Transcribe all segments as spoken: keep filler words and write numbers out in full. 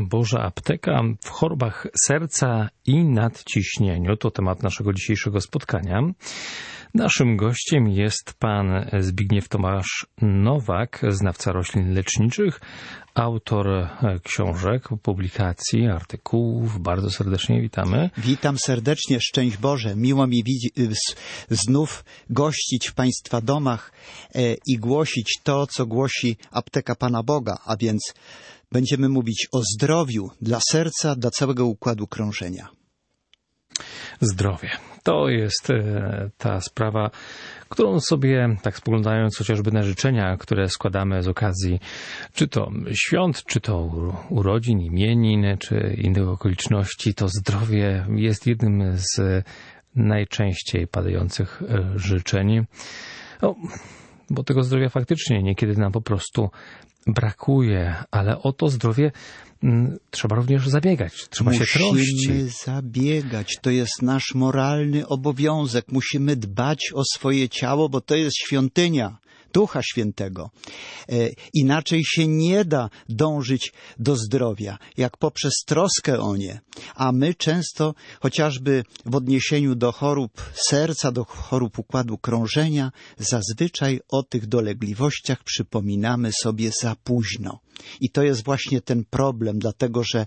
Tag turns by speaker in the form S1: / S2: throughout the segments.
S1: Boża apteka w chorobach serca i nadciśnieniu. To temat naszego dzisiejszego spotkania. Naszym gościem jest pan Zbigniew Tomasz Nowak, znawca roślin leczniczych, autor książek, publikacji, artykułów. Bardzo serdecznie witamy.
S2: Witam serdecznie, szczęść Boże. Miło mi znów gościć w Państwa domach i głosić to, co głosi apteka Pana Boga, a więc będziemy mówić o zdrowiu dla serca, dla całego układu krążenia.
S1: Zdrowie. To jest ta sprawa, którą sobie, tak spoglądając chociażby na życzenia, które składamy z okazji czy to świąt, czy to urodzin, imienin, czy innych okoliczności, to zdrowie jest jednym z najczęściej padających życzeń. No, bo tego zdrowia faktycznie niekiedy nam po prostu brakuje, ale o to zdrowie trzeba również zabiegać. Trzeba
S2: Musimy
S1: się troszczyć.
S2: Musimy zabiegać. To jest nasz moralny obowiązek. Musimy dbać o swoje ciało, bo to jest świątynia Ducha Świętego. E, inaczej się nie da dążyć do zdrowia, jak poprzez troskę o nie. A my często, chociażby w odniesieniu do chorób serca, do chorób układu krążenia, zazwyczaj o tych dolegliwościach przypominamy sobie za późno. I to jest właśnie ten problem, dlatego że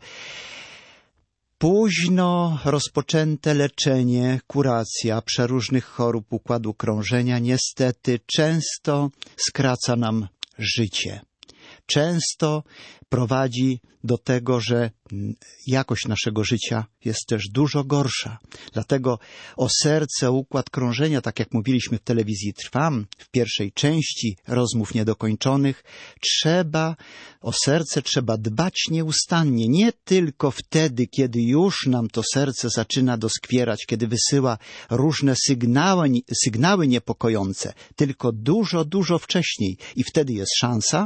S2: późno rozpoczęte leczenie, kuracja przeróżnych chorób układu krążenia niestety często skraca nam życie. Często prowadzi do tego, że jakość naszego życia jest też dużo gorsza. Dlatego o serce, o układ krążenia, tak jak mówiliśmy w telewizji Trwam, w pierwszej części rozmów niedokończonych, trzeba, o serce trzeba dbać nieustannie. Nie tylko wtedy, kiedy już nam to serce zaczyna doskwierać, kiedy wysyła różne sygnały, sygnały niepokojące, tylko dużo, dużo wcześniej. I wtedy jest szansa,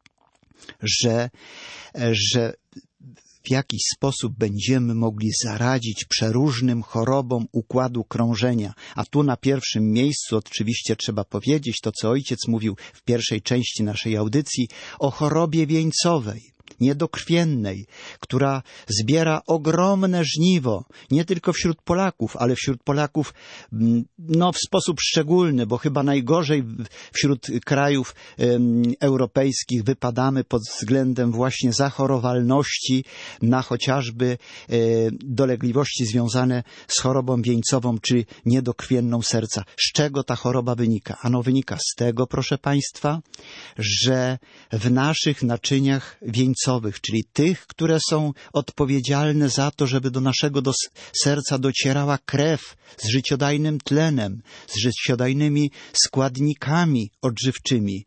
S2: że, że w jakiś sposób będziemy mogli zaradzić przeróżnym chorobom układu krążenia. A tu na pierwszym miejscu oczywiście trzeba powiedzieć to, co ojciec mówił w pierwszej części naszej audycji o chorobie wieńcowej, niedokrwiennej, która zbiera ogromne żniwo, nie tylko wśród Polaków, ale wśród Polaków no, w sposób szczególny, bo chyba najgorzej wśród krajów um, europejskich wypadamy pod względem właśnie zachorowalności na chociażby e, dolegliwości związane z chorobą wieńcową czy niedokrwienną serca. Z czego ta choroba wynika? Ano wynika z tego, proszę Państwa, że w naszych naczyniach wieńcowych, czyli tych, które są odpowiedzialne za to, żeby do naszego do serca docierała krew z życiodajnym tlenem, z życiodajnymi składnikami odżywczymi.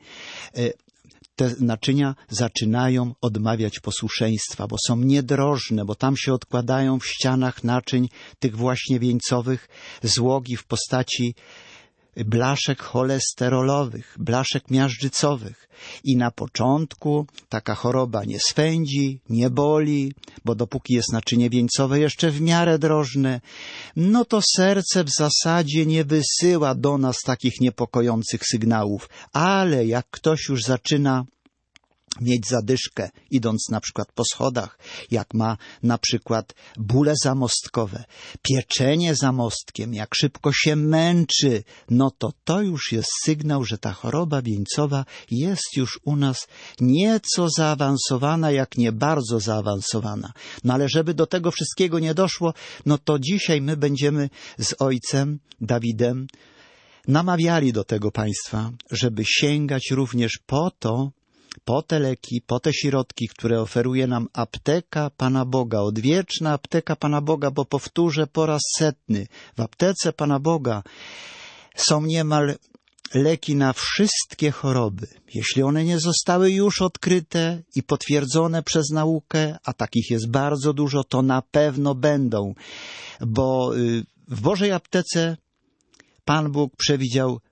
S2: Te naczynia zaczynają odmawiać posłuszeństwa, bo są niedrożne, bo tam się odkładają w ścianach naczyń tych właśnie wieńcowych złogi w postaci blaszek cholesterolowych, blaszek miażdżycowych. I na początku taka choroba nie swędzi, nie boli, bo dopóki jest naczynie wieńcowe jeszcze w miarę drożne, no to serce w zasadzie nie wysyła do nas takich niepokojących sygnałów. Ale jak ktoś już zaczyna mieć zadyszkę, idąc na przykład po schodach, jak ma na przykład bóle zamostkowe, pieczenie zamostkiem, jak szybko się męczy, no to to już jest sygnał, że ta choroba wieńcowa jest już u nas nieco zaawansowana, jak nie bardzo zaawansowana. No ale żeby do tego wszystkiego nie doszło, no to dzisiaj my będziemy z ojcem Dawidem namawiali do tego Państwa, żeby sięgać również po to, po te leki, po te środki, które oferuje nam apteka Pana Boga, odwieczna apteka Pana Boga, bo powtórzę po raz setny, w aptece Pana Boga są niemal leki na wszystkie choroby. Jeśli one nie zostały już odkryte i potwierdzone przez naukę, a takich jest bardzo dużo, to na pewno będą, bo w Bożej aptece Pan Bóg przewidział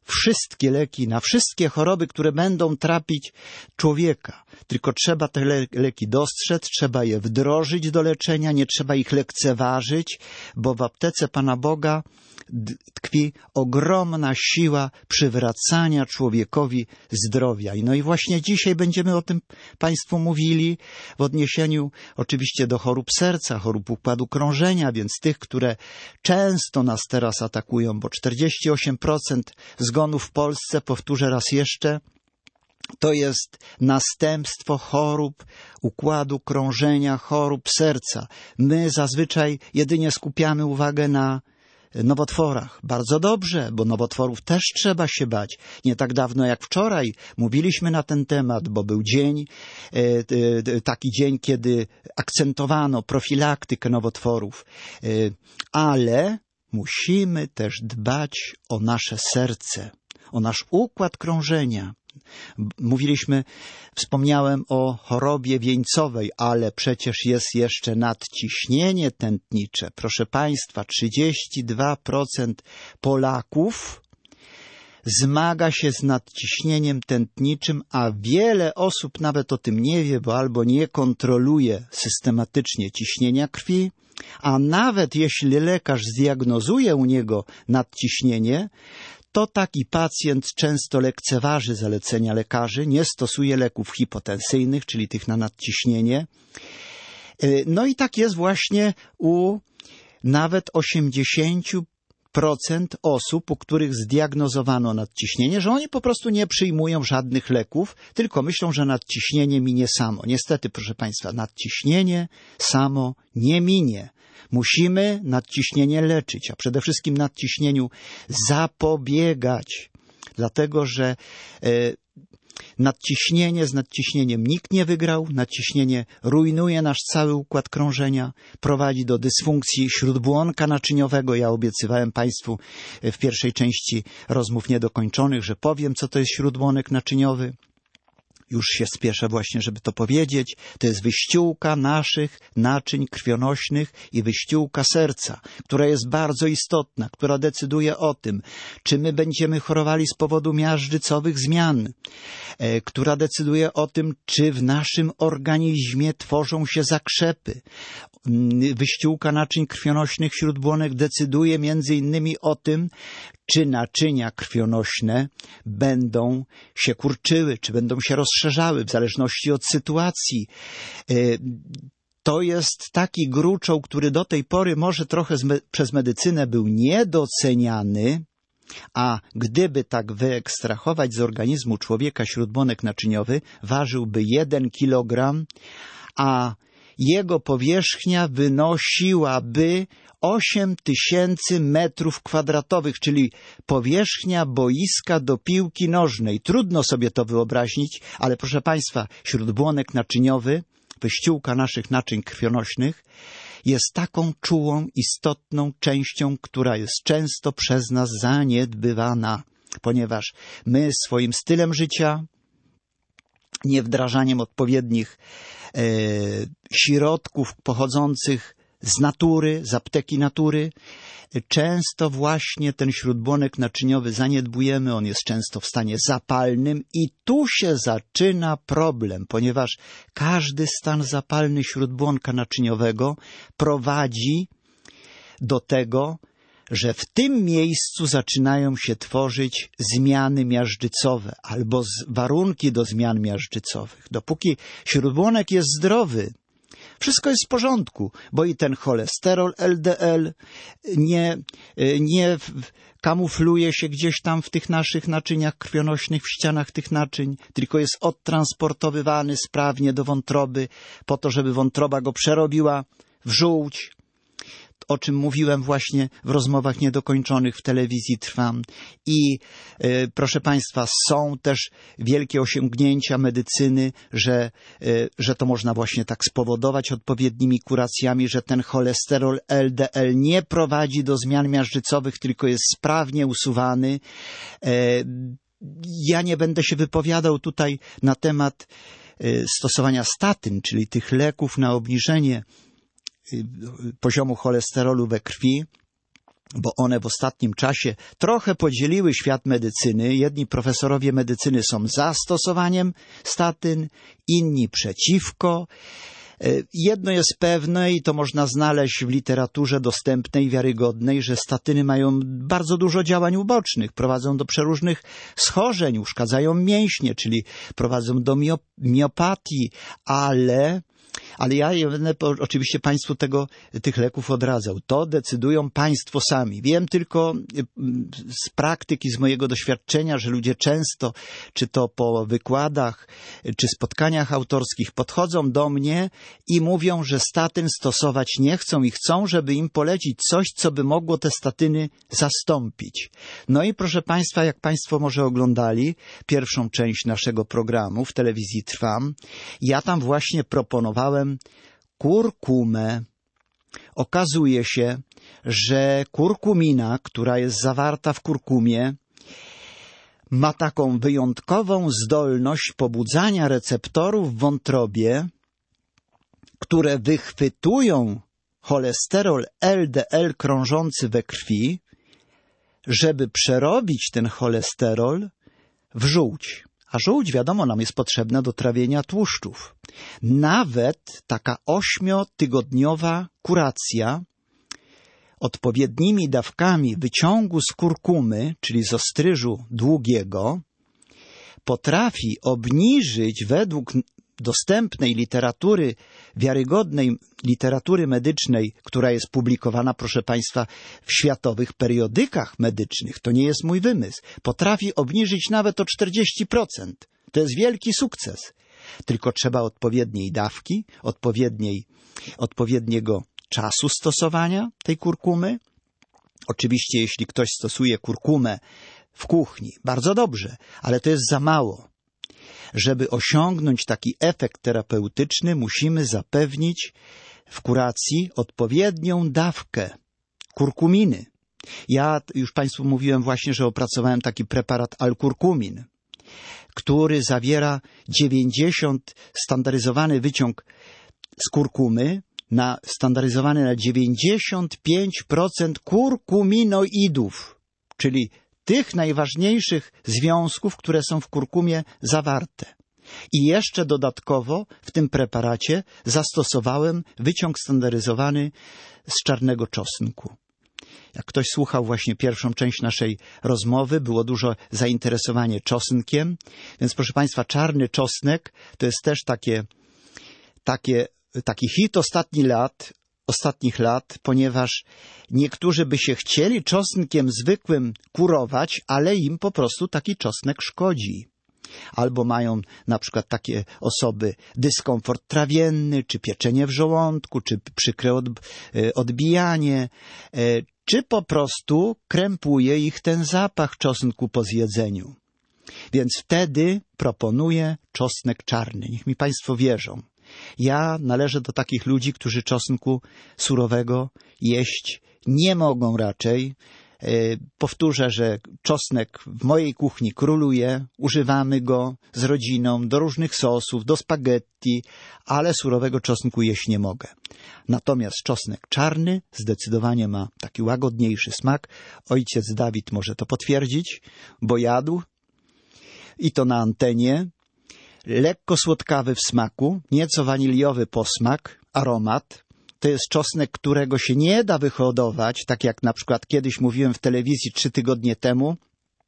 S2: wszystkie leki na wszystkie choroby, które będą trapić człowieka. Tylko trzeba te le leki dostrzec, trzeba je wdrożyć do leczenia, nie trzeba ich lekceważyć, bo w aptece Pana Boga tkwi ogromna siła przywracania człowiekowi zdrowia. No i właśnie dzisiaj będziemy o tym Państwu mówili w odniesieniu oczywiście do chorób serca, chorób układu krążenia, więc tych, które często nas teraz atakują, bo czterdzieści osiem procent zgonów w Polsce, powtórzę raz jeszcze, to jest następstwo chorób układu krążenia, chorób serca. My zazwyczaj jedynie skupiamy uwagę na nowotworach. Bardzo dobrze, bo nowotworów też trzeba się bać. Nie tak dawno jak wczoraj mówiliśmy na ten temat, bo był dzień, taki dzień, kiedy akcentowano profilaktykę nowotworów. Ale musimy też dbać o nasze serce, o nasz układ krążenia. Mówiliśmy, wspomniałem o chorobie wieńcowej, ale przecież jest jeszcze nadciśnienie tętnicze. Proszę Państwa, trzydzieści dwa procent Polaków zmaga się z nadciśnieniem tętniczym, a wiele osób nawet o tym nie wie, bo albo nie kontroluje systematycznie ciśnienia krwi, a nawet jeśli lekarz zdiagnozuje u niego nadciśnienie, to taki pacjent często lekceważy zalecenia lekarzy, nie stosuje leków hipotensyjnych, czyli tych na nadciśnienie. No i tak jest właśnie u nawet osiemdziesiąt procent osób, u których zdiagnozowano nadciśnienie, że oni po prostu nie przyjmują żadnych leków, tylko myślą, że nadciśnienie minie samo. Niestety, proszę Państwa, nadciśnienie samo nie minie. Musimy nadciśnienie leczyć, a przede wszystkim nadciśnieniu zapobiegać, dlatego że e, nadciśnienie z nadciśnieniem nikt nie wygrał, nadciśnienie rujnuje nasz cały układ krążenia, prowadzi do dysfunkcji śródbłonka naczyniowego. Ja obiecywałem Państwu w pierwszej części rozmów niedokończonych, że powiem, co to jest śródbłonek naczyniowy. Już się spieszę właśnie, żeby to powiedzieć. To jest wyściółka naszych naczyń krwionośnych i wyściółka serca, która jest bardzo istotna, która decyduje o tym, czy my będziemy chorowali z powodu miażdżycowych zmian, e, która decyduje o tym, czy w naszym organizmie tworzą się zakrzepy. Wyściółka naczyń krwionośnych śródbłonek decyduje między innymi o tym, czy naczynia krwionośne będą się kurczyły, czy będą się rozszerzały w zależności od sytuacji. To jest taki gruczoł, który do tej pory może trochę przez medycynę był niedoceniany, a gdyby tak wyekstrahować z organizmu człowieka śródbłonek naczyniowy, ważyłby jeden kilogram, a jego powierzchnia wynosiłaby osiem tysięcy metrów kwadratowych, czyli powierzchnia boiska do piłki nożnej. Trudno sobie to wyobrazić, ale proszę Państwa, śródbłonek naczyniowy, wyściółka naszych naczyń krwionośnych, jest taką czułą, istotną częścią, która jest często przez nas zaniedbywana, ponieważ my swoim stylem życia, niewdrażaniem odpowiednich e, środków pochodzących z natury, z apteki natury, często właśnie ten śródbłonek naczyniowy zaniedbujemy, on jest często w stanie zapalnym i tu się zaczyna problem, ponieważ każdy stan zapalny śródbłonka naczyniowego prowadzi do tego, że w tym miejscu zaczynają się tworzyć zmiany miażdżycowe albo warunki do zmian miażdżycowych. Dopóki śródbłonek jest zdrowy, wszystko jest w porządku, bo i ten cholesterol L D L nie, nie kamufluje się gdzieś tam w tych naszych naczyniach krwionośnych, w ścianach tych naczyń, tylko jest odtransportowywany sprawnie do wątroby po to, żeby wątroba go przerobiła w żółć, o czym mówiłem właśnie w rozmowach niedokończonych w telewizji Trwam. I e, proszę Państwa, są też wielkie osiągnięcia medycyny, że, e, że to można właśnie tak spowodować odpowiednimi kuracjami, że ten cholesterol L D L nie prowadzi do zmian miażdżycowych, tylko jest sprawnie usuwany. E, ja nie będę się wypowiadał tutaj na temat e, stosowania statyn, czyli tych leków na obniżenie poziomu cholesterolu we krwi, bo one w ostatnim czasie trochę podzieliły świat medycyny. Jedni profesorowie medycyny są za stosowaniem statyn, inni przeciwko. Jedno jest pewne i to można znaleźć w literaturze dostępnej, wiarygodnej, że statyny mają bardzo dużo działań ubocznych, prowadzą do przeróżnych schorzeń, uszkadzają mięśnie, czyli prowadzą do miopatii, ale... Ale ja będę oczywiście Państwu tego, tych leków odradzał. To decydują Państwo sami. Wiem tylko z praktyki, z mojego doświadczenia, że ludzie często, czy to po wykładach, czy spotkaniach autorskich, podchodzą do mnie i mówią, że statyn stosować nie chcą i chcą, żeby im polecić coś, co by mogło te statyny zastąpić. No i proszę Państwa, jak Państwo może oglądali pierwszą część naszego programu w telewizji Trwam, ja tam właśnie proponowałem kurkumę. Okazuje się, że kurkumina, która jest zawarta w kurkumie, ma taką wyjątkową zdolność pobudzania receptorów w wątrobie, które wychwytują cholesterol L D L krążący we krwi, żeby przerobić ten cholesterol w żółć. A żółć, wiadomo, nam jest potrzebna do trawienia tłuszczów. Nawet taka ośmiotygodniowa kuracja odpowiednimi dawkami wyciągu z kurkumy, czyli z ostryżu długiego, potrafi obniżyć według dostępnej literatury, wiarygodnej literatury medycznej, która jest publikowana, proszę Państwa, w światowych periodykach medycznych, to nie jest mój wymysł, potrafi obniżyć nawet o czterdzieści procent. To jest wielki sukces. Tylko trzeba odpowiedniej dawki, odpowiedniej, odpowiedniego czasu stosowania tej kurkumy. Oczywiście, jeśli ktoś stosuje kurkumę w kuchni, bardzo dobrze, ale to jest za mało. Żeby osiągnąć taki efekt terapeutyczny, musimy zapewnić w kuracji odpowiednią dawkę kurkuminy. Ja już Państwu mówiłem właśnie, że opracowałem taki preparat Alkurkumin, który zawiera dziewięćdziesiąt standaryzowany wyciąg z kurkumy, na, standaryzowany na dziewięćdziesiąt pięć procent kurkuminoidów, czyli tych najważniejszych związków, które są w kurkumie zawarte. I jeszcze dodatkowo w tym preparacie zastosowałem wyciąg standaryzowany z czarnego czosnku. Jak ktoś słuchał właśnie pierwszą część naszej rozmowy, było dużo zainteresowanie czosnkiem, więc proszę Państwa, czarny czosnek to jest też takie, takie, taki hit ostatni lat, ostatnich lat, ponieważ niektórzy by się chcieli czosnkiem zwykłym kurować, ale im po prostu taki czosnek szkodzi. Albo mają na przykład takie osoby dyskomfort trawienny, czy pieczenie w żołądku, czy przykre od, odbijanie, czy po prostu krępuje ich ten zapach czosnku po zjedzeniu. Więc wtedy proponuję czosnek czarny. Niech mi Państwo wierzą. Ja należę do takich ludzi, którzy czosnku surowego jeść nie mogą raczej. Powtórzę, że czosnek w mojej kuchni króluje, używamy go z rodziną do różnych sosów, do spaghetti, ale surowego czosnku jeść nie mogę. Natomiast czosnek czarny zdecydowanie ma taki łagodniejszy smak. Ojciec Dawid może to potwierdzić, bo jadł i to na antenie. Lekko słodkawy w smaku, nieco waniliowy posmak, aromat. To jest czosnek, którego się nie da wyhodować, tak jak na przykład kiedyś mówiłem w telewizji trzy tygodnie temu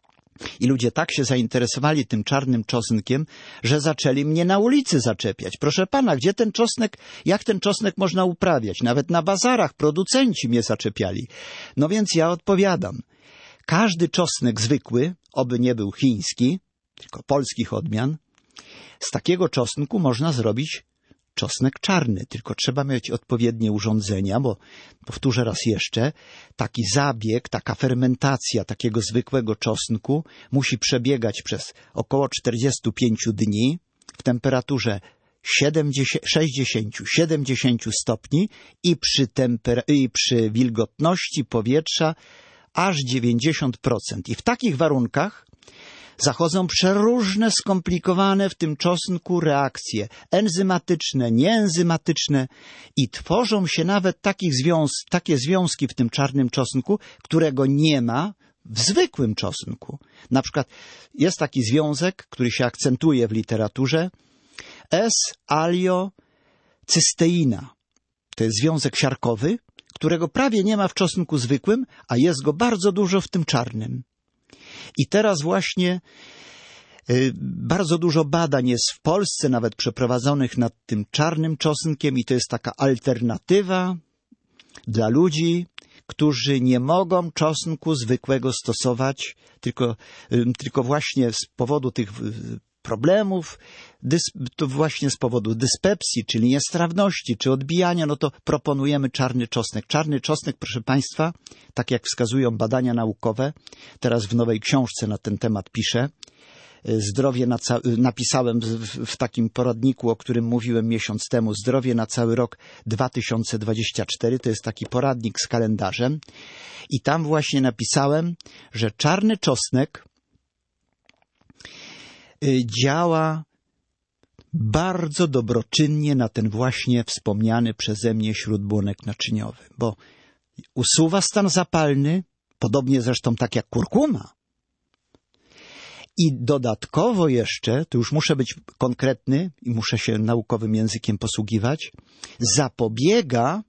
S2: i ludzie tak się zainteresowali tym czarnym czosnkiem, że zaczęli mnie na ulicy zaczepiać. Proszę pana, gdzie ten czosnek, jak ten czosnek można uprawiać? Nawet na bazarach producenci mnie zaczepiali. No więc ja odpowiadam. Każdy czosnek zwykły, oby nie był chiński, tylko polskich odmian, z takiego czosnku można zrobić czosnek czarny, tylko trzeba mieć odpowiednie urządzenia, bo powtórzę raz jeszcze, taki zabieg, taka fermentacja takiego zwykłego czosnku musi przebiegać przez około czterdzieści pięć dni w temperaturze sześćdziesiąt do siedemdziesięciu stopni i przy, temper- i przy wilgotności powietrza aż dziewięćdziesiąt procent. I w takich warunkach zachodzą przeróżne, skomplikowane w tym czosnku reakcje enzymatyczne, nieenzymatyczne i tworzą się nawet takich związ takie związki w tym czarnym czosnku, którego nie ma w zwykłym czosnku. Na przykład jest taki związek, który się akcentuje w literaturze, S-aliocysteina. To jest związek siarkowy, którego prawie nie ma w czosnku zwykłym, a jest go bardzo dużo w tym czarnym. I teraz właśnie y, bardzo dużo badań jest w Polsce nawet przeprowadzonych nad tym czarnym czosnkiem i to jest taka alternatywa dla ludzi, którzy nie mogą czosnku zwykłego stosować, tylko, y, tylko właśnie z powodu tych y, problemów, dys, to właśnie z powodu dyspepsji, czyli niestrawności, czy odbijania, no to proponujemy czarny czosnek. Czarny czosnek, proszę Państwa, tak jak wskazują badania naukowe, teraz w nowej książce na ten temat piszę, Zdrowie na ca... napisałem w, w takim poradniku, o którym mówiłem miesiąc temu, Zdrowie na cały rok dwa tysiące dwudziesty czwarty, to jest taki poradnik z kalendarzem i tam właśnie napisałem, że czarny czosnek działa bardzo dobroczynnie na ten właśnie wspomniany przeze mnie śródbłonek naczyniowy, bo usuwa stan zapalny, podobnie zresztą tak jak kurkuma. I dodatkowo jeszcze, tu już muszę być konkretny i muszę się naukowym językiem posługiwać, zapobiega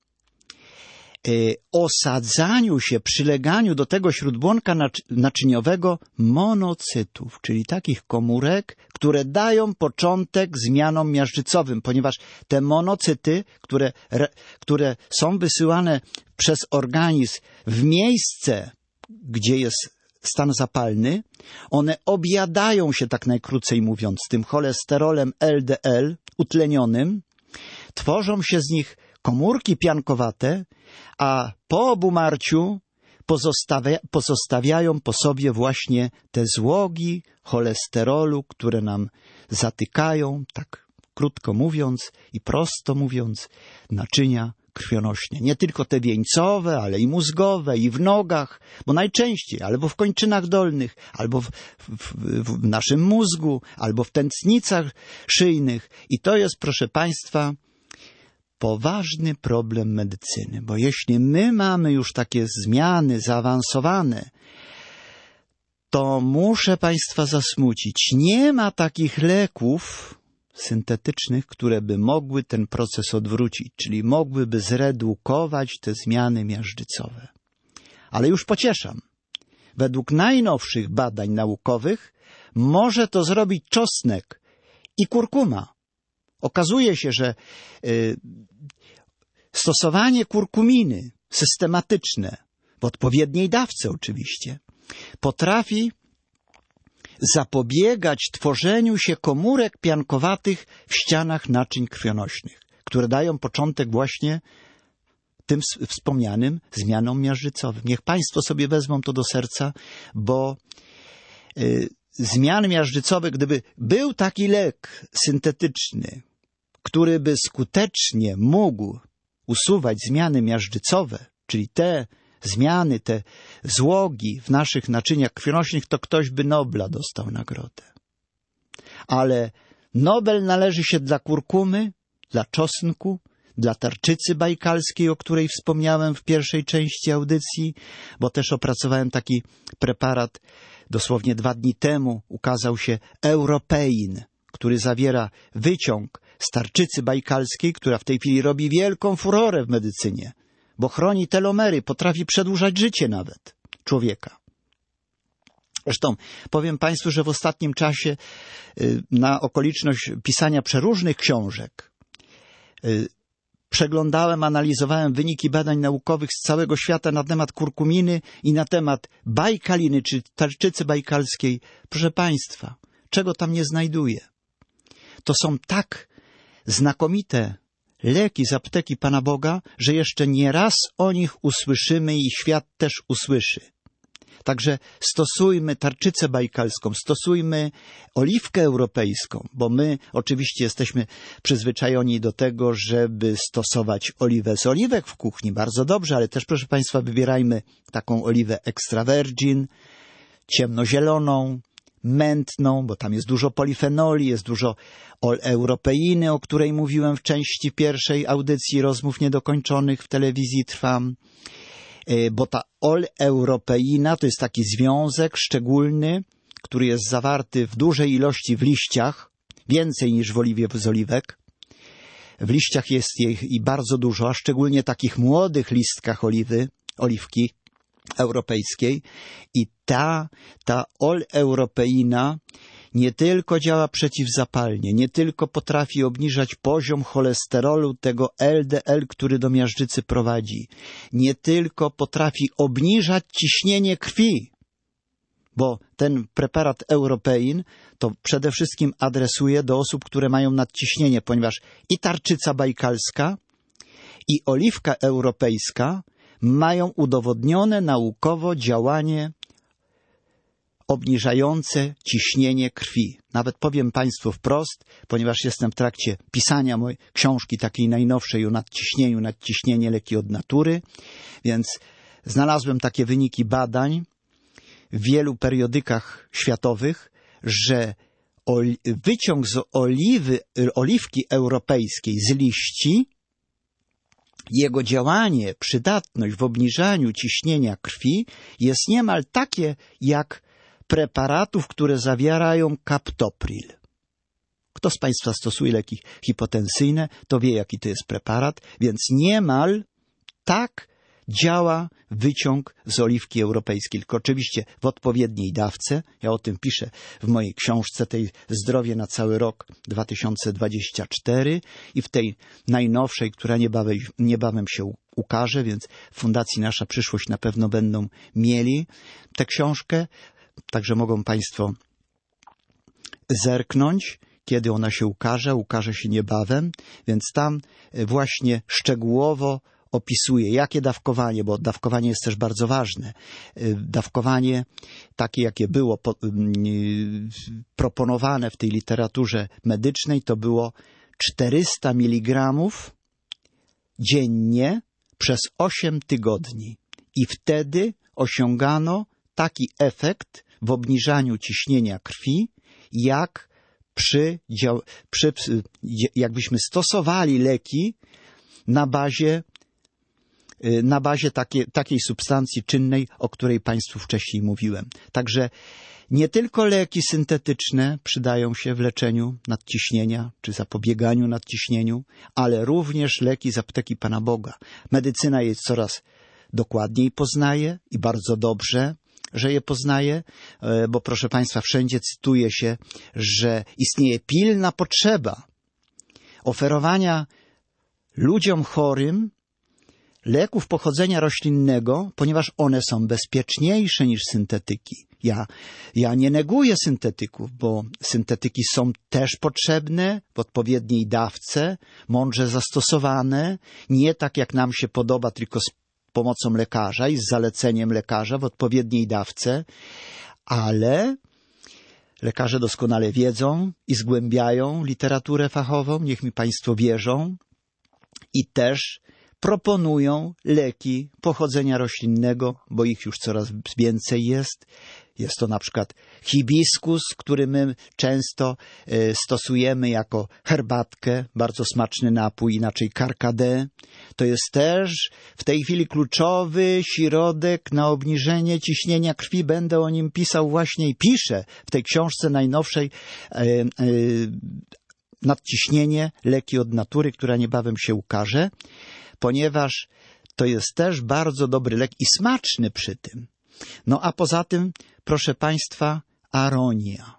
S2: y, osadzaniu się, przyleganiu do tego śródbłonka naczyniowego monocytów, czyli takich komórek, które dają początek zmianom miażdżycowym, ponieważ te monocyty, które, re, które są wysyłane przez organizm w miejsce, gdzie jest stan zapalny, one objadają się, tak najkrócej mówiąc, tym cholesterolem L D L utlenionym, tworzą się z nich komórki piankowate, a po obumarciu pozostawia, pozostawiają po sobie właśnie te złogi cholesterolu, które nam zatykają, tak krótko mówiąc i prosto mówiąc, naczynia krwionośne. Nie tylko te wieńcowe, ale i mózgowe, i w nogach, bo najczęściej albo w kończynach dolnych, albo w, w, w naszym mózgu, albo w tętnicach szyjnych. I to jest, proszę Państwa, poważny problem medycyny, bo jeśli my mamy już takie zmiany zaawansowane, to muszę Państwa zasmucić. Nie ma takich leków syntetycznych, które by mogły ten proces odwrócić, czyli mogłyby zredukować te zmiany miażdżycowe. Ale już pocieszam. Według najnowszych badań naukowych może to zrobić czosnek i kurkuma. Okazuje się, że y, stosowanie kurkuminy systematyczne, w odpowiedniej dawce oczywiście, potrafi zapobiegać tworzeniu się komórek piankowatych w ścianach naczyń krwionośnych, które dają początek właśnie tym wspomnianym zmianom miażdżycowym. Niech Państwo sobie wezmą to do serca, bo y, zmiany miażdżycowe, gdyby był taki lek syntetyczny, który by skutecznie mógł usuwać zmiany miażdżycowe, czyli te zmiany, te złogi w naszych naczyniach krwionośnych, to ktoś by Nobla dostał nagrodę. Ale Nobel należy się dla kurkumy, dla czosnku, dla tarczycy bajkalskiej, o której wspomniałem w pierwszej części audycji, bo też opracowałem taki preparat dosłownie dwa dni temu. Ukazał się Europein, który zawiera wyciąg z tarczycy bajkalskiej, która w tej chwili robi wielką furorę w medycynie, bo chroni telomery, potrafi przedłużać życie nawet człowieka. Zresztą powiem Państwu, że w ostatnim czasie na okoliczność pisania przeróżnych książek przeglądałem, analizowałem wyniki badań naukowych z całego świata na temat kurkuminy i na temat bajkaliny, czy tarczycy bajkalskiej. Proszę Państwa, czego tam nie znajduję? To są tak znakomite leki z apteki Pana Boga, że jeszcze nie raz o nich usłyszymy i świat też usłyszy. Także stosujmy tarczycę bajkalską, stosujmy oliwkę europejską, bo my oczywiście jesteśmy przyzwyczajeni do tego, żeby stosować oliwę z oliwek w kuchni. Bardzo dobrze, ale też, proszę Państwa, wybierajmy taką oliwę extra virgin, ciemnozieloną, mętną, bo tam jest dużo polifenoli, jest dużo ol-europeiny, o której mówiłem w części pierwszej audycji Rozmów Niedokończonych w telewizji Trwam. Bo ta ol-europeina to jest taki związek szczególny, który jest zawarty w dużej ilości w liściach, więcej niż w oliwie z oliwek. W liściach jest jej i bardzo dużo, a szczególnie takich młodych listkach oliwy, oliwki europejskiej. I ta, ta ol-europeina nie tylko działa przeciwzapalnie, nie tylko potrafi obniżać poziom cholesterolu, tego el de el, który do miażdżycy prowadzi, nie tylko potrafi obniżać ciśnienie krwi, bo ten preparat Europein to przede wszystkim adresuje do osób, które mają nadciśnienie, ponieważ i tarczyca bajkalska, i oliwka europejska mają udowodnione naukowo działanie obniżające ciśnienie krwi. Nawet powiem Państwu wprost, ponieważ jestem w trakcie pisania mojej książki takiej najnowszej o nadciśnieniu, nadciśnienie leki od natury, więc znalazłem takie wyniki badań w wielu periodykach światowych, że wyciąg z oliwy, oliwki europejskiej z liści, jego działanie, przydatność w obniżaniu ciśnienia krwi jest niemal takie jak preparatów, które zawierają kaptopril. Kto z Państwa stosuje leki hipotensyjne, to wie, jaki to jest preparat, więc niemal tak działa wyciąg z oliwki europejskiej, tylko oczywiście w odpowiedniej dawce. Ja o tym piszę w mojej książce, tej Zdrowie na cały rok dwa tysiące dwudziesty czwarty i w tej najnowszej, która niebawem, niebawem się ukaże, więc w Fundacji Nasza Przyszłość na pewno będą mieli tę książkę, także mogą Państwo zerknąć, kiedy ona się ukaże, ukaże się niebawem, więc tam właśnie szczegółowo opisuje, jakie dawkowanie, bo dawkowanie jest też bardzo ważne. Dawkowanie takie, jakie było po, proponowane w tej literaturze medycznej, to było czterysta miligramów dziennie przez osiem tygodni. I wtedy osiągano taki efekt w obniżaniu ciśnienia krwi, jak przy, przy jakbyśmy stosowali leki na bazie na bazie takie, takiej substancji czynnej, o której Państwu wcześniej mówiłem. Także nie tylko leki syntetyczne przydają się w leczeniu nadciśnienia czy zapobieganiu nadciśnieniu, ale również leki z apteki Pana Boga. Medycyna je coraz dokładniej poznaje i bardzo dobrze, że je poznaje, bo proszę Państwa, wszędzie cytuje się, że istnieje pilna potrzeba oferowania ludziom chorym leków pochodzenia roślinnego, ponieważ one są bezpieczniejsze niż syntetyki. Ja, ja nie neguję syntetyków, bo syntetyki są też potrzebne w odpowiedniej dawce, mądrze zastosowane, nie tak jak nam się podoba, tylko z pomocą lekarza i z zaleceniem lekarza w odpowiedniej dawce, ale lekarze doskonale wiedzą i zgłębiają literaturę fachową, niech mi Państwo wierzą, i też proponują leki pochodzenia roślinnego, bo ich już coraz więcej jest. Jest to na przykład hibiskus, który my często y, stosujemy jako herbatkę, bardzo smaczny napój, inaczej karkadę. To jest też w tej chwili kluczowy środek na obniżenie ciśnienia krwi. Będę o nim pisał właśnie i piszę w tej książce najnowszej y, y, Nadciśnienie, leki od natury, która niebawem się ukaże, ponieważ to jest też bardzo dobry lek i smaczny przy tym. No a poza tym, proszę Państwa, aronia.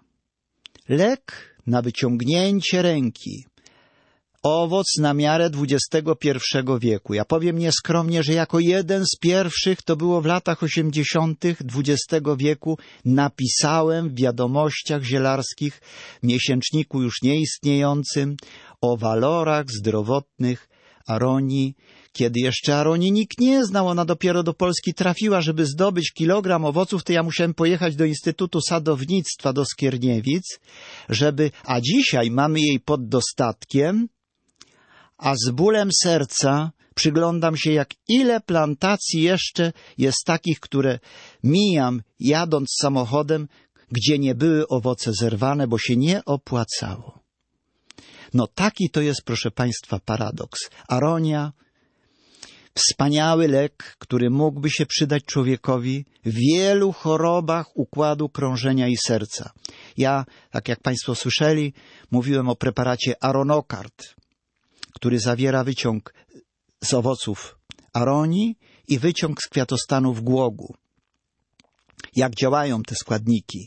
S2: Lek na wyciągnięcie ręki. Owoc na miarę dwudziestego pierwszego wieku. Ja powiem nieskromnie, że jako jeden z pierwszych, to było w latach osiemdziesiątych dwudziestego wieku, napisałem w wiadomościach zielarskich, miesięczniku już nieistniejącym, o walorach zdrowotnych aronii, kiedy jeszcze aronii nikt nie znał. Ona dopiero do Polski trafiła. Żeby zdobyć kilogram owoców, to ja musiałem pojechać do Instytutu Sadownictwa do Skierniewic, żeby, a dzisiaj mamy jej pod dostatkiem, a z bólem serca przyglądam się, jak ile plantacji jeszcze jest takich, które mijam jadąc samochodem, gdzie nie były owoce zerwane, bo się nie opłacało. No taki to jest, proszę Państwa, paradoks. Aronia, wspaniały lek, który mógłby się przydać człowiekowi w wielu chorobach układu krążenia i serca. Ja, tak jak Państwo słyszeli, mówiłem o preparacie Aronokard, który zawiera wyciąg z owoców aronii i wyciąg z kwiatostanów głogu. Jak działają te składniki?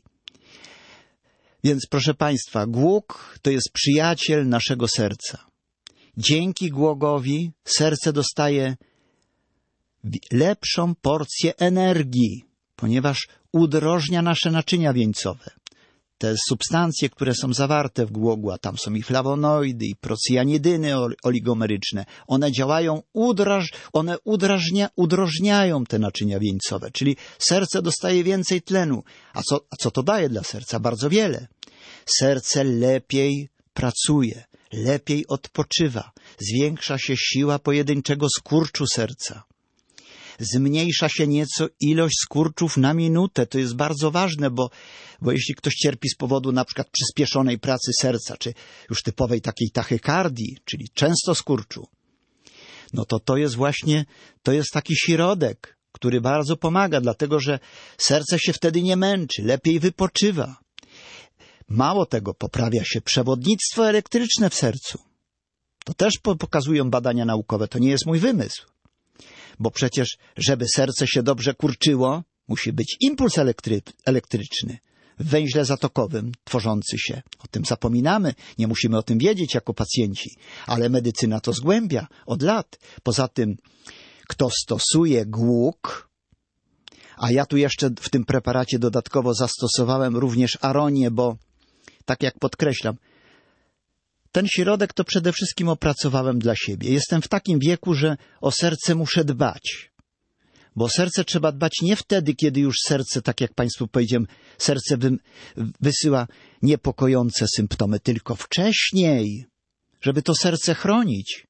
S2: Więc, proszę Państwa, głóg to jest przyjaciel naszego serca. Dzięki głogowi serce dostaje lepszą porcję energii, ponieważ udrożnia nasze naczynia wieńcowe. Te substancje, które są zawarte w głogu, a tam są i flawonoidy, i procjanidyny oligomeryczne, one działają, udraż, one udrażnia, udrożniają te naczynia wieńcowe, czyli serce dostaje więcej tlenu. A co, a co to daje dla serca? Bardzo wiele. Serce lepiej pracuje, lepiej odpoczywa, zwiększa się siła pojedynczego skurczu serca. Zmniejsza się nieco ilość skurczów na minutę. To jest bardzo ważne, bo, bo jeśli ktoś cierpi z powodu na przykład przyspieszonej pracy serca, czy już typowej takiej tachykardii, czyli często skurczu, no to to jest właśnie, to jest taki środek, który bardzo pomaga, dlatego że serce się wtedy nie męczy, lepiej wypoczywa. Mało tego, poprawia się przewodnictwo elektryczne w sercu. To też pokazują badania naukowe, to nie jest mój wymysł. Bo przecież, żeby serce się dobrze kurczyło, musi być impuls elektry- elektryczny w węźle zatokowym tworzący się. O tym zapominamy, nie musimy o tym wiedzieć jako pacjenci, ale medycyna to zgłębia od lat. Poza tym, kto stosuje głóg, a ja tu jeszcze w tym preparacie dodatkowo zastosowałem również aronię, bo tak jak podkreślam, ten środek to przede wszystkim opracowałem dla siebie. Jestem w takim wieku, że o serce muszę dbać. Bo o serce trzeba dbać nie wtedy, kiedy już serce, tak jak Państwu powiedziałem, serce wy, wysyła niepokojące symptomy, tylko wcześniej, żeby to serce chronić.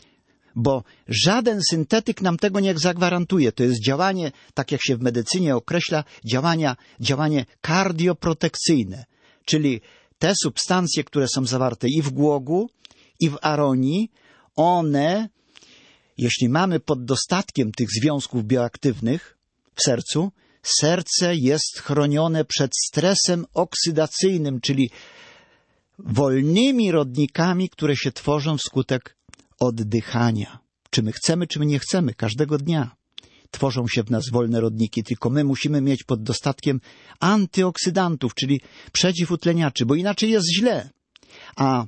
S2: Bo żaden syntetyk nam tego nie zagwarantuje. To jest działanie, tak jak się w medycynie określa, działania, działanie kardioprotekcyjne, czyli te substancje, które są zawarte i w głogu, i w aronii, one, jeśli mamy pod dostatkiem tych związków bioaktywnych w sercu, serce jest chronione przed stresem oksydacyjnym, czyli wolnymi rodnikami, które się tworzą wskutek oddychania. Czy my chcemy, czy my nie chcemy, każdego dnia tworzą się w nas wolne rodniki, tylko my musimy mieć pod dostatkiem antyoksydantów, czyli przeciwutleniaczy, bo inaczej jest źle. A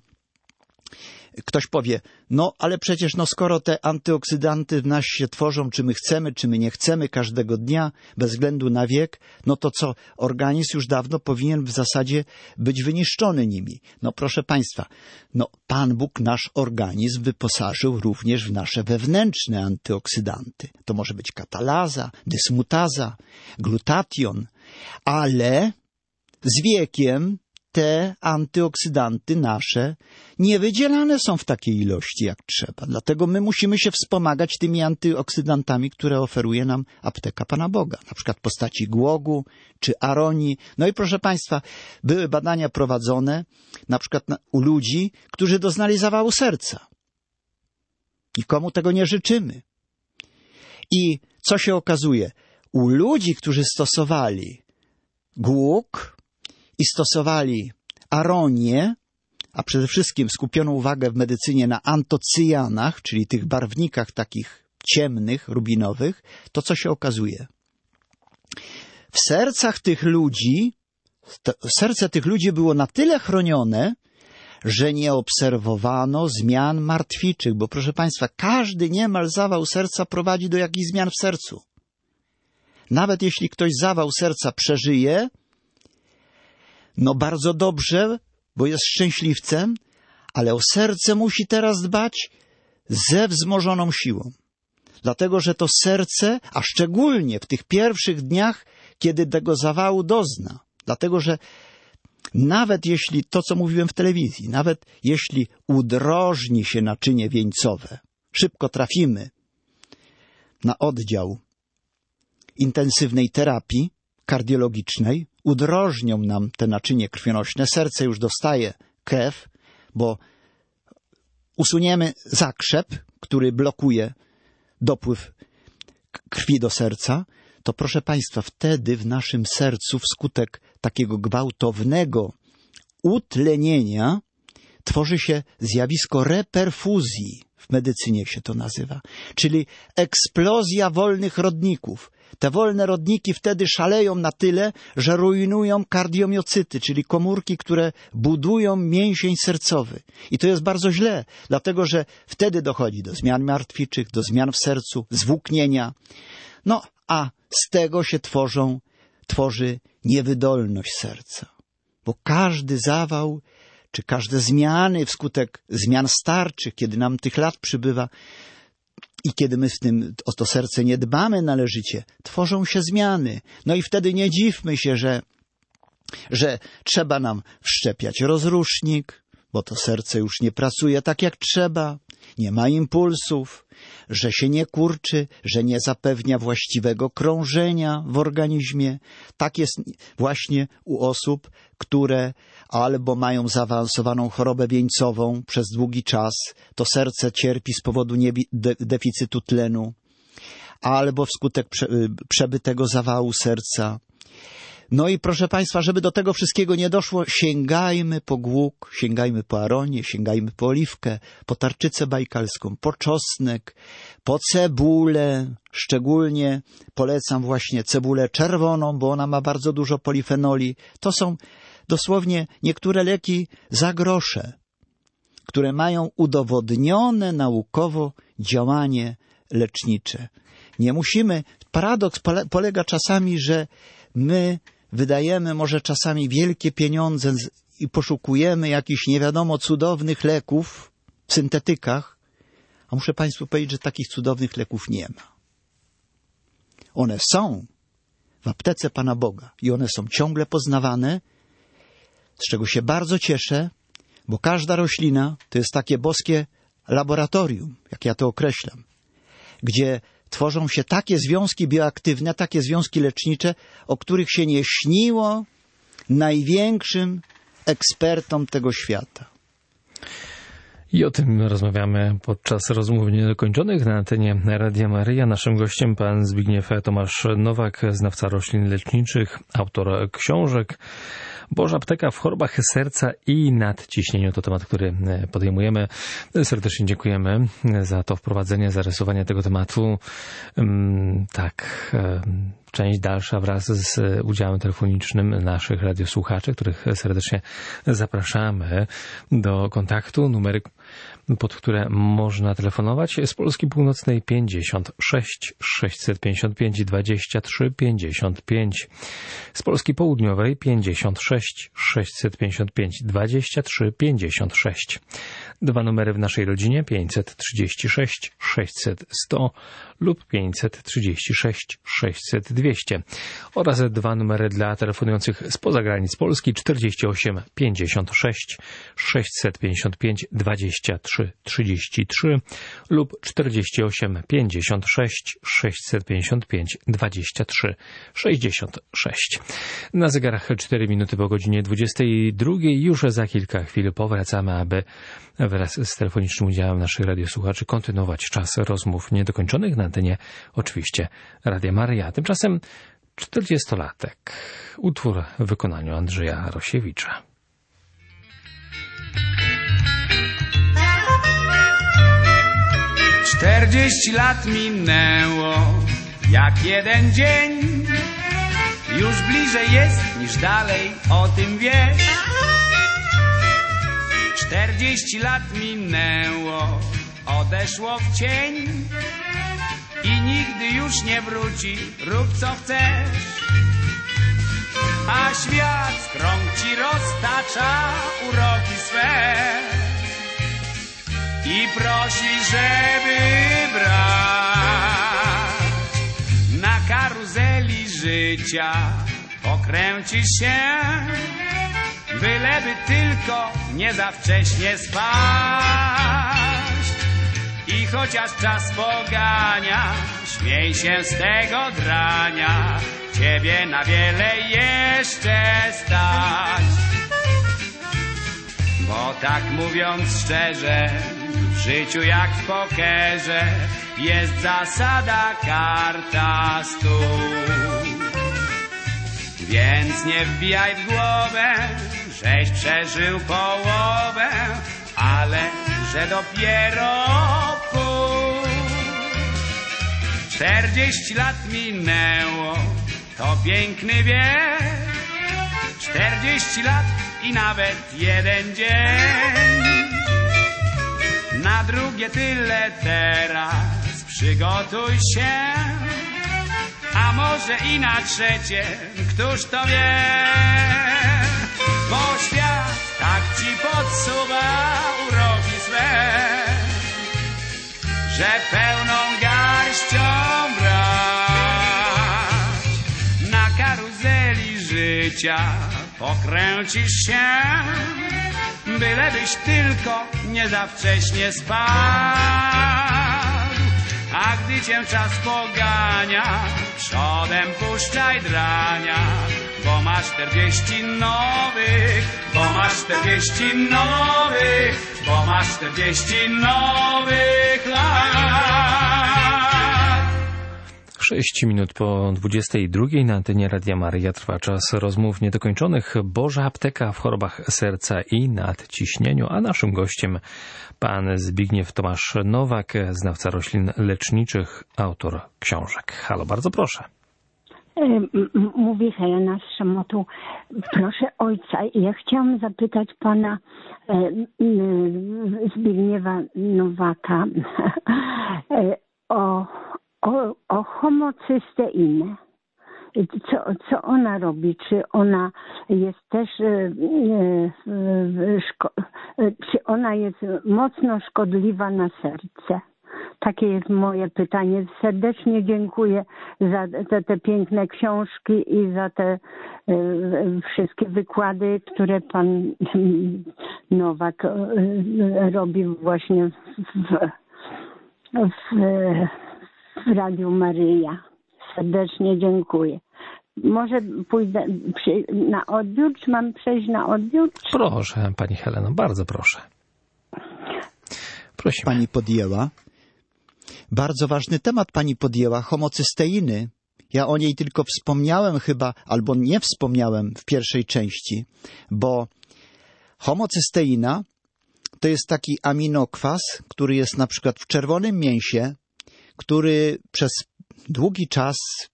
S2: ktoś powie, no ale przecież no skoro te antyoksydanty w nas się tworzą, czy my chcemy, czy my nie chcemy, każdego dnia, bez względu na wiek, no to co, organizm już dawno powinien w zasadzie być wyniszczony nimi. No proszę Państwa, no Pan Bóg nasz organizm wyposażył również w nasze wewnętrzne antyoksydanty. To może być katalaza, dysmutaza, glutation, ale z wiekiem te antyoksydanty nasze nie wydzielane są w takiej ilości jak trzeba. Dlatego my musimy się wspomagać tymi antyoksydantami, które oferuje nam apteka Pana Boga. Na przykład w postaci głogu czy aronii. No i proszę Państwa, były badania prowadzone na przykład na, u ludzi, którzy doznali zawału serca. Nikomu tego nie życzymy. I co się okazuje? U ludzi, którzy stosowali głóg i stosowali aronię, a przede wszystkim skupiono uwagę w medycynie na antocyjanach, czyli tych barwnikach takich ciemnych, rubinowych, to co się okazuje? W sercach tych ludzi, serce tych ludzi było na tyle chronione, że nie obserwowano zmian martwiczych, bo proszę Państwa, każdy niemal zawał serca prowadzi do jakichś zmian w sercu. Nawet jeśli ktoś zawał serca przeżyje, no bardzo dobrze, bo jest szczęśliwcem, ale o serce musi teraz dbać ze wzmożoną siłą. Dlatego, że to serce, a szczególnie w tych pierwszych dniach, kiedy tego zawału dozna. Dlatego, że nawet jeśli, to co mówiłem w telewizji, nawet jeśli udrożni się naczynie wieńcowe, szybko trafimy na oddział intensywnej terapii kardiologicznej, udrożnią nam te naczynie krwionośne. Serce już dostaje krew, bo usuniemy zakrzep, który blokuje dopływ krwi do serca, to proszę Państwa, wtedy w naszym sercu wskutek takiego gwałtownego utlenienia tworzy się zjawisko reperfuzji. W medycynie się to nazywa, czyli eksplozja wolnych rodników. Te wolne rodniki wtedy szaleją na tyle, że rujnują kardiomiocyty, czyli komórki, które budują mięsień sercowy. I to jest bardzo źle, dlatego że wtedy dochodzi do zmian martwiczych, do zmian w sercu, zwłóknienia. No, a z tego się tworzą, tworzy niewydolność serca. Bo każdy zawał, czy każde zmiany wskutek zmian starczych, kiedy nam tych lat przybywa i kiedy my w tym, o to serce nie dbamy należycie, tworzą się zmiany. No i wtedy nie dziwmy się, że, że trzeba nam wszczepiać rozrusznik, bo to serce już nie pracuje tak jak trzeba, nie ma impulsów, że się nie kurczy, że nie zapewnia właściwego krążenia w organizmie. Tak jest właśnie u osób, które albo mają zaawansowaną chorobę wieńcową przez długi czas, to serce cierpi z powodu deficytu tlenu, albo wskutek przebytego zawału serca. No i proszę Państwa, żeby do tego wszystkiego nie doszło, sięgajmy po głuk, sięgajmy po aronię, sięgajmy po oliwkę, po tarczycę bajkalską, po czosnek, po cebulę. Szczególnie polecam właśnie cebulę czerwoną, bo ona ma bardzo dużo polifenoli. To są dosłownie niektóre leki za grosze, które mają udowodnione naukowo działanie lecznicze. Nie musimy, paradoks polega czasami, że my wydajemy może czasami wielkie pieniądze i poszukujemy jakichś nie wiadomo cudownych leków w syntetykach, a muszę Państwu powiedzieć, że takich cudownych leków nie ma. One są w aptece Pana Boga i one są ciągle poznawane, z czego się bardzo cieszę, bo każda roślina to jest takie boskie laboratorium, jak ja to określam, gdzie tworzą się takie związki bioaktywne, takie związki lecznicze, o których się nie śniło największym ekspertom tego świata.
S1: I o tym rozmawiamy podczas rozmów niedokończonych na antenie Radia Maryja. Naszym gościem pan Zbigniew Tomasz Nowak, znawca roślin leczniczych, autor książek Boża apteka w chorobach serca i nadciśnieniu. To temat, który podejmujemy. Serdecznie dziękujemy za to wprowadzenie, zarysowanie tego tematu. Tak, część dalsza wraz z udziałem telefonicznym naszych radiosłuchaczy, których serdecznie zapraszamy do kontaktu. Numery, pod które można telefonować, z Polski Północnej pięćdziesiąt sześć sześćset pięćdziesiąt pięć dwadzieścia trzy pięćdziesiąt pięć, z Polski Południowej pięćdziesiąt sześć sześćset pięćdziesiąt pięć dwadzieścia trzy pięćdziesiąt sześć. Dwa numery w naszej rodzinie pięćset trzydzieści sześć sześćset sto lub pięćset trzydzieści sześć sześćset dwieście oraz dwa numery dla telefonujących spoza granic Polski czterdzieści osiem pięćdziesiąt sześć sześćset pięćdziesiąt pięć dwadzieścia trzy trzydzieści trzy lub czterdzieści osiem pięćdziesiąt sześć sześćset pięćdziesiąt pięć dwadzieścia trzy sześćdziesiąt sześć. Na zegarach cztery minuty po godzinie dwudziestej drugiej. Już za kilka chwil powracamy, aby wraz z telefonicznym udziałem naszych radiosłuchaczy kontynuować czas rozmów niedokończonych na antenie oczywiście Radia Maryja. Tymczasem czterdziestolatek. Utwór w wykonaniu Andrzeja Rosiewicza.
S3: Czterdzieści lat minęło jak jeden dzień. Już bliżej jest niż dalej, o tym wiesz. Czterdzieści lat minęło, odeszło w cień i nigdy już nie wróci, rób co chcesz. A świat w krąg ci roztacza uroki swe i prosi, żeby brać. Na karuzeli życia pokręcisz się, byleby tylko nie za wcześnie spaść. I chociaż czas pogania, śmiej się z tego drania, ciebie na wiele jeszcze stać. Bo tak mówiąc szczerze, w życiu jak w pokerze jest zasada karta stół. Więc nie wbijaj w głowę, żeś przeżył połowę, ale że dopiero pół. Czterdzieści lat minęło, to piękny wiek. Czterdzieści lat i nawet jeden dzień. Na drugie tyle teraz przygotuj się, a może i na trzecie, któż to wie? Bo świat tak ci podsuwa uroki swe, że pełną garścią brać. Na karuzeli życia pokręcisz się, bylebyś tylko nie za wcześnie spadł. A gdy cię czas pogania, przodem puszczaj drania, bo masz czterdzieści nowych, bo masz czterdzieści nowych, bo masz czterdzieści nowych lat.
S1: Sześć minut po dwudziestej drugiej na antenie Radia Maryja trwa czas rozmów niedokończonych. Boża apteka w chorobach serca i nadciśnieniu, a naszym gościem pan Zbigniew Tomasz Nowak, znawca roślin leczniczych, autor książek. Halo, bardzo proszę.
S4: Mówi Helena z Szamotu. Proszę ojca, ja chciałam zapytać pana Zbigniewa Nowaka o O, o homocysteinę. Co, co ona robi? Czy ona jest też, e, e, szko, e, czy ona jest mocno szkodliwa na serce? Takie jest moje pytanie. Serdecznie dziękuję za te, te piękne książki i za te e, wszystkie wykłady, które pan Nowak e, robi właśnie w, w, w Radiu Maryja. Serdecznie dziękuję. Może pójdę przy, na odbiór, czy mam przejść na odbiór? Czy...
S1: Proszę, pani Heleno, bardzo proszę. Prosimy.
S2: Pani podjęła. Bardzo ważny temat pani podjęła, homocysteiny. Ja o niej tylko wspomniałem chyba, albo nie wspomniałem w pierwszej części, bo homocysteina to jest taki aminokwas, który jest na przykład w czerwonym mięsie, który przez długi czas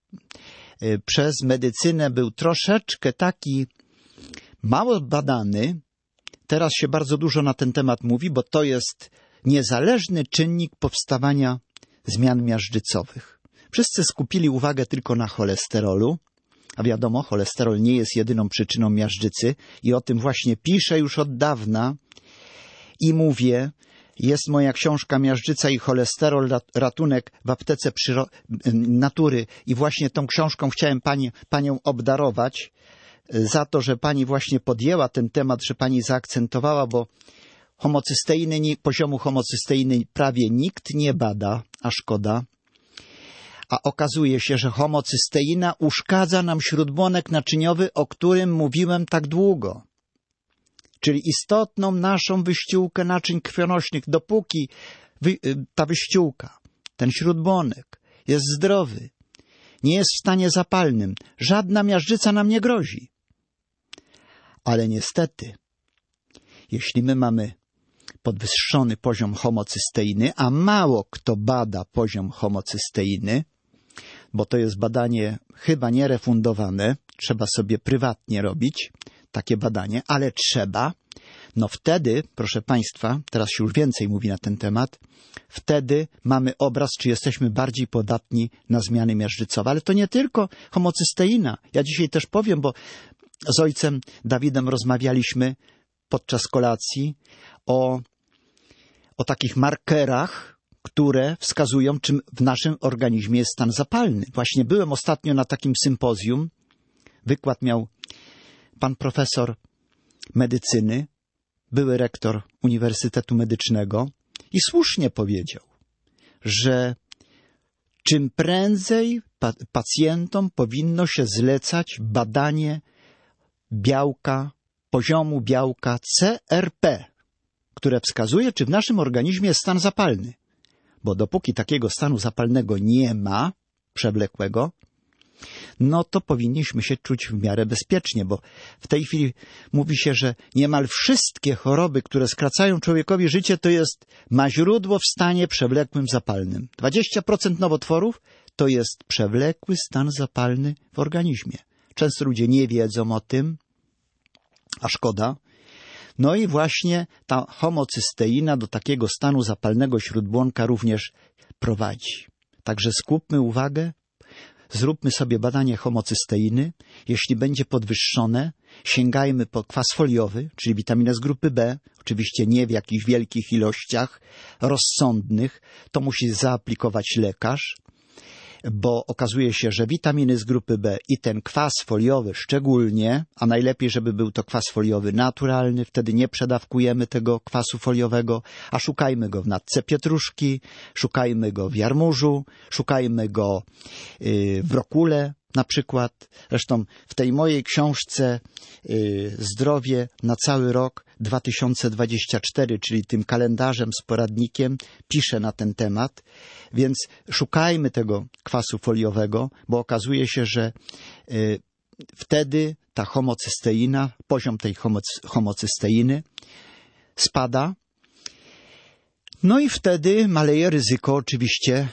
S2: przez medycynę był troszeczkę taki mało badany. Teraz się bardzo dużo na ten temat mówi, bo to jest niezależny czynnik powstawania zmian miażdżycowych. Wszyscy skupili uwagę tylko na cholesterolu, a wiadomo, cholesterol nie jest jedyną przyczyną miażdżycy i o tym właśnie piszę już od dawna i mówię. Jest moja książka Miażdżyca i cholesterol, ratunek w aptece przyro- natury i właśnie tą książką chciałem pani, panią obdarować za to, że pani właśnie podjęła ten temat, że pani zaakcentowała, bo homocysteiny, poziomu homocysteiny prawie nikt nie bada, a szkoda. A okazuje się, że homocysteina uszkadza nam śródbłonek naczyniowy, o którym mówiłem tak długo. Czyli istotną naszą wyściółkę naczyń krwionośnych, dopóki wy, ta wyściółka, ten śródbłonek jest zdrowy, nie jest w stanie zapalnym, żadna miażdżyca nam nie grozi. Ale niestety, jeśli my mamy podwyższony poziom homocysteiny, a mało kto bada poziom homocysteiny, bo to jest badanie chyba nierefundowane, trzeba sobie prywatnie robić takie badanie, ale trzeba, no wtedy, proszę Państwa, teraz się już więcej mówi na ten temat, wtedy mamy obraz, czy jesteśmy bardziej podatni na zmiany miażdżycowe. Ale to nie tylko homocysteina. Ja dzisiaj też powiem, bo z ojcem Dawidem rozmawialiśmy podczas kolacji o, o takich markerach, które wskazują, czym w naszym organizmie jest stan zapalny. Właśnie byłem ostatnio na takim sympozjum, wykład miał pan profesor medycyny, były rektor Uniwersytetu Medycznego i słusznie powiedział, że czym prędzej pa- pacjentom powinno się zlecać badanie białka, poziomu białka C R P, które wskazuje, czy w naszym organizmie jest stan zapalny. Bo dopóki takiego stanu zapalnego nie ma, przewlekłego, no to powinniśmy się czuć w miarę bezpiecznie, bo w tej chwili mówi się, że niemal wszystkie choroby, które skracają człowiekowi życie, to jest, ma źródło w stanie przewlekłym zapalnym. dwadzieścia procent nowotworów to jest przewlekły stan zapalny w organizmie. Często ludzie nie wiedzą o tym, a szkoda. No i właśnie ta homocysteina do takiego stanu zapalnego śródbłonka również prowadzi. Także skupmy uwagę, zróbmy sobie badanie homocysteiny. Jeśli będzie podwyższone, sięgajmy po kwas foliowy, czyli witaminę z grupy B, oczywiście nie w jakichś wielkich ilościach, rozsądnych. To musi zaaplikować lekarz, bo okazuje się, że witaminy z grupy B i ten kwas foliowy szczególnie, a najlepiej, żeby był to kwas foliowy naturalny, wtedy nie przedawkujemy tego kwasu foliowego, a szukajmy go w natce pietruszki, szukajmy go w jarmużu, szukajmy go yy, w rokule na przykład. Zresztą w tej mojej książce yy, Zdrowie na cały rok dwa tysiące dwudziesty czwarty, czyli tym kalendarzem z poradnikiem, piszę na ten temat, więc szukajmy tego kwasu foliowego, bo okazuje się, że y, wtedy ta homocysteina, poziom tej homocy, homocysteiny spada, no i wtedy maleje ryzyko oczywiście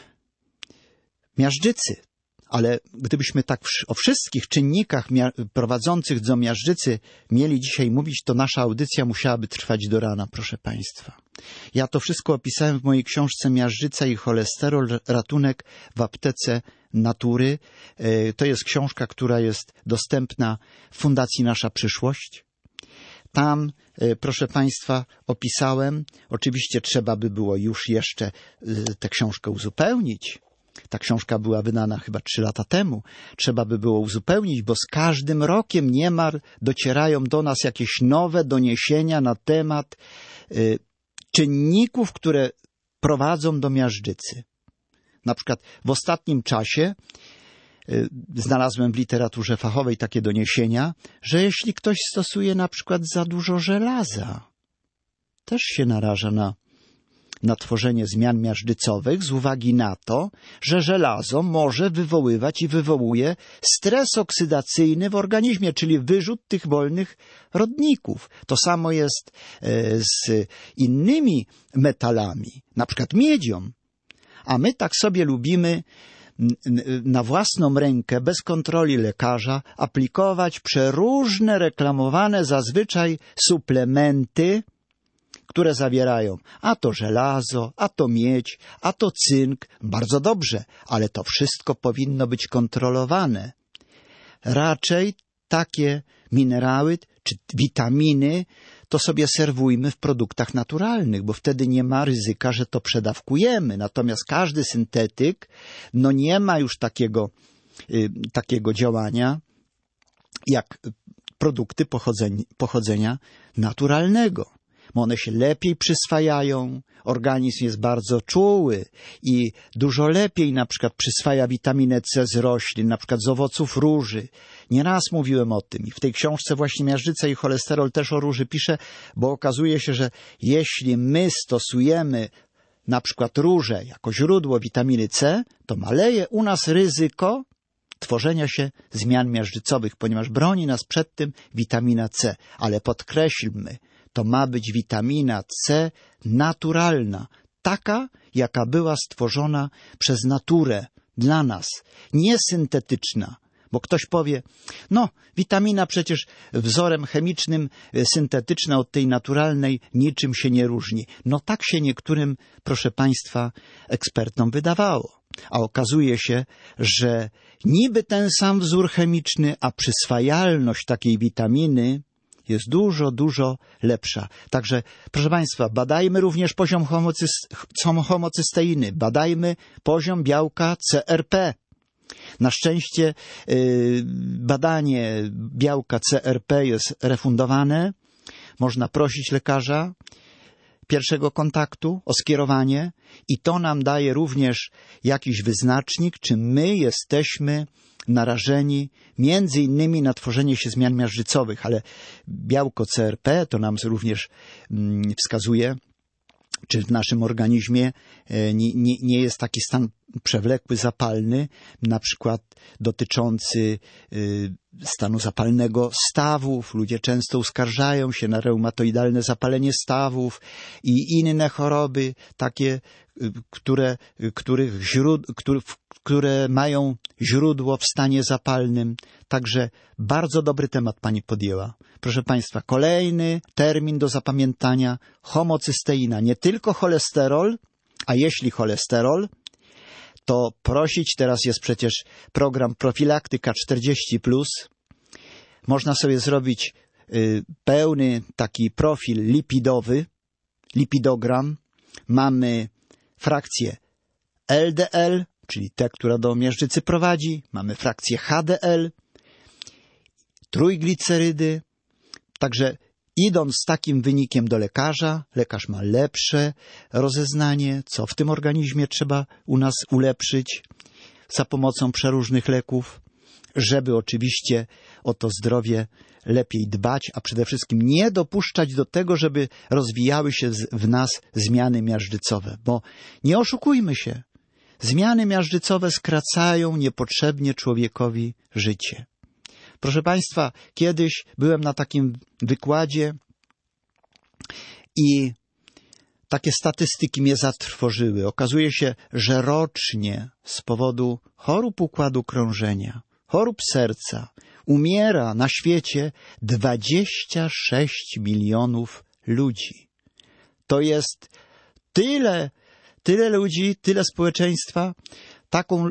S2: miażdżycy. Ale gdybyśmy tak o wszystkich czynnikach prowadzących do miażdżycy mieli dzisiaj mówić, to nasza audycja musiałaby trwać do rana, proszę Państwa. Ja to wszystko opisałem w mojej książce Miażdżyca i cholesterol, ratunek w aptece natury. To jest książka, która jest dostępna w Fundacji Nasza Przyszłość. Tam, proszę Państwa, opisałem, oczywiście trzeba by było już jeszcze tę książkę uzupełnić. Ta książka była wydana chyba trzy lata temu. Trzeba by było uzupełnić, bo z każdym rokiem niemal docierają do nas jakieś nowe doniesienia na temat y, czynników, które prowadzą do miażdżycy. Na przykład w ostatnim czasie y, znalazłem w literaturze fachowej takie doniesienia, że jeśli ktoś stosuje na przykład za dużo żelaza, też się naraża na na tworzenie zmian miażdżycowych z uwagi na to, że żelazo może wywoływać i wywołuje stres oksydacyjny w organizmie, czyli wyrzut tych wolnych rodników. To samo jest z innymi metalami, na przykład miedzią. A my tak sobie lubimy na własną rękę, bez kontroli lekarza, aplikować przeróżne reklamowane zazwyczaj suplementy, które zawierają a to żelazo, a to miedź, a to cynk. Bardzo dobrze, ale to wszystko powinno być kontrolowane. Raczej takie minerały czy witaminy to sobie serwujmy w produktach naturalnych, bo wtedy nie ma ryzyka, że to przedawkujemy. Natomiast każdy syntetyk no nie ma już takiego, y, takiego działania jak produkty pochodzenia, pochodzenia naturalnego. One się lepiej przyswajają, organizm jest bardzo czuły i dużo lepiej na przykład przyswaja witaminę C z roślin, na przykład z owoców róży. Nieraz mówiłem o tym i w tej książce właśnie Miażdżyca i cholesterol też o róży piszę, bo okazuje się, że jeśli my stosujemy na przykład różę jako źródło witaminy C, to maleje u nas ryzyko tworzenia się zmian miażdżycowych, ponieważ broni nas przed tym witamina C. Ale podkreślmy, to ma być witamina C naturalna, taka, jaka była stworzona przez naturę dla nas, nie syntetyczna. Bo ktoś powie, no, witamina przecież wzorem chemicznym syntetyczna od tej naturalnej niczym się nie różni. No tak się niektórym, proszę Państwa, ekspertom wydawało. A okazuje się, że niby ten sam wzór chemiczny, a przyswajalność takiej witaminy jest dużo, dużo lepsza. Także, proszę Państwa, badajmy również poziom homocyst- homocysteiny, badajmy poziom białka C R P. Na szczęście yy, badanie białka C R P jest refundowane. Można prosić lekarza. pierwszego kontaktu, o skierowanie i to nam daje również jakiś wyznacznik, czy my jesteśmy narażeni między innymi na tworzenie się zmian miażdżycowych, ale białko C R P to nam również mm, wskazuje, czy w naszym organizmie nie, nie, nie jest taki stan przewlekły, zapalny, na przykład dotyczący y, stanu zapalnego stawów. Ludzie często uskarżają się na reumatoidalne zapalenie stawów i inne choroby, takie, y, które, y, których źród, które, które mają źródło w stanie zapalnym. Także bardzo dobry temat pani podjęła. Proszę państwa, kolejny termin do zapamiętania. Homocysteina. Nie tylko cholesterol, a jeśli cholesterol, to prosić, teraz jest przecież program Profilaktyka czterdzieści plus. Można sobie zrobić y, pełny taki profil lipidowy, lipidogram. Mamy frakcję L D L, czyli tę, która do miażdżycy prowadzi. Mamy frakcję H D L, trójglicerydy. Także idąc z takim wynikiem do lekarza, lekarz ma lepsze rozeznanie, co w tym organizmie trzeba u nas ulepszyć za pomocą przeróżnych leków, żeby oczywiście o to zdrowie lepiej dbać, a przede wszystkim nie dopuszczać do tego, żeby rozwijały się w nas zmiany miażdżycowe. Bo nie oszukujmy się, zmiany miażdżycowe skracają niepotrzebnie człowiekowi życie. Proszę państwa, kiedyś byłem na takim wykładzie i takie statystyki mnie zatrwożyły. Okazuje się, że rocznie z powodu chorób układu krążenia, chorób serca umiera na świecie dwadzieścia sześć milionów ludzi. To jest tyle, tyle ludzi, tyle społeczeństwa, taką,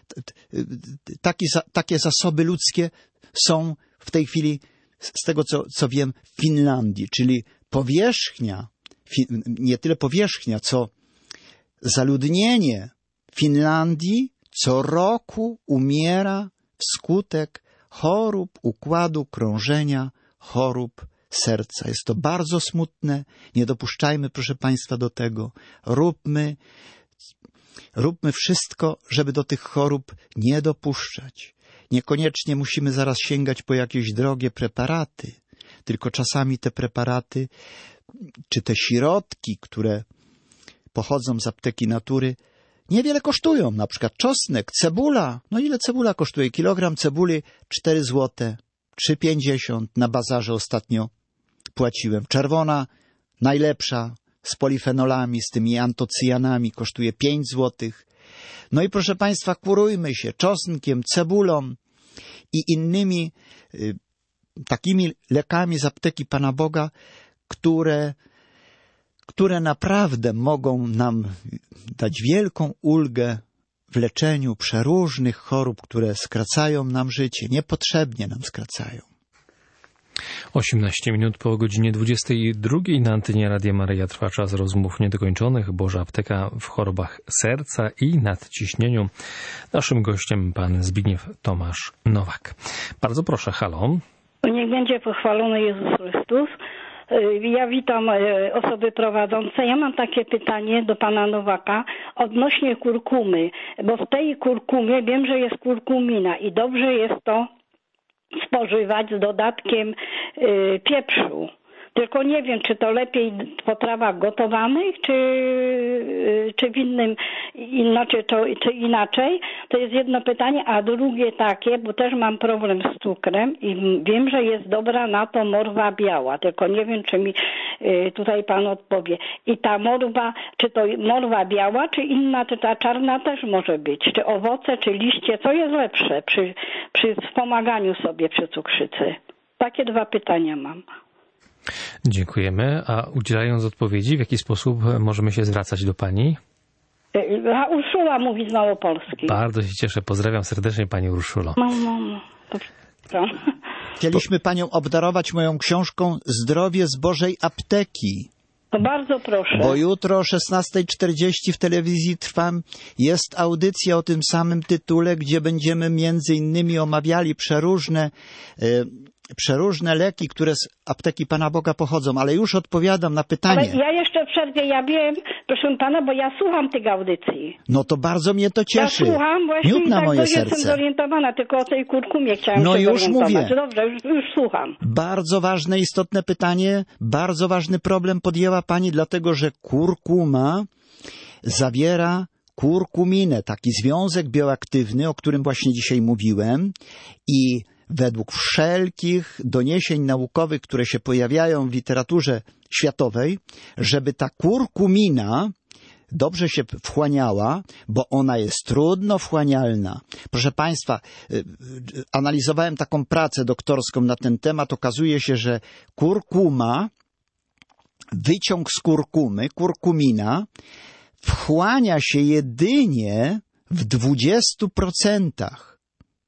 S2: taki, takie zasoby ludzkie są w tej chwili, z tego co, co wiem, w Finlandii, czyli powierzchnia, nie tyle powierzchnia, co zaludnienie Finlandii co roku umiera wskutek chorób układu krążenia, chorób serca. Jest to bardzo smutne. Nie dopuszczajmy, proszę państwa, do tego. Róbmy, róbmy wszystko, żeby do tych chorób nie dopuszczać. Niekoniecznie musimy zaraz sięgać po jakieś drogie preparaty, tylko czasami te preparaty, czy te środki, które pochodzą z apteki natury, niewiele kosztują. Na przykład czosnek, cebula. No ile cebula kosztuje? Kilogram cebuli cztery złote, trzy pięćdziesiąt. Na bazarze ostatnio płaciłem. Czerwona, najlepsza, z polifenolami, z tymi antocyjanami, kosztuje pięć złotych. No i proszę państwa, kurujmy się czosnkiem, cebulą i innymi y, takimi lekami z apteki Pana Boga, które, które naprawdę mogą nam dać wielką ulgę w leczeniu przeróżnych chorób, które skracają nam życie, niepotrzebnie nam skracają.
S1: osiemnaście minut po godzinie dwudziestej drugiej na antenie Radia Maryja trwa czas rozmów niedokończonych. Boża Apteka w chorobach serca i nadciśnieniu. Naszym gościem pan Zbigniew Tomasz Nowak. Bardzo proszę, halo.
S5: Niech będzie pochwalony Jezus Chrystus. Ja witam osoby prowadzące. Ja mam takie pytanie do pana Nowaka odnośnie kurkumy, bo w tej kurkumie wiem, że jest kurkumina i dobrze jest to spożywać z dodatkiem y, pieprzu. Tylko nie wiem, czy to lepiej w potrawach gotowanych, czy, y, czy w innym, inaczej, to, czy inaczej. To jest jedno pytanie, a drugie takie, bo też mam problem z cukrem i wiem, że jest dobra na to morwa biała, tylko nie wiem, czy mi y, tutaj pan odpowie. I ta morwa, czy to morwa biała, czy inna, czy ta czarna też może być, czy owoce, czy liście, co jest lepsze przy, przy wspomaganiu sobie przy cukrzycy? Takie dwa pytania mam.
S1: Dziękujemy. A udzielając odpowiedzi, w jaki sposób możemy się zwracać do pani?
S5: A Urszula mówi z Małopolski.
S1: Bardzo się cieszę. Pozdrawiam serdecznie pani Urszulo.
S5: No, no, no. Dobrze.
S2: Chcieliśmy panią obdarować moją książką Zdrowie z Bożej Apteki.
S5: To bardzo proszę.
S2: Bo jutro o szesnasta czterdzieści w telewizji Trwam jest audycja o tym samym tytule, gdzie będziemy między innymi omawiali przeróżne y, przeróżne leki, które z apteki Pana Boga pochodzą, ale już odpowiadam na pytanie.
S5: Ale ja jeszcze przerwie, ja wiem, proszę pana, bo ja słucham tych audycji.
S2: No to bardzo mnie to cieszy.
S5: Ja słucham właśnie
S2: Miód
S5: i
S2: na
S5: tak
S2: moje
S5: jestem
S2: serce.
S5: zorientowana, tylko o tej kurkumie chciałam
S2: No
S5: się
S2: już
S5: zorientować.
S2: mówię.
S5: Dobrze, już, już słucham.
S2: Bardzo ważne, istotne pytanie, bardzo ważny problem podjęła Pani, dlatego że kurkuma zawiera kurkuminę, taki związek bioaktywny, o którym właśnie dzisiaj mówiłem, i według wszelkich doniesień naukowych, które się pojawiają w literaturze światowej, żeby ta kurkumina dobrze się wchłaniała, bo ona jest trudno wchłanialna. Proszę Państwa, analizowałem taką pracę doktorską na ten temat. Okazuje się, że kurkuma, wyciąg z kurkumy, kurkumina, wchłania się jedynie w dwudziestu procentach.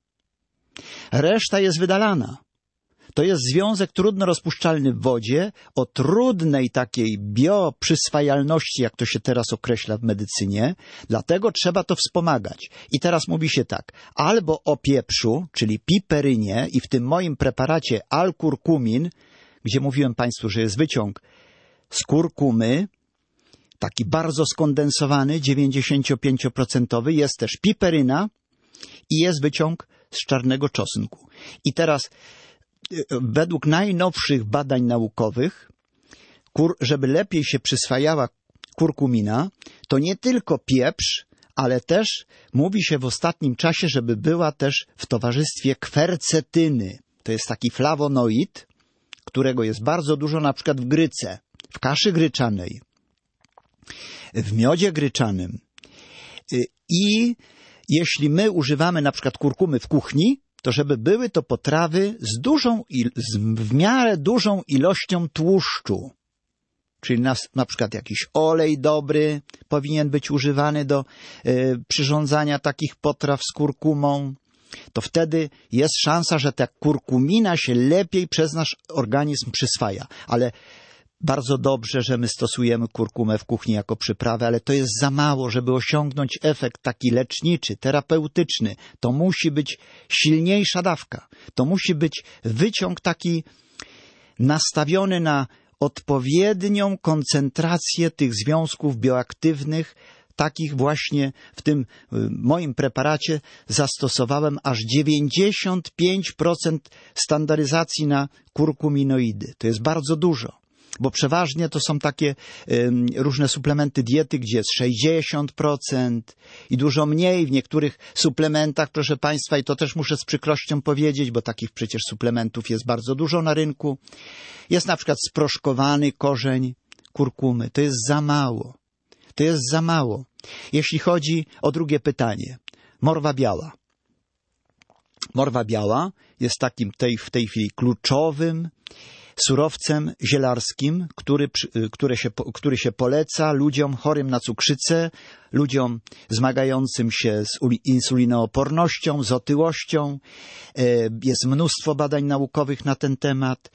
S2: Reszta jest wydalana. To jest związek trudno rozpuszczalny w wodzie, o trudnej takiej bioprzyswajalności, jak to się teraz określa w medycynie, dlatego trzeba to wspomagać. I teraz mówi się tak, albo o pieprzu, czyli piperynie i w tym moim preparacie L-kurkumin, gdzie mówiłem Państwu, że jest wyciąg z kurkumy, taki bardzo skondensowany, dziewięćdziesięciopięcioprocentowy, jest też piperyna i jest wyciąg z czarnego czosnku. I teraz według najnowszych badań naukowych, kur, żeby lepiej się przyswajała kurkumina, to nie tylko pieprz, ale też mówi się w ostatnim czasie, żeby była też w towarzystwie kwercetyny. To jest taki flawonoid, którego jest bardzo dużo na przykład w gryce, w kaszy gryczanej, w miodzie gryczanym. I jeśli my używamy na przykład kurkumy w kuchni, to żeby były to potrawy z dużą, z w miarę dużą ilością tłuszczu. Czyli na, na przykład jakiś olej dobry powinien być używany do y, przyrządzania takich potraw z kurkumą. To wtedy jest szansa, że ta kurkumina się lepiej przez nasz organizm przyswaja. Ale bardzo dobrze, że my stosujemy kurkumę w kuchni jako przyprawę, ale to jest za mało, żeby osiągnąć efekt taki leczniczy, terapeutyczny. To musi być silniejsza dawka. To musi być wyciąg taki nastawiony na odpowiednią koncentrację tych związków bioaktywnych. Takich właśnie w tym moim preparacie zastosowałem aż dziewięćdziesiąt pięć procent standaryzacji na kurkuminoidy. To jest bardzo dużo. Bo przeważnie to są takie y, różne suplementy diety, gdzie jest sześćdziesiąt procent i dużo mniej w niektórych suplementach, proszę Państwa, i to też muszę z przykrością powiedzieć, bo takich przecież suplementów jest bardzo dużo na rynku. Jest na przykład sproszkowany korzeń kurkumy. To jest za mało. To jest za mało. Jeśli chodzi o drugie pytanie. Morwa biała. Morwa biała jest takim tej, w tej chwili kluczowym surowcem zielarskim, który, który, się, który się poleca ludziom chorym na cukrzycę, ludziom zmagającym się z insulinoopornością, z otyłością. Jest mnóstwo badań naukowych na ten temat.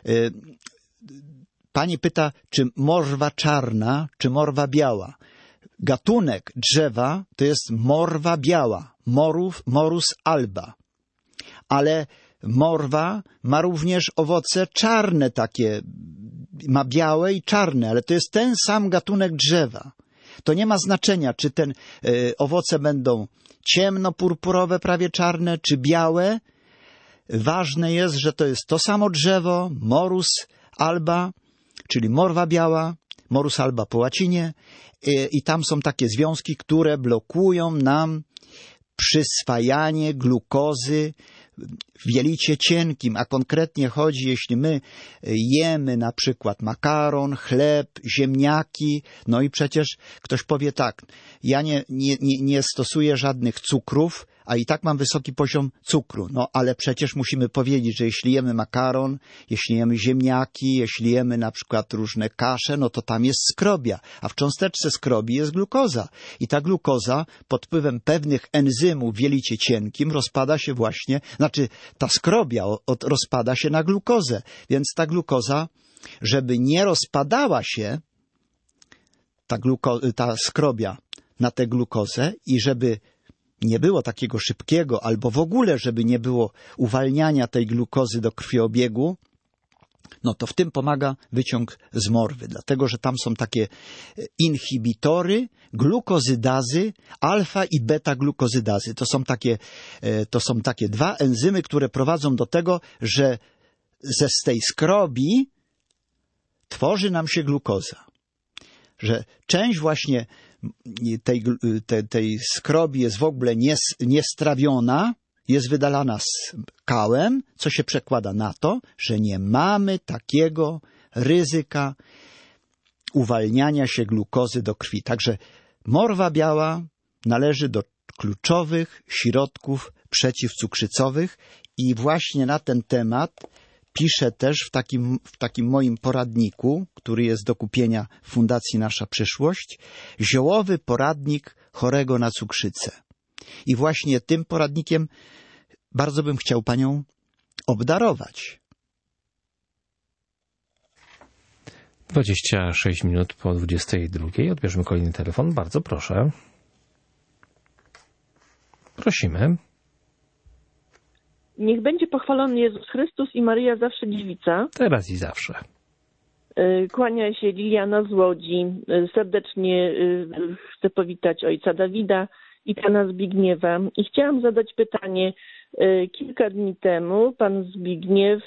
S2: Pani pyta, czy morwa czarna, czy morwa biała. Gatunek drzewa to jest morwa biała, morów, morus alba. Ale morwa ma również owoce czarne takie, ma białe i czarne, ale to jest ten sam gatunek drzewa. To nie ma znaczenia, czy te y, owoce będą ciemno-purpurowe, prawie czarne, czy białe. Ważne jest, że to jest to samo drzewo, morus alba, czyli morwa biała, morus alba po łacinie, y, i tam są takie związki, które blokują nam przyswajanie glukozy w jelicie cienkim, a konkretnie chodzi, jeśli my jemy na przykład makaron, chleb, ziemniaki, no i przecież ktoś powie tak, ja nie, nie, nie, nie stosuję żadnych cukrów, a i tak mam wysoki poziom cukru. No ale przecież musimy powiedzieć, że jeśli jemy makaron, jeśli jemy ziemniaki, jeśli jemy na przykład różne kasze, no to tam jest skrobia, a w cząsteczce skrobi jest glukoza. I ta glukoza pod wpływem pewnych enzymów w jelicie cienkim rozpada się właśnie, znaczy ta skrobia od, rozpada się na glukozę. Więc ta glukoza, żeby nie rozpadała się, ta, gluko, ta skrobia na tę glukozę i żeby nie było takiego szybkiego, albo w ogóle, żeby nie było uwalniania tej glukozy do krwiobiegu, no to w tym pomaga wyciąg z morwy, dlatego że tam są takie inhibitory glukozydazy, alfa i beta glukozydazy. To są takie, to są takie dwa enzymy, które prowadzą do tego, że ze z tej skrobi tworzy nam się glukoza. Że część właśnie tej, tej, tej skrobi jest w ogóle nies, niestrawiona, jest wydalana z kałem, co się przekłada na to, że nie mamy takiego ryzyka uwalniania się glukozy do krwi. Także morwa biała należy do kluczowych środków przeciwcukrzycowych i właśnie na ten temat piszę też w takim, w takim moim poradniku, który jest do kupienia w Fundacji Nasza Przyszłość, ziołowy poradnik chorego na cukrzycę. I właśnie tym poradnikiem bardzo bym chciał panią obdarować.
S1: dwadzieścia sześć minut po dwudziestej drugiej. Odbierzmy kolejny telefon. Bardzo proszę. Prosimy.
S6: Niech będzie pochwalony Jezus Chrystus i Maryja zawsze dziewica.
S1: Teraz i zawsze.
S6: Kłania się Liliana z Łodzi. Serdecznie chcę powitać ojca Dawida i pana Zbigniewa. I chciałam zadać pytanie. Kilka dni temu pan Zbigniew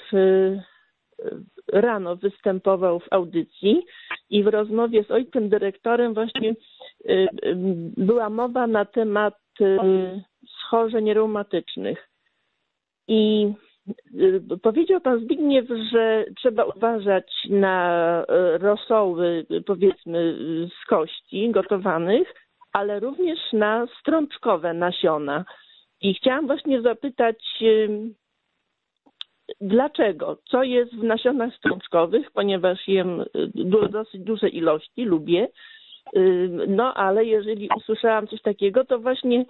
S6: rano występował w audycji i w rozmowie z ojcem dyrektorem właśnie była mowa na temat schorzeń reumatycznych. I powiedział pan Zbigniew, że trzeba uważać na rosoły, powiedzmy, z kości gotowanych, ale również na strączkowe nasiona. I chciałam właśnie zapytać, dlaczego? Co jest w nasionach strączkowych, ponieważ jem dosyć duże ilości, lubię. No ale jeżeli usłyszałam coś takiego, to właśnie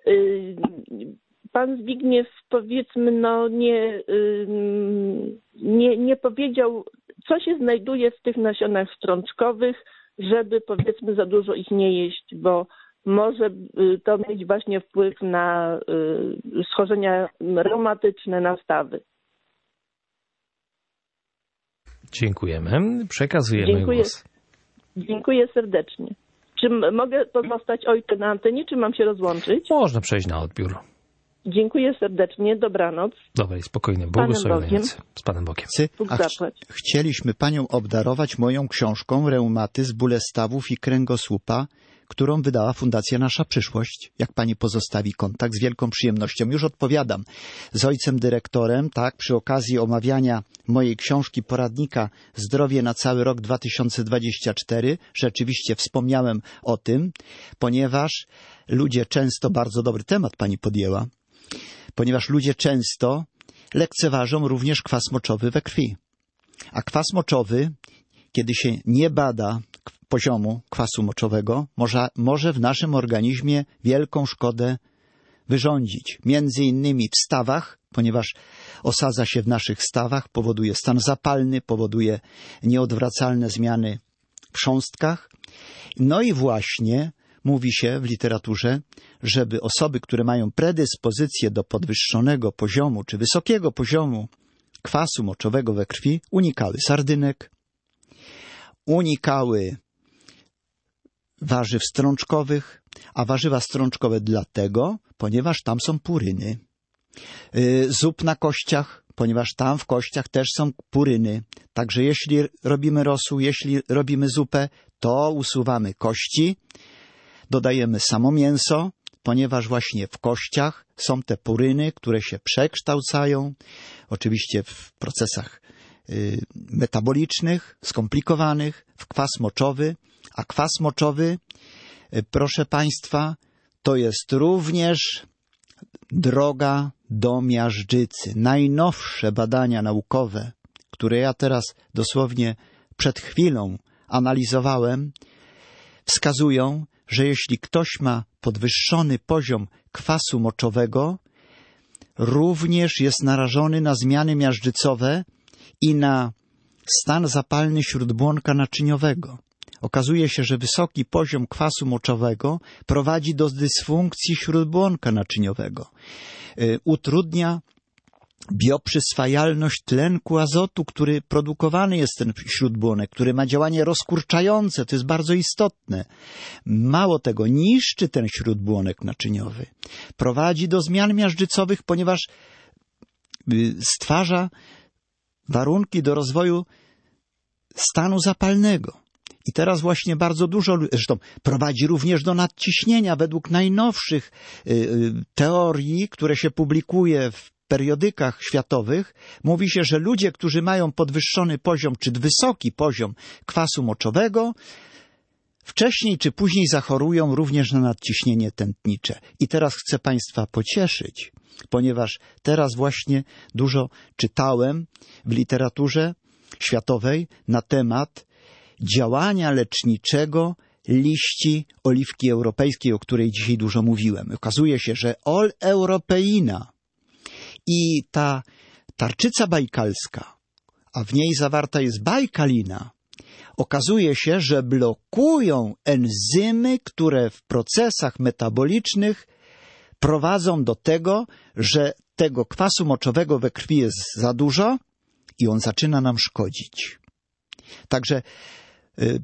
S6: pan Zbigniew, powiedzmy, no nie, nie, nie powiedział, co się znajduje w tych nasionach strączkowych, żeby, powiedzmy, za dużo ich nie jeść, bo może to mieć właśnie wpływ na schorzenia reumatyczne, na stawy.
S1: Dziękujemy. Przekazujemy
S6: Dziękuję.
S1: głos.
S6: Dziękuję serdecznie. Czy mogę pozostać ojcem na antenie, czy mam się rozłączyć?
S1: Można przejść na odbiór.
S6: Dziękuję serdecznie. Dobranoc.
S1: Dobra i spokojnie.
S6: Panem
S1: Błogosławiony
S6: Bogiem.
S1: nocy. Z Panem Bogiem.
S6: Bóg
S2: A ch
S6: zapłać.
S2: chcieliśmy panią obdarować moją książką Reumatyzm, bóle stawów i kręgosłupa, którą wydała Fundacja Nasza Przyszłość. Jak pani pozostawi kontakt, z wielką przyjemnością. Już odpowiadam z ojcem dyrektorem, tak, przy okazji omawiania mojej książki poradnika Zdrowie na cały rok dwa tysiące dwudziesty czwarty. Rzeczywiście wspomniałem o tym, ponieważ ludzie często, bardzo dobry temat pani podjęła, ponieważ ludzie często lekceważą również kwas moczowy we krwi. A kwas moczowy, kiedy się nie bada poziomu kwasu moczowego, może, może w naszym organizmie wielką szkodę wyrządzić. Między innymi w stawach, ponieważ osadza się w naszych stawach, powoduje stan zapalny, powoduje nieodwracalne zmiany w chrząstkach. No i właśnie mówi się w literaturze, żeby osoby, które mają predyspozycję do podwyższonego poziomu czy wysokiego poziomu kwasu moczowego we krwi, unikały sardynek, unikały warzyw strączkowych, a warzywa strączkowe dlatego, ponieważ tam są puryny. Zup na kościach, ponieważ tam w kościach też są puryny. Także jeśli robimy rosół, jeśli robimy zupę, to usuwamy kości, dodajemy samo mięso, ponieważ właśnie w kościach są te puryny, które się przekształcają, oczywiście w procesach y, metabolicznych, skomplikowanych, w kwas moczowy, a kwas moczowy, y, proszę Państwa, to jest również droga do miażdżycy. Najnowsze badania naukowe, które ja teraz dosłownie przed chwilą analizowałem, wskazują, że jeśli ktoś ma podwyższony poziom kwasu moczowego, również jest narażony na zmiany miażdżycowe i na stan zapalny śródbłonka naczyniowego. Okazuje się, że wysoki poziom kwasu moczowego prowadzi do dysfunkcji śródbłonka naczyniowego. Utrudnia bioprzyswajalność tlenku azotu, który produkowany jest ten śródbłonek, który ma działanie rozkurczające, to jest bardzo istotne. Mało tego, niszczy ten śródbłonek naczyniowy. Prowadzi do zmian miażdżycowych, ponieważ stwarza warunki do rozwoju stanu zapalnego. I teraz właśnie bardzo dużo, zresztą prowadzi również do nadciśnienia według najnowszych teorii, które się publikuje w periodykach światowych. Mówi się, że ludzie, którzy mają podwyższony poziom, czy wysoki poziom kwasu moczowego, wcześniej czy później zachorują również na nadciśnienie tętnicze. I teraz chcę Państwa pocieszyć, ponieważ teraz właśnie dużo czytałem w literaturze światowej na temat działania leczniczego liści oliwki europejskiej, o której dzisiaj dużo mówiłem. Okazuje się, że ol europeina i ta tarczyca bajkalska, a w niej zawarta jest bajkalina, okazuje się, że blokują enzymy, które w procesach metabolicznych prowadzą do tego, że tego kwasu moczowego we krwi jest za dużo i on zaczyna nam szkodzić. Także y,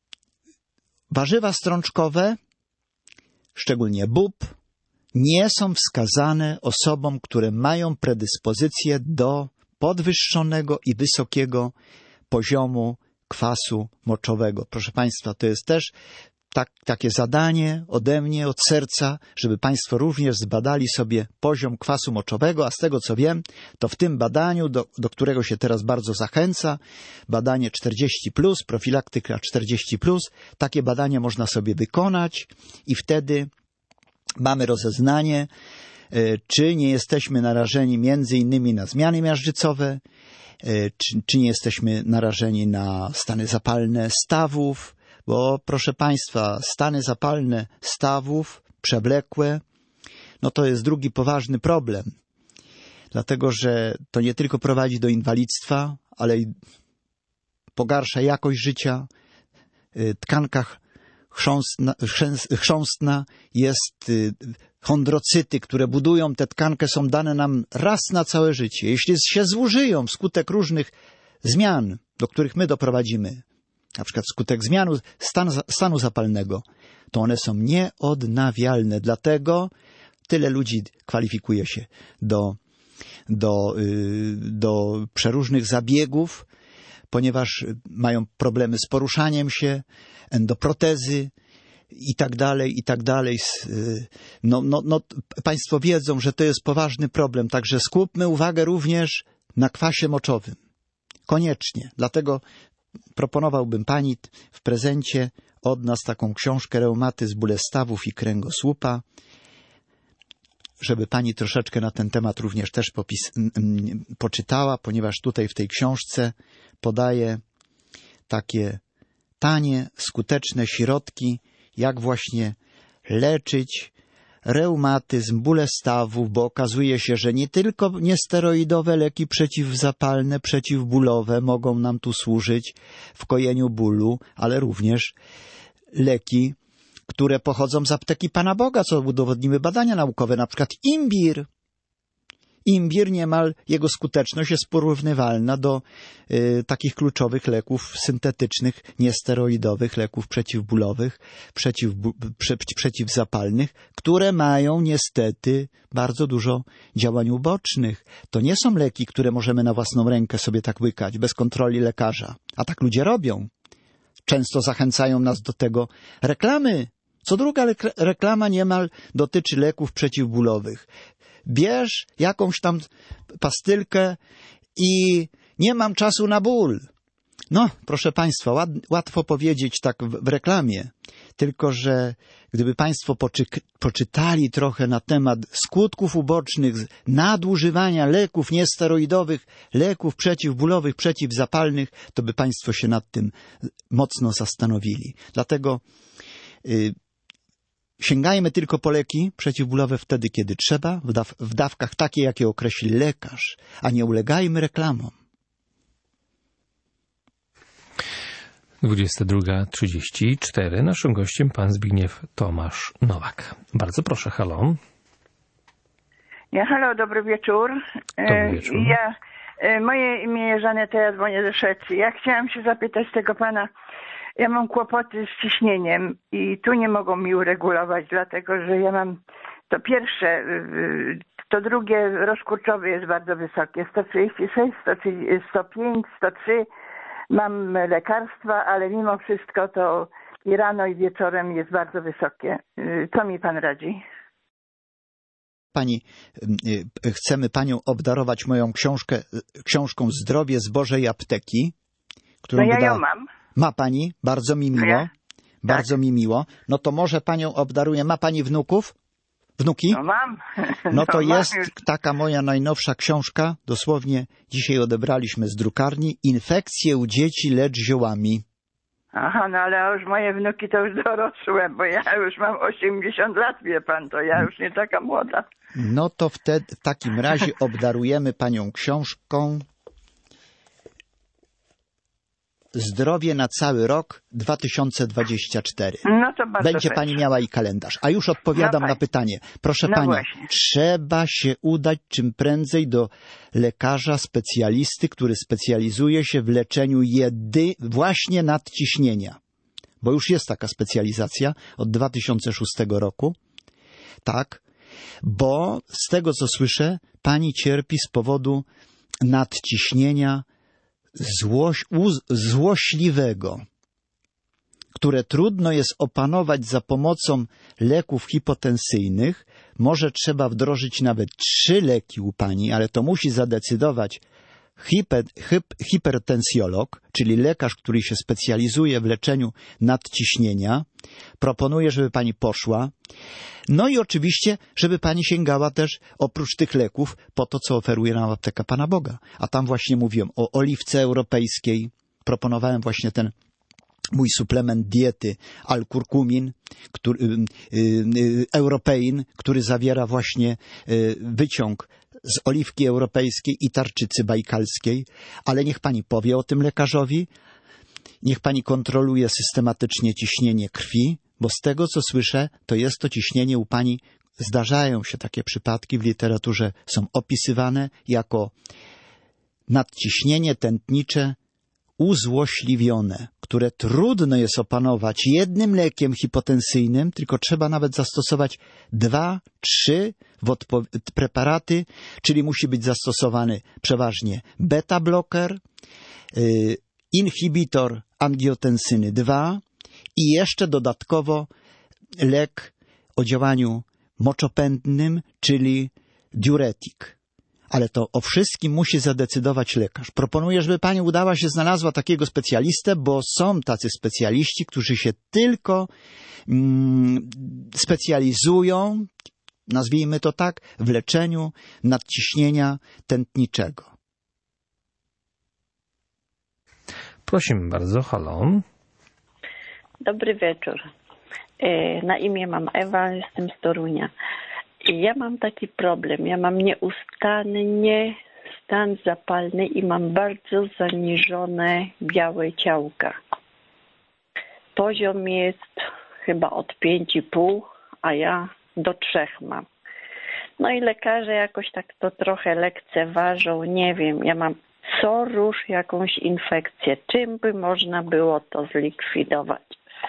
S2: warzywa strączkowe, szczególnie bób, nie są wskazane osobom, które mają predyspozycję do podwyższonego i wysokiego poziomu kwasu moczowego. Proszę Państwa, to jest też tak, takie zadanie ode mnie, od serca, żeby Państwo również zbadali sobie poziom kwasu moczowego, a z tego co wiem, to w tym badaniu, do, do którego się teraz bardzo zachęca, badanie czterdzieści plus, profilaktyka czterdzieści plus, takie badanie można sobie wykonać i wtedy mamy rozeznanie, czy nie jesteśmy narażeni między innymi na zmiany miażdżycowe, czy, czy nie jesteśmy narażeni na stany zapalne stawów, bo proszę Państwa, stany zapalne stawów, przewlekłe, no to jest drugi poważny problem. Dlatego, że to nie tylko prowadzi do inwalidztwa, ale i pogarsza jakość życia. Tkanka chrząstna, chrząstna jest, chondrocyty, które budują tę tkankę, są dane nam raz na całe życie. Jeśli się zużyją wskutek różnych zmian, do których my doprowadzimy, na przykład wskutek zmian stan, stanu zapalnego, to one są nieodnawialne. Dlatego tyle ludzi kwalifikuje się do, do, do przeróżnych zabiegów, ponieważ mają problemy z poruszaniem się, endoprotezy i tak dalej, i tak dalej. No, no, no, Państwo wiedzą, że to jest poważny problem, także skupmy uwagę również na kwasie moczowym. Koniecznie. Dlatego proponowałbym Pani w prezencie od nas taką książkę Reumatyzm, bóle stawów i kręgosłupa, żeby Pani troszeczkę na ten temat również też popis, poczytała, ponieważ tutaj w tej książce podaje takie tanie, skuteczne środki, jak właśnie leczyć reumatyzm, bóle stawów, bo okazuje się, że nie tylko niesteroidowe leki przeciwzapalne, przeciwbólowe mogą nam tu służyć w kojeniu bólu, ale również leki, które pochodzą z apteki Pana Boga, co udowodniły badania naukowe, na przykład imbir. Imbir niemal, jego skuteczność jest porównywalna do y, takich kluczowych leków syntetycznych, niesteroidowych, leków przeciwbólowych, przeciw, prze, przeciwzapalnych, które mają niestety bardzo dużo działań ubocznych. To nie są leki, które możemy na własną rękę sobie tak łykać, bez kontroli lekarza. A tak ludzie robią. Często zachęcają nas do tego reklamy. Co druga reklama niemal dotyczy leków przeciwbólowych. Bierz jakąś tam pastylkę i nie mam czasu na ból. No, proszę Państwa, ład, łatwo powiedzieć tak w, w reklamie, tylko że gdyby Państwo poczy, poczytali trochę na temat skutków ubocznych nadużywania leków niesteroidowych, leków przeciwbólowych, przeciwzapalnych, to by Państwo się nad tym mocno zastanowili. Dlatego yy, sięgajmy tylko po leki przeciwbólowe wtedy, kiedy trzeba, w, daw w dawkach takie, jakie określi lekarz, a nie ulegajmy reklamom.
S1: dwudziesta druga trzydzieści cztery. Naszym gościem pan Zbigniew Tomasz Nowak. Bardzo proszę, halo.
S7: Ja, halo, dobry wieczór.
S1: Dobry wieczór.
S7: Ja, moje imię Żaneta, ja dzwonię ze Szwecji. Ja chciałam się zapytać tego pana, ja mam kłopoty z ciśnieniem i tu nie mogą mi uregulować, dlatego że ja mam to pierwsze, to drugie rozkurczowe jest bardzo wysokie, sto trzydzieści sześć, sto pięć, sto trzy. Mam lekarstwa, ale mimo wszystko to i rano i wieczorem jest bardzo wysokie. Co mi pan radzi?
S2: Pani, chcemy panią obdarować moją książkę, książką Zdrowie z Bożej Apteki, którą
S7: No ja
S2: wydała...
S7: ją mam.
S2: Ma pani? Bardzo mi miło.
S7: Ja?
S2: Bardzo
S7: Tak.
S2: mi miło. No to może panią obdaruję. Ma pani wnuków? Wnuki?
S7: No mam.
S2: No to
S7: mam
S2: jest
S7: już.
S2: taka moja najnowsza książka, dosłownie dzisiaj odebraliśmy z drukarni, Infekcje u dzieci lecz ziołami.
S7: Aha, no ale już moje wnuki to już dorosłe, bo ja już mam osiemdziesiąt lat, wie pan, to ja już nie taka młoda.
S2: No to wtedy w takim razie obdarujemy panią książką Zdrowie na cały rok dwa tysiące dwudziesty czwarty.
S7: No to bardzo
S2: Będzie pani
S7: proszę.
S2: miała i kalendarz. A już odpowiadam
S7: No
S2: na
S7: pani.
S2: pytanie. Proszę
S7: No
S2: pani,
S7: właśnie.
S2: trzeba się udać czym prędzej do lekarza specjalisty, który specjalizuje się w leczeniu jedy właśnie nadciśnienia. Bo już jest taka specjalizacja od dwa tysiące szóstego roku. Tak, bo z tego co słyszę, pani cierpi z powodu nadciśnienia złoś, uz, złośliwego, które trudno jest opanować za pomocą leków hipotensyjnych. Może trzeba wdrożyć nawet trzy leki u pani, ale to musi zadecydować hiper, hip, hipertensjolog, czyli lekarz, który się specjalizuje w leczeniu nadciśnienia. Proponuję, żeby pani poszła. No i oczywiście, żeby pani sięgała też oprócz tych leków po to, co oferuje nam apteka Pana Boga. A tam właśnie mówiłem o oliwce europejskiej. Proponowałem właśnie ten mój suplement diety Al-Kurkumin, który, y, y, y, Europein, który zawiera właśnie y, wyciąg z oliwki europejskiej i tarczycy bajkalskiej. Ale niech pani powie o tym lekarzowi. Niech pani kontroluje systematycznie ciśnienie krwi, bo z tego, co słyszę, to jest to ciśnienie u pani, zdarzają się takie przypadki w literaturze, są opisywane jako nadciśnienie tętnicze uzłośliwione, które trudno jest opanować jednym lekiem hipotensyjnym, tylko trzeba nawet zastosować dwa, trzy w odpo- preparaty, czyli musi być zastosowany przeważnie beta-bloker, yy, inhibitor angiotensyny dwa i jeszcze dodatkowo lek o działaniu moczopędnym, czyli diuretik. Ale to o wszystkim musi zadecydować lekarz. Proponuję, żeby pani udała się, znalazła takiego specjalistę, bo są tacy specjaliści, którzy się tylko mm, specjalizują, nazwijmy to tak, w leczeniu nadciśnienia tętniczego.
S1: Prosimy bardzo, halo.
S8: Dobry wieczór. Na imię mam Ewa, jestem z Torunia. Ja mam taki problem. Ja mam nieustannie stan zapalny i mam bardzo zaniżone białe ciałka. Poziom jest chyba od pięć i pół, a ja do trzech mam. No i lekarze jakoś tak to trochę lekceważą. Nie wiem, ja mam co rusz jakąś infekcję. Czym by można było to zlikwidować?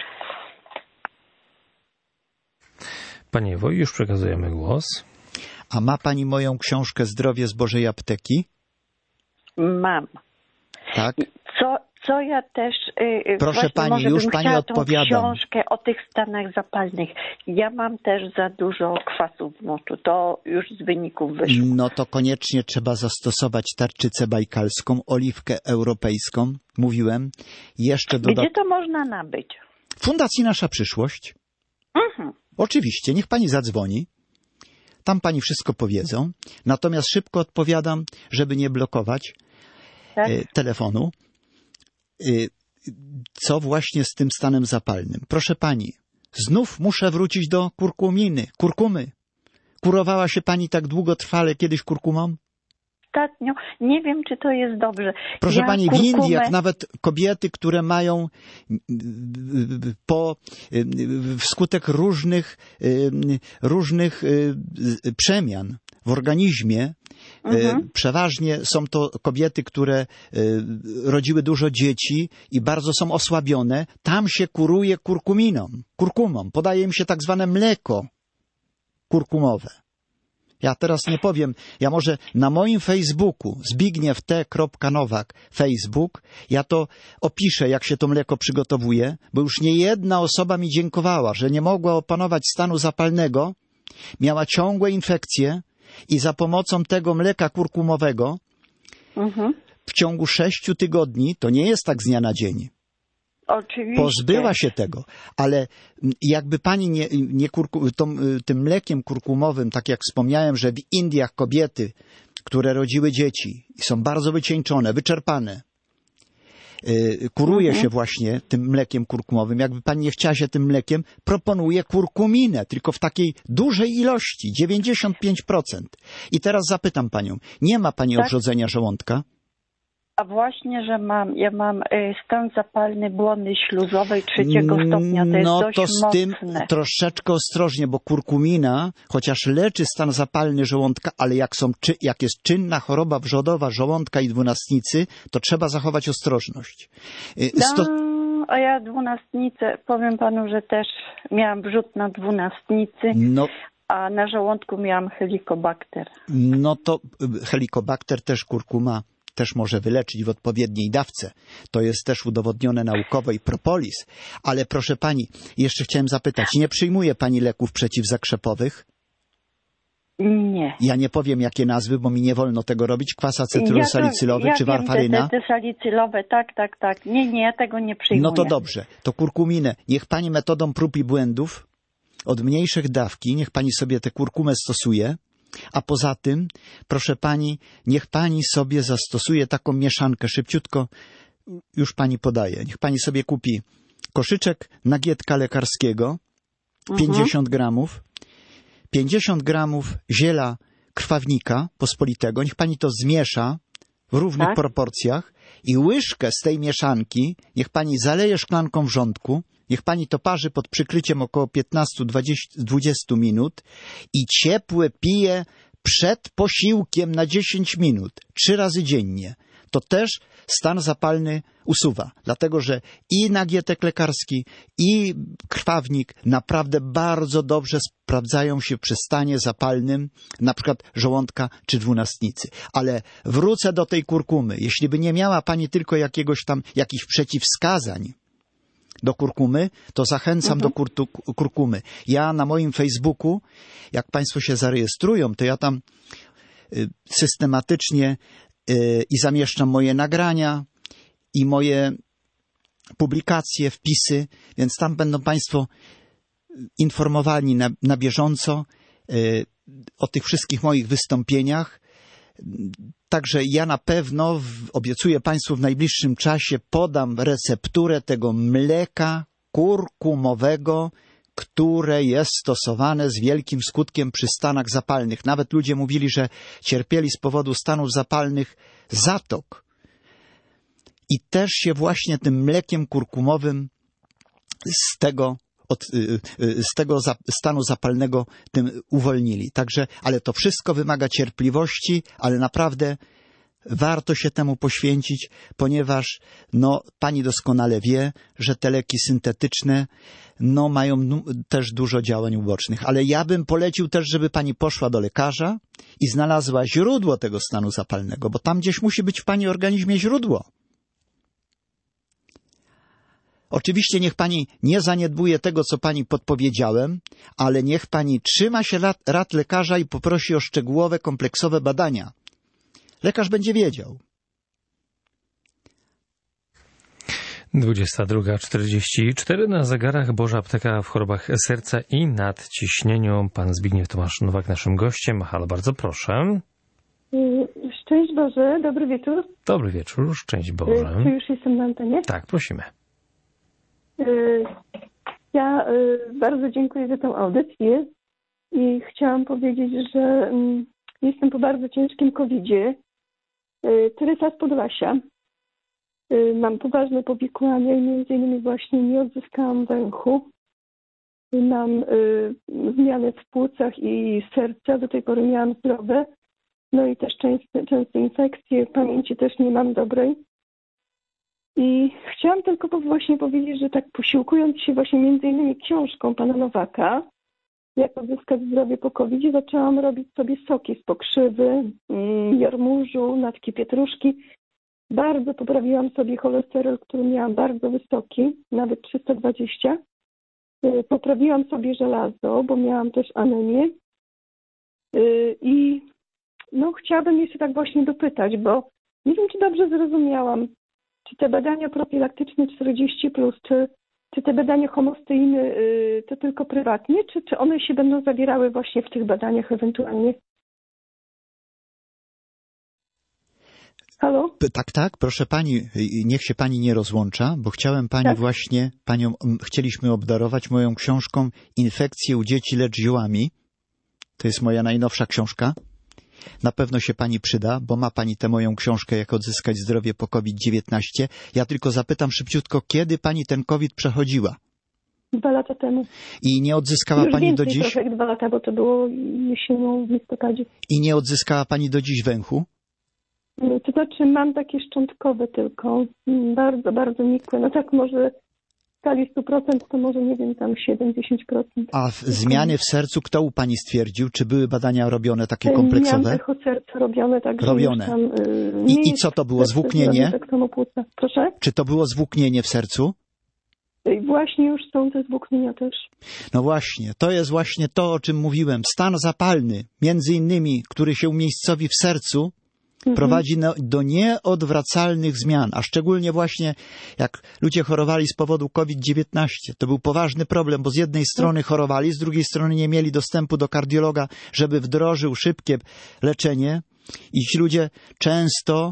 S1: Panie Ewo, już przekazujemy głos.
S2: A ma pani moją książkę Zdrowie z Bożej Apteki?
S8: Mam.
S2: Tak.
S8: Co, co ja też... Yy,
S2: Proszę pani,
S8: może
S2: już
S8: bym
S2: pani
S8: chciała
S2: odpowiadam.
S8: Tą książkę o tych stanach zapalnych. Ja mam też za dużo kwasu w moczu. To już z wyników wyszło.
S2: No to koniecznie trzeba zastosować tarczycę bajkalską, oliwkę europejską. Mówiłem. Jeszcze doda...
S8: Gdzie to można nabyć?
S2: Fundacji Nasza Przyszłość.
S8: Mhm.
S2: Oczywiście, niech pani zadzwoni. Tam pani wszystko powiedzą. Natomiast szybko odpowiadam, żeby nie blokować
S8: Tak?
S2: e, telefonu. E, co właśnie z tym stanem zapalnym? Proszę pani, znów muszę wrócić do kurkuminy, kurkumy. Kurowała się pani tak długotrwale kiedyś kurkumą?
S8: ostatnio, nie wiem, czy to jest dobrze.
S2: Proszę
S8: ja
S2: pani,
S8: kurkumę...
S2: w Indiach nawet kobiety, które mają po, wskutek różnych, różnych przemian w organizmie, mhm. przeważnie są to kobiety, które rodziły dużo dzieci i bardzo są osłabione, tam się kuruje kurkuminą, kurkumą. Podaje im się tak zwane mleko kurkumowe. Ja teraz nie powiem, ja może na moim Facebooku Zbigniew T. Nowak Facebook, ja to opiszę, jak się to mleko przygotowuje, bo już nie jedna osoba mi dziękowała, że nie mogła opanować stanu zapalnego, miała ciągłe infekcje i za pomocą tego mleka kurkumowego mhm. w ciągu sześciu tygodni, to nie jest tak z dnia na dzień,
S8: oczywiście.
S2: Pozbyła się tego, ale jakby pani nie, nie kurku, tą, tym mlekiem kurkumowym, tak jak wspomniałem, że w Indiach kobiety, które rodziły dzieci i są bardzo wycieńczone, wyczerpane, yy, kuruje mhm. się właśnie tym mlekiem kurkumowym. Jakby pani nie chciała się tym mlekiem, proponuje kurkuminę, tylko w takiej dużej ilości, dziewięćdziesiąt pięć procent. I teraz zapytam panią, nie ma pani tak? obrzodzenia żołądka?
S8: A właśnie, że mam, ja mam stan zapalny błony śluzowej trzeciego stopnia, to jest
S2: no
S8: dość
S2: to z
S8: mocne.
S2: tym troszeczkę ostrożnie, bo kurkumina, chociaż leczy stan zapalny żołądka, ale jak, są, jak jest czynna choroba wrzodowa żołądka i dwunastnicy, to trzeba zachować ostrożność. Sto...
S8: No, a ja dwunastnicę, powiem panu, że też miałam wrzód na dwunastnicy. No. A na żołądku miałam helikobakter.
S2: No to helikobakter też kurkuma też może wyleczyć w odpowiedniej dawce. To jest też udowodnione naukowo i propolis. Ale proszę pani, jeszcze chciałem zapytać, nie przyjmuje pani leków przeciwzakrzepowych?
S8: Nie.
S2: Ja nie powiem, jakie nazwy, bo mi nie wolno tego robić. Kwas acetylsalicylowy
S8: ja to, ja
S2: czy
S8: wiem,
S2: warfaryna?
S8: Te, te salicylowe, tak, tak, tak. Nie, nie, ja tego nie przyjmuję.
S2: No to dobrze. To kurkuminę. Niech pani metodą prób i błędów od mniejszych dawki, niech pani sobie tę kurkumę stosuje. A poza tym, proszę pani, niech pani sobie zastosuje taką mieszankę szybciutko, już pani podaje. Niech pani sobie kupi koszyczek nagietka lekarskiego, mhm. pięćdziesiąt gramów, pięćdziesiąt gramów ziela krwawnika pospolitego, niech pani to zmiesza w równych tak? proporcjach i łyżkę z tej mieszanki niech pani zaleje szklanką wrzątku. Niech pani to parzy pod przykryciem około piętnaście do dwudziestu minut i ciepłe pije przed posiłkiem na dziesięć minut, trzy razy dziennie. To też stan zapalny usuwa, dlatego że i nagietek lekarski, i krwawnik naprawdę bardzo dobrze sprawdzają się przy stanie zapalnym, na przykład żołądka czy dwunastnicy. Ale wrócę do tej kurkumy. Jeśli by nie miała pani tylko jakiegoś tam, jakichś przeciwwskazań do kurkumy, to zachęcam mhm. do kurtu, kurkumy. Ja na moim Facebooku, jak państwo się zarejestrują, to ja tam y, systematycznie y, i zamieszczam moje nagrania i moje publikacje, wpisy, więc tam będą państwo informowani na, na bieżąco y, o tych wszystkich moich wystąpieniach. Także ja na pewno obiecuję państwu w najbliższym czasie podam recepturę tego mleka kurkumowego, które jest stosowane z wielkim skutkiem przy stanach zapalnych. Nawet ludzie mówili, że cierpieli z powodu stanów zapalnych zatok. I też się właśnie tym mlekiem kurkumowym z tego Od, z tego za, stanu zapalnego tym uwolnili. Także, ale to wszystko wymaga cierpliwości, ale naprawdę warto się temu poświęcić, ponieważ no, pani doskonale wie, że te leki syntetyczne no, mają też dużo działań ubocznych. Ale ja bym polecił też, żeby pani poszła do lekarza i znalazła źródło tego stanu zapalnego, bo tam gdzieś musi być w pani organizmie źródło. Oczywiście niech pani nie zaniedbuje tego, co pani podpowiedziałem, ale niech pani trzyma się rad, rad lekarza i poprosi o szczegółowe, kompleksowe badania. Lekarz będzie wiedział.
S1: dwudziesta druga czterdzieści cztery na zegarach. Boża Apteka w chorobach serca i nadciśnieniu. Pan Zbigniew Tomasz Nowak naszym gościem. Halo, bardzo proszę.
S9: Szczęść Boże, dobry wieczór.
S1: Dobry wieczór, szczęść Boże.
S9: Czy już jestem na antenie?
S1: Tak, prosimy.
S9: Ja bardzo dziękuję za tę audycję i chciałam powiedzieć, że jestem po bardzo ciężkim kowidzie Teresa z Podlasia. Mam poważne powikłania i między innymi właśnie nie odzyskałam węchu. Mam y, zmiany w płucach i serca, do tej pory miałam zdrowe. No i też częste, częste infekcje, pamięci też nie mam dobrej. I chciałam tylko właśnie powiedzieć, że tak posiłkując się właśnie między innymi książką pana Nowaka, jak odzyskać zdrowie po kowidzie, zaczęłam robić sobie soki z pokrzywy, mm, jarmużu, natki pietruszki. Bardzo poprawiłam sobie cholesterol, który miałam bardzo wysoki, nawet trzysta dwadzieścia. Poprawiłam sobie żelazo, bo miałam też anemię. I no, chciałabym jeszcze tak właśnie dopytać, bo nie wiem, czy dobrze zrozumiałam, czy te badania profilaktyczne czterdzieści plus, czy, czy te badania homosteiny to tylko prywatnie, czy, czy one się będą zawierały właśnie w tych badaniach ewentualnie? Halo?
S2: Tak, tak, proszę pani, niech się pani nie rozłącza, bo chciałem pani tak? właśnie, panią, chcieliśmy obdarować moją książką Infekcje u dzieci lecz ziołami. To jest moja najnowsza książka. Na pewno się pani przyda, bo ma pani tę moją książkę, jak odzyskać zdrowie po COVID dziewiętnaście. Ja tylko zapytam szybciutko, kiedy pani ten COVID przechodziła?
S9: Dwa lata temu.
S2: I nie odzyskała
S9: Już
S2: pani
S9: więcej,
S2: do dziś?
S9: trochę jak dwa lata, bo to było jesienią w listopadzie.
S2: I nie odzyskała pani do dziś węchu?
S9: To znaczy mam takie szczątkowe tylko, bardzo, bardzo nikłe. No tak może w skali sto procent to może nie wiem, tam siedem do dziesięciu procent.
S2: A w zmiany w sercu kto u pani stwierdził? Czy były badania robione takie kompleksowe?
S9: Miałam echo serca robione. Także
S2: robione.
S9: Tam, yy,
S2: I, I co to było? Zwłóknienie?
S9: Tak samo płuca. Proszę?
S2: Czy to było zwłóknienie w sercu?
S9: I właśnie już są te zwłóknienia też.
S2: No właśnie, to jest właśnie to, o czym mówiłem. Stan zapalny, między innymi, który się umiejscowi w sercu, prowadzi no, do nieodwracalnych zmian, a szczególnie właśnie jak ludzie chorowali z powodu COVID dziewiętnaście. To był poważny problem, bo z jednej strony chorowali, z drugiej strony nie mieli dostępu do kardiologa, żeby wdrożył szybkie leczenie. I ci ludzie często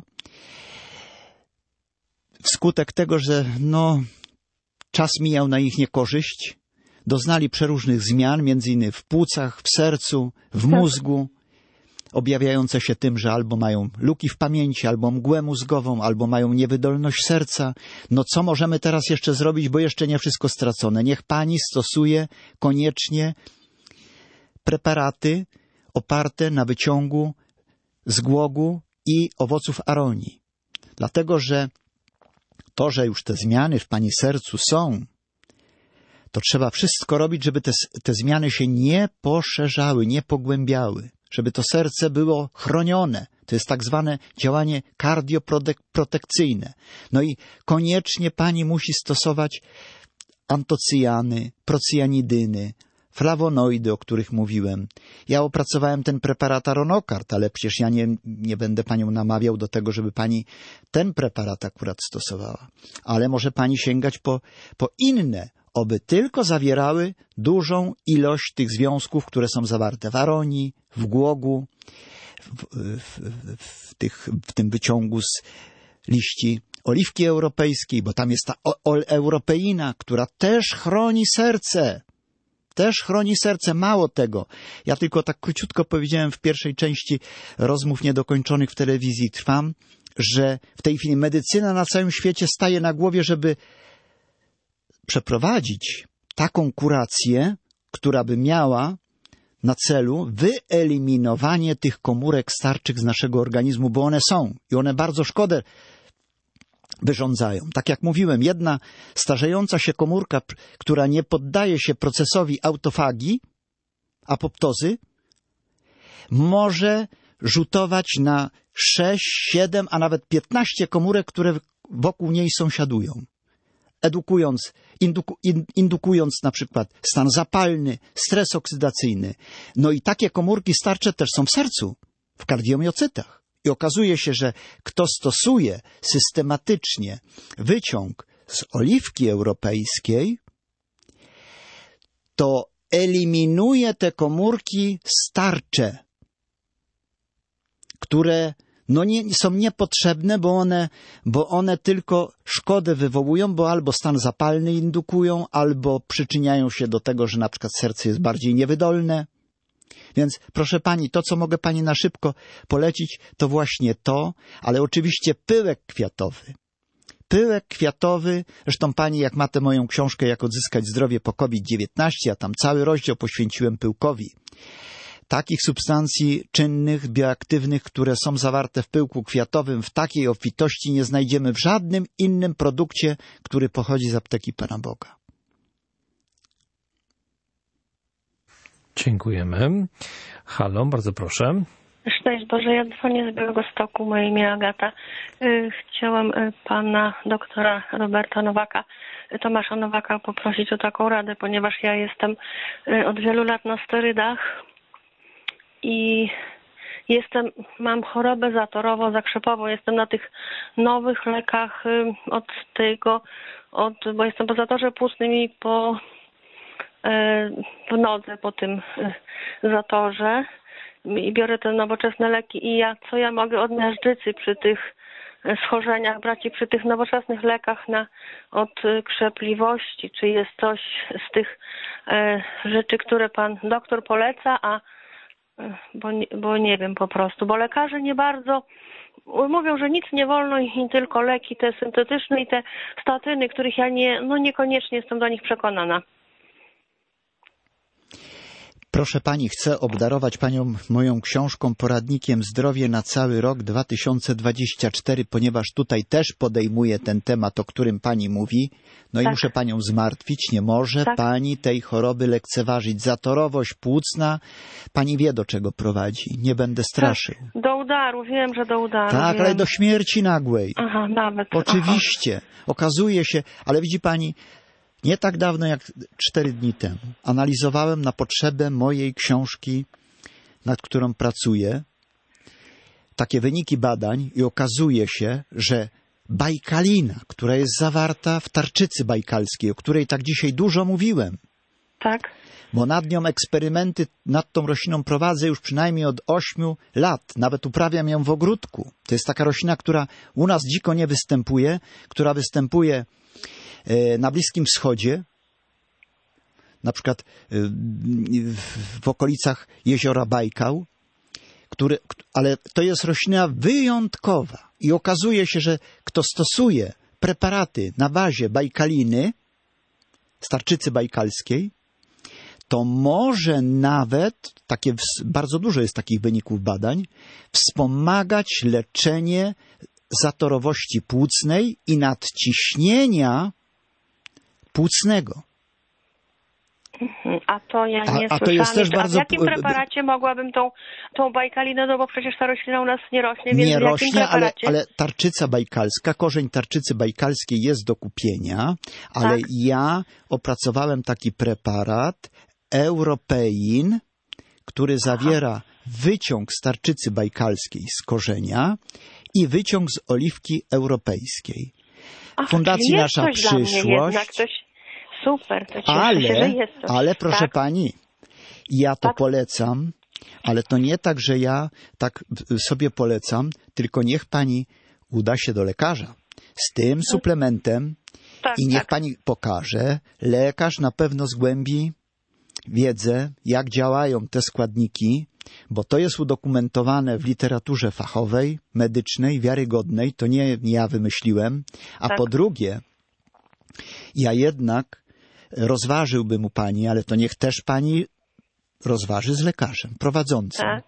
S2: wskutek tego, że no, czas mijał na ich niekorzyść, doznali przeróżnych zmian, między innymi w płucach, w sercu, w mózgu, objawiające się tym, że albo mają luki w pamięci, albo mgłę mózgową, albo mają niewydolność serca. No co możemy teraz jeszcze zrobić, bo jeszcze nie wszystko stracone. Niech pani stosuje koniecznie preparaty oparte na wyciągu z głogu i owoców aronii. Dlatego, że to, że już te zmiany w pani sercu są, to trzeba wszystko robić, żeby te, te zmiany się nie poszerzały, nie pogłębiały. Żeby to serce było chronione. To jest tak zwane działanie kardioprotekcyjne. No i koniecznie pani musi stosować antocyjany, procjanidyny, flawonoidy, o których mówiłem. Ja opracowałem ten preparat Aronokard, ale przecież ja nie, nie będę panią namawiał do tego, żeby pani ten preparat akurat stosowała. Ale może pani sięgać po, po inne, oby tylko zawierały dużą ilość tych związków, które są zawarte w aronii, w głogu, w, w, w, tych, w tym wyciągu z liści oliwki europejskiej, bo tam jest ta europeina, która też chroni serce. Też chroni serce. Mało tego. Ja tylko tak króciutko powiedziałem w pierwszej części rozmów niedokończonych w telewizji Trwam, że w tej chwili medycyna na całym świecie staje na głowie, żeby przeprowadzić taką kurację, która by miała na celu wyeliminowanie tych komórek starczych z naszego organizmu, bo one są i one bardzo szkodę wyrządzają. Tak jak mówiłem, jedna starzejąca się komórka, która nie poddaje się procesowi autofagii, apoptozy, może rzutować na sześć, siedem, a nawet piętnaście komórek, które wokół niej sąsiadują. Edukując, induku, in, indukując na przykład stan zapalny, stres oksydacyjny. No i takie komórki starcze też są w sercu, w kardiomiocytach. I okazuje się, że kto stosuje systematycznie wyciąg z oliwki europejskiej, to eliminuje te komórki starcze, które no nie, są niepotrzebne, bo one, bo one tylko szkodę wywołują, bo albo stan zapalny indukują, albo przyczyniają się do tego, że na przykład serce jest bardziej niewydolne. Więc proszę pani, to co mogę pani na szybko polecić, to właśnie to, ale oczywiście pyłek kwiatowy. Pyłek kwiatowy, zresztą pani jak ma tę moją książkę Jak odzyskać zdrowie po COVID dziewiętnaście, ja tam cały rozdział poświęciłem pyłkowi. Takich substancji czynnych, bioaktywnych, które są zawarte w pyłku kwiatowym w takiej obfitości nie znajdziemy w żadnym innym produkcie, który pochodzi z apteki Pana Boga.
S1: Dziękujemy. Halo, bardzo proszę.
S10: Szczęść Boże, ja dzwonię z Białegostoku, moje imię Agata. Chciałam pana doktora Roberta Nowaka, Tomasza Nowaka poprosić o taką radę, ponieważ ja jestem od wielu lat na sterydach i jestem, mam chorobę zatorowo-zakrzepową, jestem na tych nowych lekach od tego, od, bo jestem po zatorze płucnym i po w nodze po tym zatorze i biorę te nowoczesne leki i ja, co ja mogę od miażdżycy przy tych schorzeniach brać i przy tych nowoczesnych lekach na, od krzepliwości, czy jest coś z tych e, rzeczy, które pan doktor poleca, a bo, bo nie wiem po prostu, bo lekarze nie bardzo mówią, że nic nie wolno i tylko leki te syntetyczne i te statyny, których ja nie, no niekoniecznie jestem do nich przekonana.
S2: Proszę pani, chcę obdarować panią moją książką Poradnikiem Zdrowie na cały rok dwa tysiące dwudziesty czwarty, ponieważ tutaj też podejmuję ten temat, o którym pani mówi. No tak. I muszę panią zmartwić, nie może tak. pani tej choroby lekceważyć. Zatorowość płucna, pani wie, do czego prowadzi. Nie będę straszył.
S10: Tak. Do udaru, wiem, że do udaru.
S2: Tak,
S10: wiem.
S2: Ale do śmierci nagłej.
S10: Aha, nawet.
S2: Oczywiście. Aha. Okazuje się, ale widzi pani, nie tak dawno jak cztery dni temu analizowałem na potrzebę mojej książki, nad którą pracuję, takie wyniki badań i okazuje się, że bajkalina, która jest zawarta w tarczycy bajkalskiej, o której tak dzisiaj dużo mówiłem,
S10: tak,
S2: bo nad nią eksperymenty, nad tą rośliną prowadzę już przynajmniej od ośmiu lat, nawet uprawiam ją w ogródku. To jest taka roślina, która u nas dziko nie występuje, która występuje na Bliskim Wschodzie, na przykład w okolicach jeziora Bajkał, który, ale to jest roślina wyjątkowa i okazuje się, że kto stosuje preparaty na bazie bajkaliny, z tarczycy bajkalskiej, to może nawet, takie bardzo dużo jest takich wyników badań, wspomagać leczenie zatorowości płucnej i nadciśnienia płucnego.
S10: A to ja nie
S2: a, a to jest też
S10: a
S2: bardzo...
S10: w jakim preparacie mogłabym tą, tą bajkalinę, no bo przecież ta roślina u nas nie rośnie, więc
S2: nie
S10: w
S2: rośnie,
S10: jakim preparacie?
S2: ale, ale tarczyca bajkalska, korzeń tarczycy bajkalskiej jest do kupienia, ale tak? Ja opracowałem taki preparat Europein, który zawiera Aha. wyciąg z tarczycy bajkalskiej z korzenia i wyciąg z oliwki europejskiej.
S10: Ach,
S2: Fundacji Nasza Przyszłość.
S10: Super, to cieszę
S2: ale,
S10: się, że jest coś.
S2: ale proszę
S10: tak?
S2: pani, ja to
S10: tak?
S2: polecam, ale to nie tak, że ja tak sobie polecam, tylko niech pani uda się do lekarza z tym suplementem
S10: tak,
S2: i niech
S10: tak.
S2: pani pokaże. Lekarz na pewno zgłębi wiedzę, jak działają te składniki, bo to jest udokumentowane w literaturze fachowej, medycznej, wiarygodnej, to nie ja wymyśliłem, a tak. po drugie, ja jednak rozważyłbym u pani, ale to niech też pani rozważy z lekarzem prowadzącym. Tak.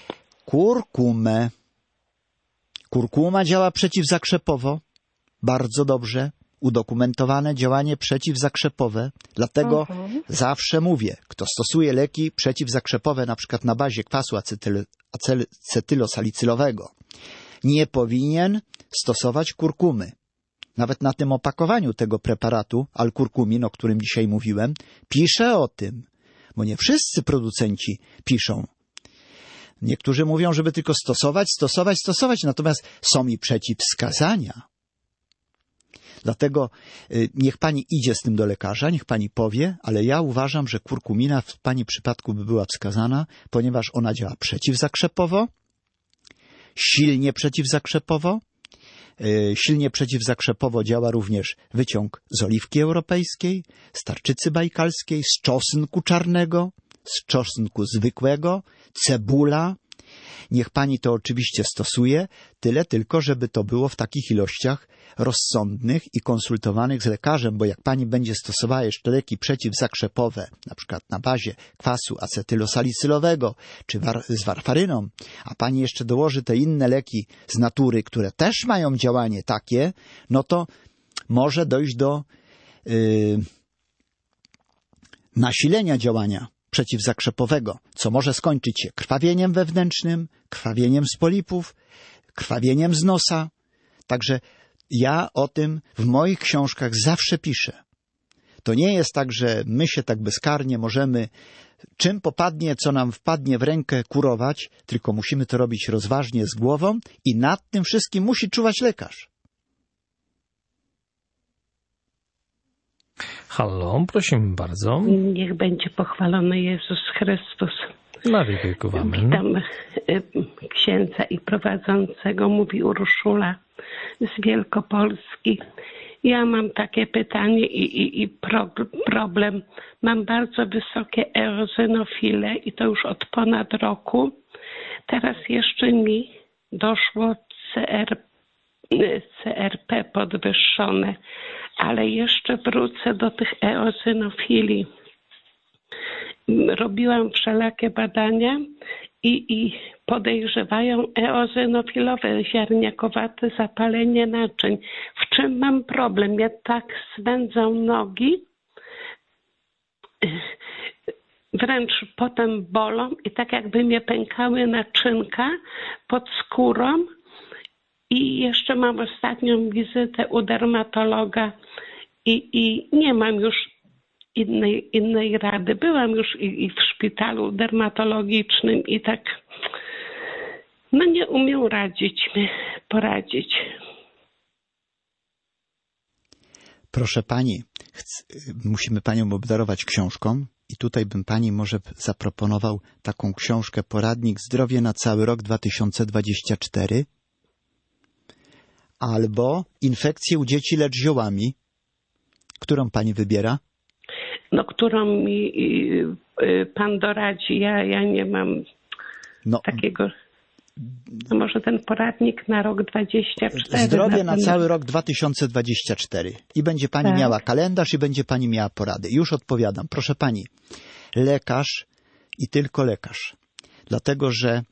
S2: Kurkumę. Kurkuma działa przeciwzakrzepowo, bardzo dobrze, udokumentowane działanie przeciwzakrzepowe. Dlatego uh-huh. zawsze mówię, kto stosuje leki przeciwzakrzepowe, na przykład na bazie kwasu acetyl, acetylosalicylowego, nie powinien stosować kurkumy. Nawet na tym opakowaniu tego preparatu, alkurkumin, o którym dzisiaj mówiłem, pisze o tym, bo nie wszyscy producenci piszą. Niektórzy mówią, żeby tylko stosować, stosować, stosować, natomiast są i przeciwwskazania. Dlatego y, niech pani idzie z tym do lekarza, niech pani powie, ale ja uważam, że kurkumina w pani przypadku by była wskazana, ponieważ ona działa przeciwzakrzepowo, silnie przeciwzakrzepowo, y, silnie przeciwzakrzepowo działa również wyciąg z oliwki europejskiej, z tarczycy bajkalskiej, z czosnku czarnego, z czosnku zwykłego, cebula. Niech pani to oczywiście stosuje, tyle tylko, żeby to było w takich ilościach rozsądnych i konsultowanych z lekarzem, bo jak pani będzie stosowała jeszcze leki przeciwzakrzepowe, na przykład na bazie kwasu acetylosalicylowego czy war- z warfaryną, a pani jeszcze dołoży te inne leki z natury, które też mają działanie takie, no to może dojść do yy, nasilenia działania przeciwzakrzepowego, co może skończyć się krwawieniem wewnętrznym, krwawieniem z polipów, krwawieniem z nosa. Także ja o tym w moich książkach zawsze piszę. To nie jest tak, że my się tak bezkarnie możemy czym popadnie, co nam wpadnie w rękę kurować, tylko musimy to robić rozważnie z głową i nad tym wszystkim musi czuwać lekarz.
S1: Halo, prosimy bardzo.
S11: Niech będzie pochwalony Jezus Chrystus.
S1: Na wieki wieków, amen.
S11: Witam księdza i prowadzącego, mówi Urszula z Wielkopolski. Ja mam takie pytanie i, i, i pro, problem. Mam bardzo wysokie eozinofile i to już od ponad roku. Teraz jeszcze mi doszło C R, C R P podwyższone, ale jeszcze wrócę do tych eozinofili. Robiłam wszelakie badania i, i podejrzewają eozinofilowe, ziarniakowate zapalenie naczyń. W czym mam problem? Ja tak swędzą nogi, wręcz potem bolą i tak jakby mnie pękały naczynka pod skórą. I jeszcze mam ostatnią wizytę u dermatologa i, i nie mam już innej, innej rady. Byłam już i, i w szpitalu dermatologicznym i tak no nie umiem radzić mi, poradzić.
S2: Proszę pani, chc- musimy panią obdarować książką i tutaj bym pani może zaproponował taką książkę Poradnik Zdrowie na cały rok dwa tysiące dwudziesty czwarty albo Infekcje u dzieci lecz ziołami. Którą pani wybiera?
S11: No, którą mi y, pan doradzi. Ja, ja nie mam no, takiego... No może ten poradnik na rok dwudziesty czwarty.
S2: Zdrowie na, na cały rok dwa tysiące dwudziesty czwarty. I będzie pani tak. miała kalendarz i będzie pani miała porady. Już odpowiadam. Proszę pani, lekarz i tylko lekarz. Dlatego, że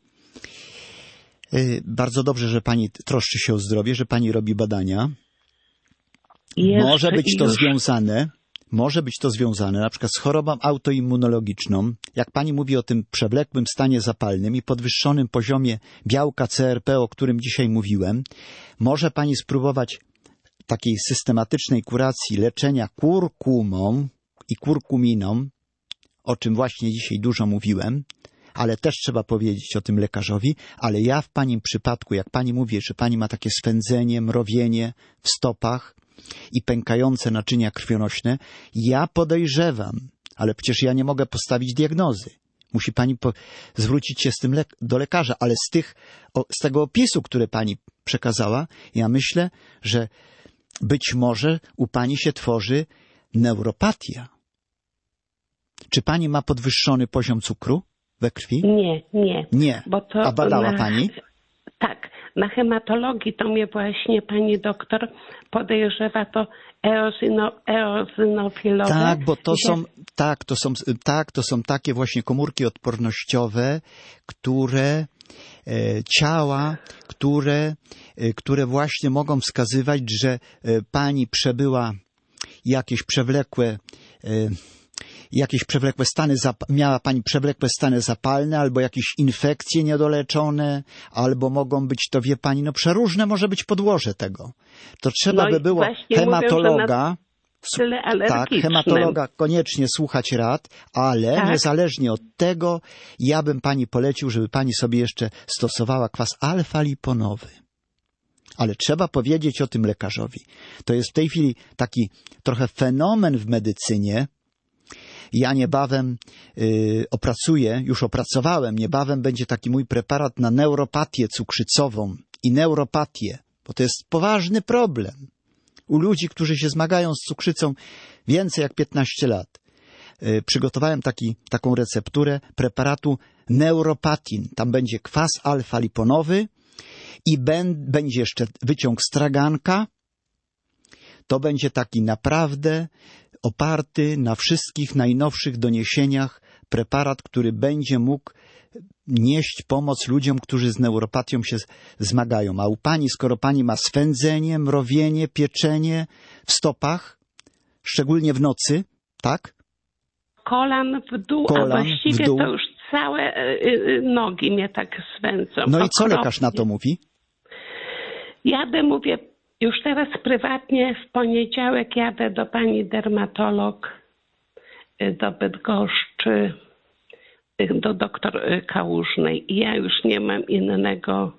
S2: y, bardzo dobrze, że pani troszczy się o zdrowie, że pani robi badania. Jeszcze może być to już... związane, może być to związane na przykład z chorobą autoimmunologiczną. Jak pani mówi o tym przewlekłym stanie zapalnym i podwyższonym poziomie białka C R P, o którym dzisiaj mówiłem, może pani spróbować takiej systematycznej kuracji leczenia kurkumą i kurkuminą, o czym właśnie dzisiaj dużo mówiłem, ale też trzeba powiedzieć o tym lekarzowi, ale ja w pani przypadku, jak pani mówi, że pani ma takie swędzenie, mrowienie w stopach i pękające naczynia krwionośne, ja podejrzewam, ale przecież ja nie mogę postawić diagnozy. Musi pani po- zwrócić się z tym le- do lekarza, ale z, tych, o, z tego opisu, który pani przekazała, ja myślę, że być może u pani się tworzy neuropatia. Czy pani ma podwyższony poziom cukru we krwi?
S11: Nie, nie.
S2: Nie.
S11: Bo to
S2: A badała
S11: na...
S2: pani?
S11: Tak. Na hematologii to mnie właśnie pani doktor podejrzewa to eozino, eozinofilowe.
S2: Tak, bo to
S11: że...
S2: są, tak, to są, tak, to są takie właśnie komórki odpornościowe, które e, ciała, które, e, które właśnie mogą wskazywać, że e, pani przebyła jakieś przewlekłe e, jakieś przewlekłe stany, miała pani przewlekłe stany zapalne, albo jakieś infekcje niedoleczone, albo mogą być, to wie pani, no przeróżne może być podłoże tego. To trzeba
S11: no
S2: by było hematologa,
S11: mówią,
S2: tak, hematologa koniecznie słuchać rad, ale tak. niezależnie od tego, ja bym pani polecił, żeby pani sobie jeszcze stosowała kwas alfa-liponowy. Ale trzeba powiedzieć o tym lekarzowi. To jest w tej chwili taki trochę fenomen w medycynie. Ja niebawem y, opracuję, już opracowałem, niebawem będzie taki mój preparat na neuropatię cukrzycową i neuropatię, bo to jest poważny problem u ludzi, którzy się zmagają z cukrzycą więcej jak piętnaście lat. y, przygotowałem taki, taką recepturę preparatu Neuropatin. Tam będzie kwas alfa-liponowy i ben, będzie jeszcze wyciąg straganka. To będzie taki naprawdę oparty na wszystkich najnowszych doniesieniach preparat, który będzie mógł nieść pomoc ludziom, którzy z neuropatią się zmagają. A u pani, skoro pani ma swędzenie, mrowienie, pieczenie w stopach, szczególnie w nocy, tak?
S11: Kolan w dół,
S2: Kolan
S11: a właściwie
S2: w dół.
S11: to już całe y, y, nogi mnie tak swędzą.
S2: No i co
S11: Okropnie.
S2: lekarz na to mówi?
S11: Jadę, mówię, już teraz prywatnie w poniedziałek jadę do pani dermatolog y, do Bydgoszczy, y, do doktor y, Kałużnej. I ja już nie mam innego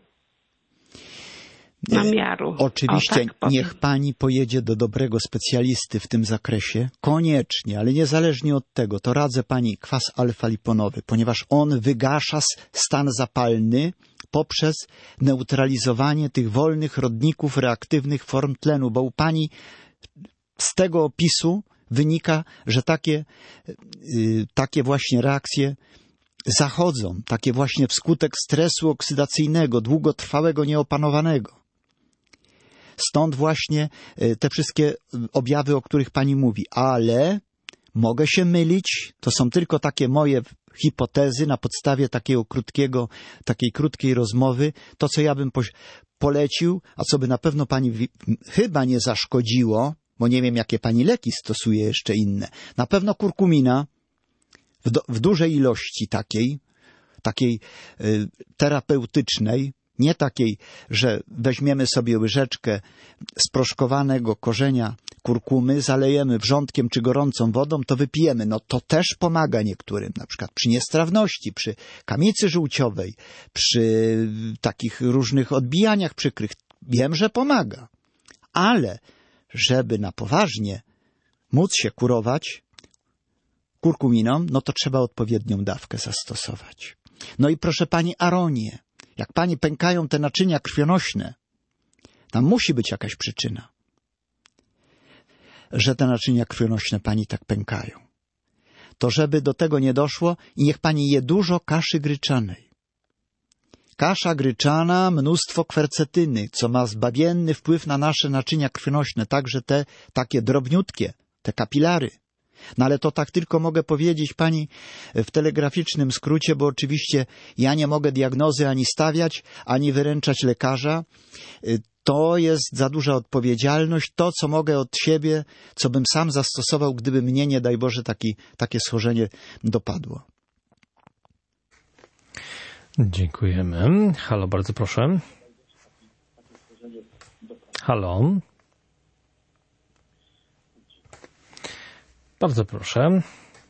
S11: namiaru.
S2: Oczywiście,
S11: O, tak powiem.
S2: niech pani pojedzie do dobrego specjalisty w tym zakresie. Koniecznie, ale niezależnie od tego, to radzę pani kwas alfa-liponowy, ponieważ on wygasza stan zapalny poprzez neutralizowanie tych wolnych rodników reaktywnych form tlenu, bo u pani z tego opisu wynika, że takie, yy, takie właśnie reakcje zachodzą, takie właśnie wskutek stresu oksydacyjnego, długotrwałego, nieopanowanego. Stąd właśnie te wszystkie objawy, o których pani mówi. Ale mogę się mylić, to są tylko takie moje hipotezy na podstawie takiego krótkiego, takiej krótkiej rozmowy. To, co ja bym polecił, a co by na pewno pani chyba nie zaszkodziło, bo nie wiem, jakie pani leki stosuje jeszcze inne. Na pewno kurkumina w, do, w dużej ilości takiej, takiej y, terapeutycznej, nie takiej, że weźmiemy sobie łyżeczkę sproszkowanego korzenia kurkumy, zalejemy wrzątkiem czy gorącą wodą, to wypijemy. No to też pomaga niektórym, na przykład przy niestrawności, przy kamicy żółciowej, przy takich różnych odbijaniach przykrych. Wiem, że pomaga. Ale żeby na poważnie móc się kurować kurkuminą, no to trzeba odpowiednią dawkę zastosować. No i proszę pani, aronię. Jak pani pękają te naczynia krwionośne, tam musi być jakaś przyczyna, że te naczynia krwionośne pani tak pękają. To żeby do tego nie doszło i niech pani je dużo kaszy gryczanej. Kasza gryczana, mnóstwo kwercetyny, co ma zbawienny wpływ na nasze naczynia krwionośne, także te takie drobniutkie, te kapilary. No ale to tak tylko mogę powiedzieć pani w telegraficznym skrócie, bo oczywiście ja nie mogę diagnozy ani stawiać, ani wyręczać lekarza. To jest za duża odpowiedzialność. To, co mogę od siebie, co bym sam zastosował, gdyby mnie, nie daj Boże, taki, takie schorzenie dopadło.
S1: Dziękujemy. Halo, bardzo proszę. Halo. Bardzo proszę.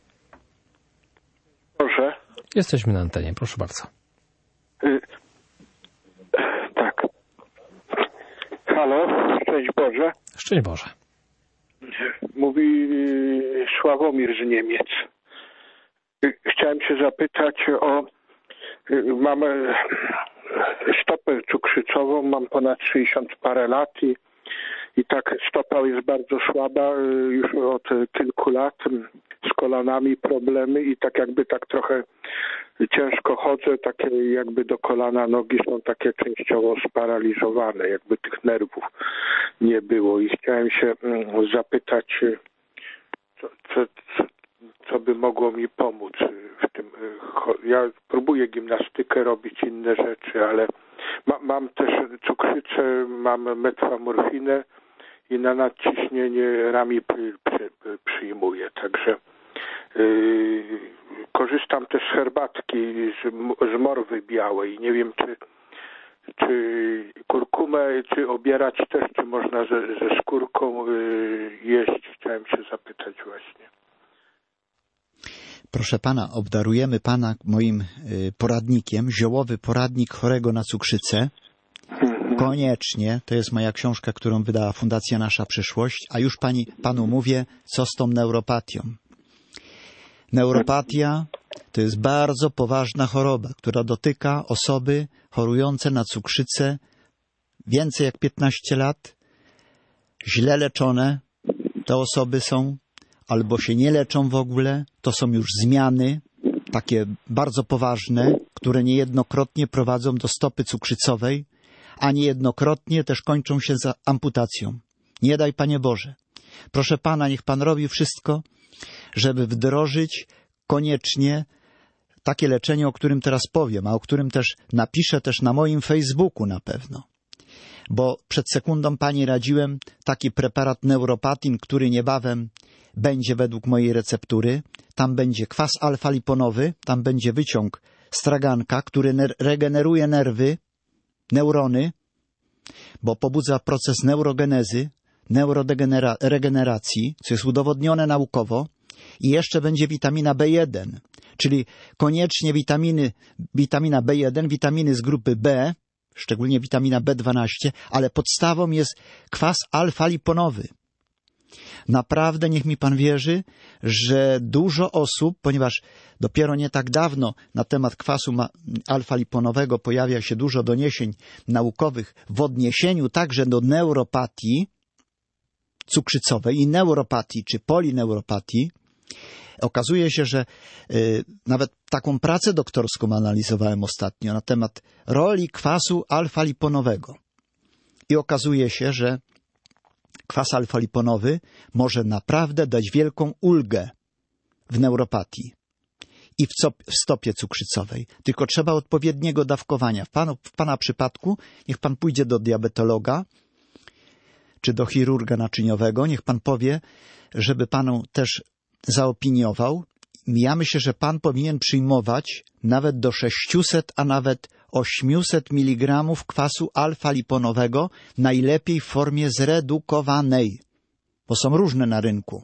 S12: Proszę.
S1: Jesteśmy na antenie, proszę bardzo.
S12: Y tak. Halo, szczęść Boże.
S1: Szczęść Boże.
S12: Mówi Sławomir z Niemiec. Chciałem się zapytać o... Mam stopę cukrzycową, mam ponad sześćdziesiąt parę lat i I tak stopa jest bardzo słaba już od kilku lat, z kolanami problemy i tak jakby tak trochę ciężko chodzę, takie jakby do kolana nogi są takie częściowo sparaliżowane, jakby tych nerwów nie było. I chciałem się zapytać, co, co, co, co by mogło mi pomóc w tym. Ja próbuję gimnastykę robić, inne rzeczy, ale ma, mam też cukrzycę, mam metforminę i na nadciśnienie rami przy, przy, przyjmuję. Także yy, korzystam też z herbatki z, z morwy białej. Nie wiem, czy, czy kurkumę, czy obierać też, czy można ze, ze skórką yy, jeść. Chciałem się zapytać właśnie.
S2: Proszę pana, obdarujemy pana moim poradnikiem, ziołowy poradnik chorego na cukrzycę. Koniecznie, to jest moja książka, którą wydała Fundacja Nasza Przyszłość, a już pani, panu mówię, co z tą neuropatią. Neuropatia to jest bardzo poważna choroba, która dotyka osoby chorujące na cukrzycę więcej jak piętnaście lat, źle leczone te osoby są, albo się nie leczą w ogóle. To są już zmiany takie bardzo poważne, które niejednokrotnie prowadzą do stopy cukrzycowej, a niejednokrotnie też kończą się za amputacją. Nie daj, Panie Boże. Proszę Pana, niech Pan robi wszystko, żeby wdrożyć koniecznie takie leczenie, o którym teraz powiem, a o którym też napiszę też na moim Facebooku na pewno. Bo przed sekundą Pani radziłem taki preparat Neuropatin, który niebawem będzie według mojej receptury. Tam będzie kwas alfa-liponowy, tam będzie wyciąg straganka, który ner- regeneruje nerwy, neurony, bo pobudza proces neurogenezy, neuroregeneracji, co jest udowodnione naukowo. I jeszcze będzie witamina B jeden, czyli koniecznie witaminy, witamina B jeden, witaminy z grupy B, szczególnie witamina B dwanaście, ale podstawą jest kwas alfa-liponowy. Naprawdę niech mi Pan wierzy, że dużo osób, ponieważ dopiero nie tak dawno na temat kwasu alfa-liponowego pojawia się dużo doniesień naukowych w odniesieniu także do neuropatii cukrzycowej i neuropatii czy polineuropatii. Okazuje się, że y, nawet taką pracę doktorską analizowałem ostatnio na temat roli kwasu alfa-liponowego. I okazuje się, że kwas alfa-liponowy może naprawdę dać wielką ulgę w neuropatii i w, co, w stopie cukrzycowej. Tylko trzeba odpowiedniego dawkowania. W, panu, w Pana przypadku niech Pan pójdzie do diabetologa czy do chirurga naczyniowego. Niech Pan powie, żeby Panu też zaopiniował. Ja myślę, że Pan powinien przyjmować nawet do sześciuset, a nawet osiemset miligramów kwasu alfa-liponowego, najlepiej w formie zredukowanej, bo są różne na rynku.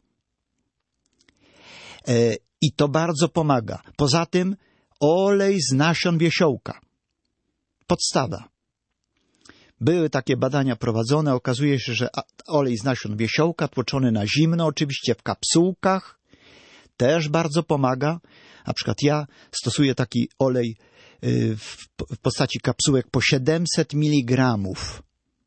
S2: E, I to bardzo pomaga. Poza tym olej z nasion wiesiołka. Podstawa. Były takie badania prowadzone, okazuje się, że olej z nasion wiesiołka, tłoczony na zimno, oczywiście w kapsułkach, też bardzo pomaga. Na przykład ja stosuję taki olej w postaci kapsułek po siedemset miligramów.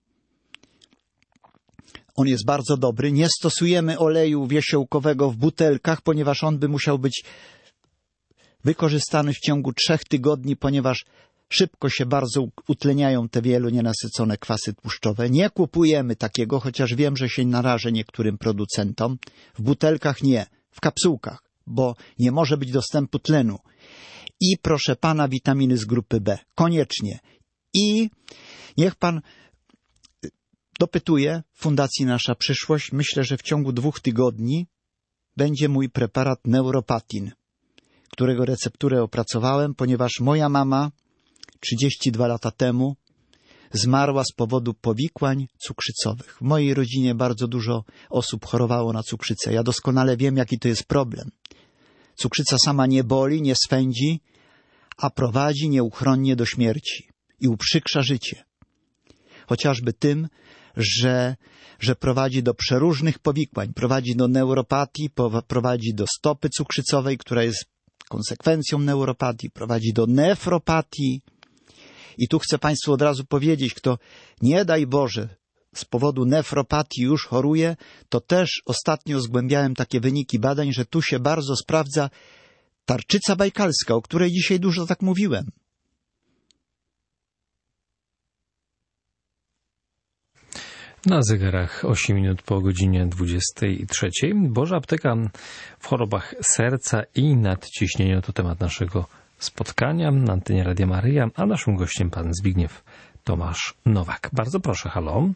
S2: On jest bardzo dobry. Nie stosujemy oleju wiesiołkowego w butelkach, ponieważ on by musiał być wykorzystany w ciągu trzech tygodni, ponieważ szybko się bardzo utleniają te wielu nienasycone kwasy tłuszczowe. Nie kupujemy takiego, chociaż wiem, że się narażę niektórym producentom. W butelkach nie, w kapsułkach, bo nie może być dostępu tlenu. I proszę Pana, witaminy z grupy B. Koniecznie. I niech Pan dopytuje Fundacji Nasza Przyszłość. Myślę, że w ciągu dwóch tygodni będzie mój preparat Neuropatin, którego recepturę opracowałem, ponieważ moja mama trzydzieści dwa lata temu zmarła z powodu powikłań cukrzycowych. W mojej rodzinie bardzo dużo osób chorowało na cukrzycę. Ja doskonale wiem, jaki to jest problem. Cukrzyca sama nie boli, nie swędzi, a prowadzi nieuchronnie do śmierci i uprzykrza życie. Chociażby tym, że, że prowadzi do przeróżnych powikłań, prowadzi do neuropatii, prowadzi do stopy cukrzycowej, która jest konsekwencją neuropatii, prowadzi do nefropatii. I tu chcę Państwu od razu powiedzieć, kto nie daj Boże z powodu nefropatii już choruje, to też ostatnio zgłębiałem takie wyniki badań, że tu się bardzo sprawdza tarczyca bajkalska, o której dzisiaj dużo tak mówiłem.
S1: Na zegarach osiem minut po godzinie dwudziestej trzeciej. Boża apteka w chorobach serca i nadciśnienia to temat naszego spotkania na antenie Radia Maryja, a naszym gościem pan Zbigniew Tomasz Nowak. Bardzo proszę, halo.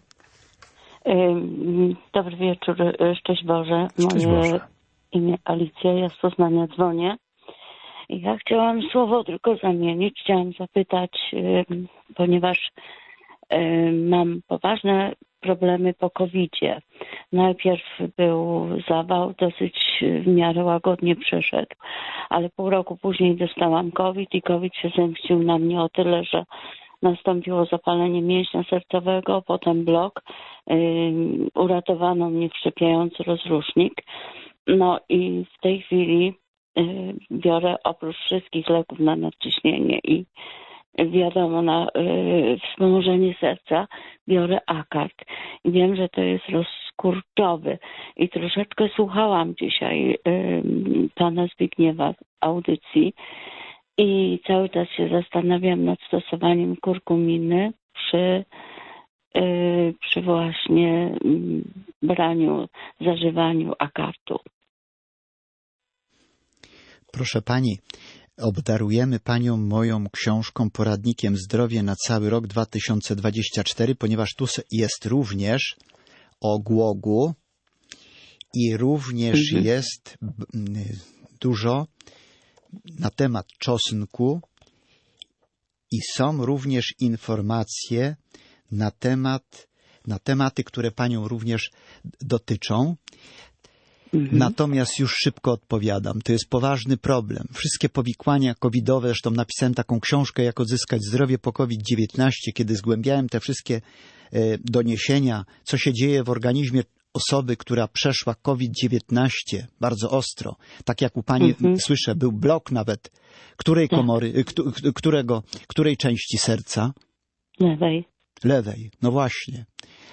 S13: Dobry wieczór, szczęść Boże.
S1: Szczęść
S13: Moje
S1: Boże.
S13: imię Alicja, ja z Poznania dzwonię. Ja chciałam słowo tylko zamienić. Chciałam zapytać, ponieważ mam poważne problemy po kowidzie. Najpierw był zawał, dosyć w miarę łagodnie przeszedł, ale pół roku później dostałam COVID i COVID się zemścił na mnie o tyle, że nastąpiło zapalenie mięśnia sercowego, potem blok, yy, uratowano mnie wszczepiający rozrusznik. No i w tej chwili yy, biorę oprócz wszystkich leków na nadciśnienie i wiadomo, na y, wspomożenie serca biorę Akard. I wiem, że to jest rozkład skurczowy. I troszeczkę słuchałam dzisiaj y, pana Zbigniewa w audycji i cały czas się zastanawiam nad stosowaniem kurkuminy przy, y, przy właśnie y, braniu, zażywaniu akatu.
S2: Proszę pani, obdarujemy panią moją książką Poradnikiem Zdrowie na cały rok dwa tysiące dwudziesty czwarty, ponieważ tu jest również o głogu i również mhm. jest dużo na temat czosnku i są również informacje na temat, na tematy, które panią również dotyczą. Mhm. Natomiast już szybko odpowiadam. To jest poważny problem. Wszystkie powikłania covidowe, zresztą napisałem taką książkę, jak odzyskać zdrowie po COVID dziewiętnaście, kiedy zgłębiałem te wszystkie e, doniesienia, co się dzieje w organizmie osoby, która przeszła COVID dziewiętnaście bardzo ostro. Tak jak u pani mhm. słyszę, był blok nawet. Której komory, k- którego, której części serca?
S13: Lewej.
S2: Lewej, no właśnie.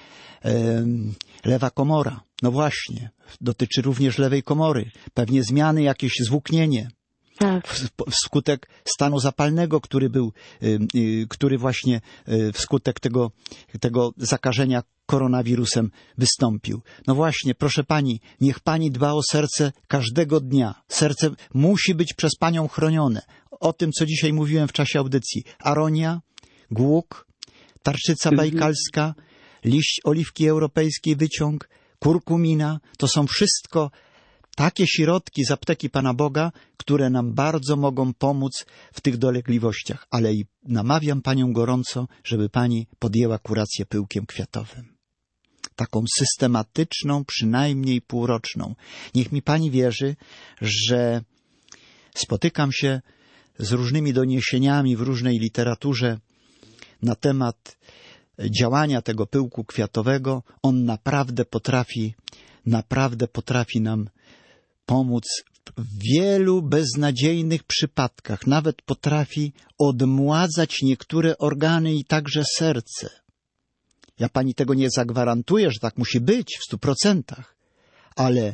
S2: E, lewa komora. No właśnie, dotyczy również lewej komory. Pewnie zmiany, jakieś zwłóknienie. Tak. Wskutek stanu zapalnego, który był, który właśnie wskutek tego, tego zakażenia koronawirusem wystąpił. No właśnie, proszę pani, niech pani dba o serce każdego dnia. Serce musi być przez panią chronione. O tym, co dzisiaj mówiłem w czasie audycji. Aronia, głóg, tarczyca bajkalska, liść oliwki europejskiej, wyciąg, kurkumina, to są wszystko takie środki z apteki Pana Boga, które nam bardzo mogą pomóc w tych dolegliwościach. Ale i namawiam Panią gorąco, żeby Pani podjęła kurację pyłkiem kwiatowym. Taką systematyczną, przynajmniej półroczną. Niech mi Pani wierzy, że spotykam się z różnymi doniesieniami w różnej literaturze na temat działania tego pyłku kwiatowego. On naprawdę potrafi, naprawdę potrafi nam pomóc w wielu beznadziejnych przypadkach. Nawet potrafi odmładzać niektóre organy i także serce. Ja pani tego nie zagwarantuję, że tak musi być w stu procentach, ale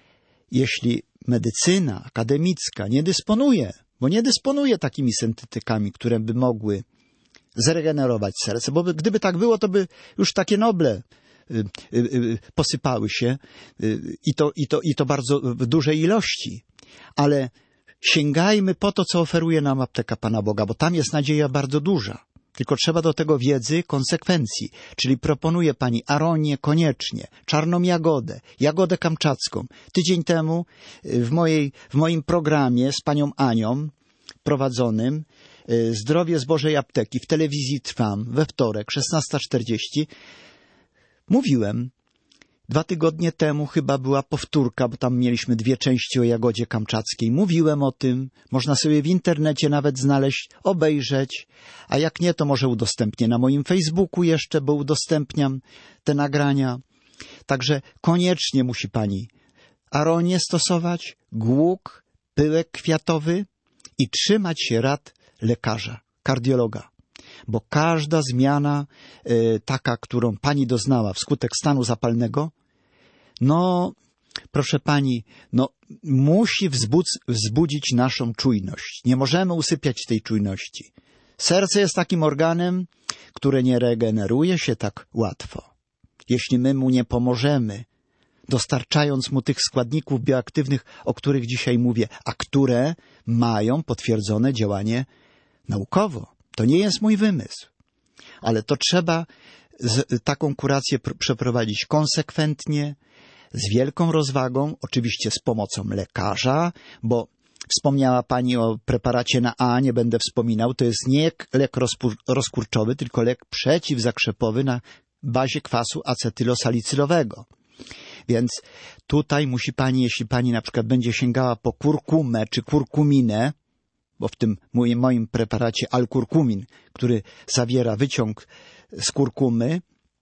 S2: jeśli medycyna akademicka nie dysponuje, bo nie dysponuje takimi syntetykami, które by mogły zregenerować serce, bo gdyby tak było, to by już takie Noble y, y, y, posypały się y, i, to, i, to, i to bardzo w dużej ilości. Ale sięgajmy po to, co oferuje nam apteka Pana Boga, bo tam jest nadzieja bardzo duża. Tylko trzeba do tego wiedzy, konsekwencji. Czyli proponuje pani aronię koniecznie, czarną jagodę, jagodę kamczacką. Tydzień temu w, mojej, w moim programie z panią Anią prowadzonym Zdrowie z Bożej Apteki w telewizji Trwam we wtorek szesnasta czterdzieści mówiłem, dwa tygodnie temu chyba była powtórka, bo tam mieliśmy dwie części o jagodzie kamczackiej. Mówiłem o tym, można sobie w internecie nawet znaleźć, obejrzeć, a jak nie, to może udostępnię na moim Facebooku jeszcze, bo udostępniam te nagrania. Także koniecznie musi pani aronię stosować, głóg, pyłek kwiatowy i trzymać się rad lekarza, kardiologa. Bo każda zmiana y, taka, którą pani doznała wskutek stanu zapalnego, no, proszę pani, no, musi wzbudz, wzbudzić naszą czujność. Nie możemy usypiać tej czujności. Serce jest takim organem, które nie regeneruje się tak łatwo. Jeśli my mu nie pomożemy, dostarczając mu tych składników bioaktywnych, o których dzisiaj mówię, a które mają potwierdzone działanie naukowo. To nie jest mój wymysł, ale to trzeba z, taką kurację pr- przeprowadzić konsekwentnie, z wielką rozwagą, oczywiście z pomocą lekarza, bo wspomniała pani o preparacie na A, nie będę wspominał, to jest nie lek rozpór- rozkurczowy, tylko lek przeciwzakrzepowy na bazie kwasu acetylosalicylowego. Więc tutaj musi pani, jeśli pani na przykład będzie sięgała po kurkumę czy kurkuminę, bo w tym moim, moim preparacie L-kurkumin, który zawiera wyciąg z kurkumy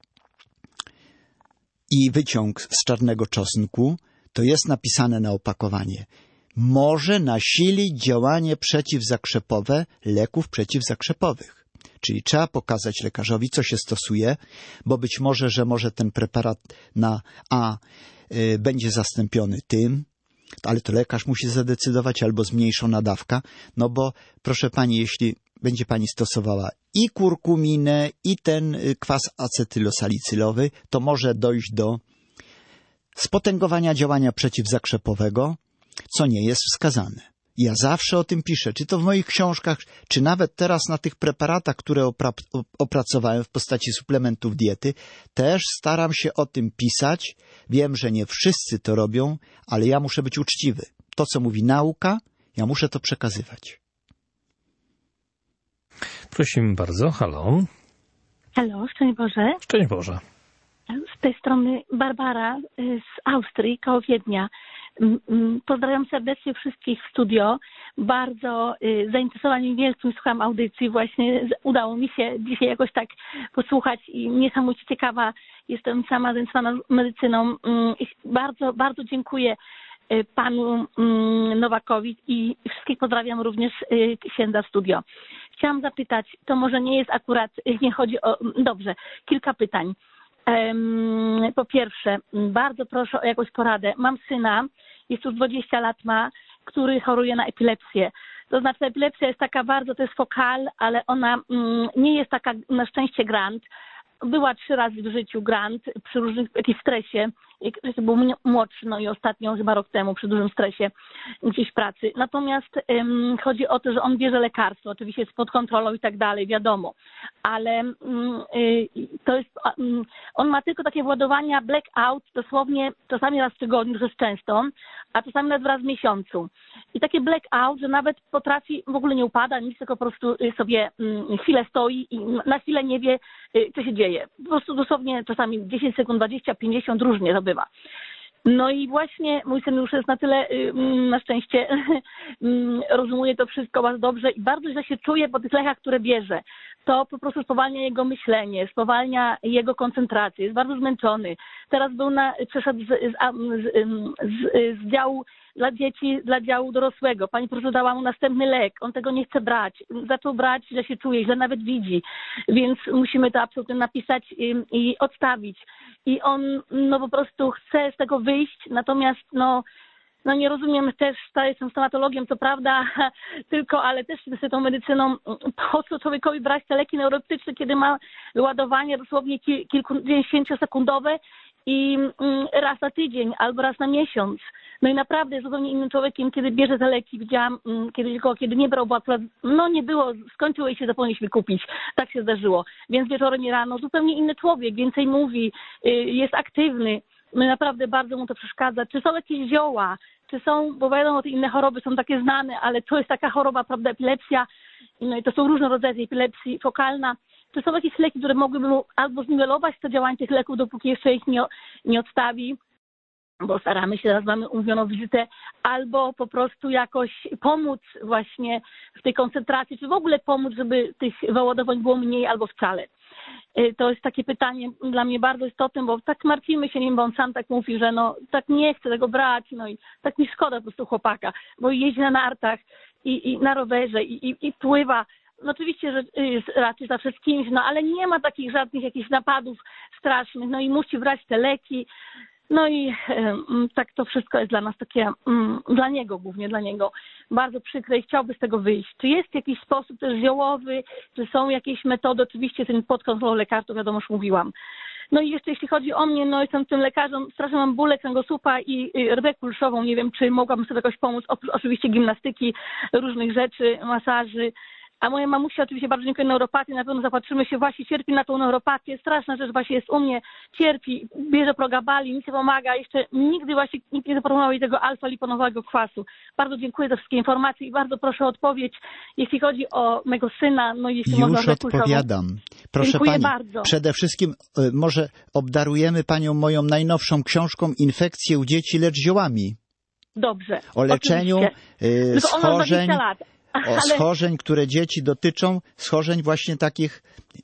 S2: i wyciąg z czarnego czosnku, to jest napisane na opakowanie. Może nasilić działanie przeciwzakrzepowe leków przeciwzakrzepowych. Czyli trzeba pokazać lekarzowi, co się stosuje, bo być może, że może ten preparat na A y, będzie zastąpiony tym, ale to lekarz musi zadecydować, albo zmniejszona dawka, no bo proszę pani, jeśli będzie pani stosowała i kurkuminę, i ten kwas acetylosalicylowy, to może dojść do spotęgowania działania przeciwzakrzepowego, co nie jest wskazane. Ja zawsze o tym piszę, czy to w moich książkach, czy nawet teraz na tych preparatach, które opra- opracowałem w postaci suplementów diety, też staram się o tym pisać. Wiem, że nie wszyscy to robią, ale ja muszę być uczciwy. To, co mówi nauka, ja muszę to przekazywać.
S1: Prosimy bardzo. Halo.
S14: Halo, szczęść Boże.
S1: Szczęść Boże.
S14: Z tej strony Barbara z Austrii, koło Wiednia. Pozdrawiam serdecznie wszystkich w studio. Bardzo zainteresowaniem wielkim słucham audycji. Właśnie udało mi się dzisiaj jakoś tak posłuchać i niesamowicie ciekawa jestem sama zainteresowana medycyną. Bardzo, bardzo dziękuję panu Nowakowi i wszystkich pozdrawiam, również księdza w studio. Chciałam zapytać, to może nie jest akurat, nie chodzi o... Dobrze, kilka pytań. Po pierwsze, bardzo proszę o jakąś poradę. Mam syna, jest już dwadzieścia lat ma, który choruje na epilepsję. To znaczy epilepsja jest taka bardzo, to jest fokal, ale ona nie jest taka na szczęście grand. Była trzy razy w życiu grand przy różnych, jakimś stresie. Jak był młodszy, no i ostatnio chyba rok temu przy dużym stresie gdzieś w pracy. Natomiast um, chodzi o to, że on bierze lekarstwo, oczywiście jest pod kontrolą i tak dalej, wiadomo. Ale um, y, to jest, um, on ma tylko takie władowania blackout, dosłownie czasami raz w tygodniu, że jest często, a czasami nawet raz w miesiącu. I takie blackout, że nawet potrafi, w ogóle nie upada, nic, tylko po prostu sobie um, chwilę stoi i na chwilę nie wie, y, co się dzieje. Po prostu dosłownie czasami dziesięć sekund, dwadzieścia, pięćdziesiąt, różnie to bywa. No i właśnie mój syn już jest na tyle, na szczęście, rozumuje to wszystko bardzo dobrze i bardzo źle się czuje po tych lekach, które bierze. To po prostu spowalnia jego myślenie, spowalnia jego koncentrację, jest bardzo zmęczony. Teraz był na, przeszedł z, z, z, z działu dla dzieci, dla działu dorosłego. Pani profesor dała mu następny lek, on tego nie chce brać. Zaczął brać, źle się czuje, źle nawet widzi, więc musimy to absolutnie napisać i, i odstawić. I on no po prostu chce z tego wyjść, natomiast no No nie rozumiem też, jestem stomatologiem, to prawda, tylko, ale też z tą medycyną, po co człowiekowi brać te leki neuroptyczne, kiedy ma ładowanie dosłownie kilkudziesięciosekundowe i raz na tydzień albo raz na miesiąc. No i naprawdę jest zupełnie innym człowiekiem, kiedy bierze te leki. Widziałam kiedyś go, kiedy nie brał, bo akurat, no nie było, skończyło i się zapomnieliśmy kupić. Tak się zdarzyło. Więc wieczorem i rano zupełnie inny człowiek, więcej mówi, jest aktywny. No naprawdę bardzo mu to przeszkadza. Czy są jakieś zioła? Czy są, bo wiadomo, te inne choroby są takie znane, ale to jest taka choroba, prawda, epilepsja, no i to są różne rodzaje epilepsji, fokalna. Czy są jakieś leki, które mogłyby mu albo zniwelować to działanie tych leków, dopóki jeszcze ich nie, nie odstawi, bo staramy się, teraz mamy umówioną wizytę, albo po prostu jakoś pomóc właśnie w tej koncentracji, czy w ogóle pomóc, żeby tych wyładowań było mniej albo wcale. To jest takie pytanie dla mnie bardzo istotne, bo tak martwimy się nim, bo on sam tak mówi, że no tak nie chce tego brać, no i tak mi szkoda po prostu chłopaka, bo jeździ na nartach i, i na rowerze i, i, i pływa. No oczywiście, że jest raczej zawsze z kimś, no ale nie ma takich żadnych jakichś napadów strasznych, no i musi brać te leki. No i um, tak to wszystko jest dla nas takie, um, dla niego głównie, dla niego bardzo przykre i chciałby z tego wyjść. Czy jest jakiś sposób też ziołowy, czy są jakieś metody, oczywiście ten pod kontrolą lekarza, to wiadomo, już mówiłam. No i jeszcze jeśli chodzi o mnie, no jestem tym lekarzem, strasznie mam bóle kręgosłupa i rybę kulszową, nie wiem, czy mogłabym sobie jakoś pomóc, oprócz oczywiście gimnastyki, różnych rzeczy, masaży. A moja mamusia oczywiście bardzo dziękuję neuropatii, na pewno zapatrzymy się, właśnie cierpi na tą neuropatię, straszna rzecz właśnie jest u mnie, cierpi, bierze Progabali, nic nie pomaga, jeszcze nigdy właśnie nikt nie zaproponował jej tego alfa-liponowego kwasu. Bardzo dziękuję za wszystkie informacje i bardzo proszę o odpowiedź, jeśli chodzi o mego syna, no jeśli
S2: Już
S14: można...
S2: Już odpowiadam. Proszę
S14: dziękuję
S2: pani,
S14: bardzo.
S2: Przede wszystkim y, może obdarujemy panią moją najnowszą książką Infekcje u dzieci, lecz ziołami.
S14: Dobrze.
S2: O leczeniu y, schorzeń.
S14: Lat.
S2: O
S14: Ale...
S2: schorzeń, które dzieci dotyczą, schorzeń właśnie takich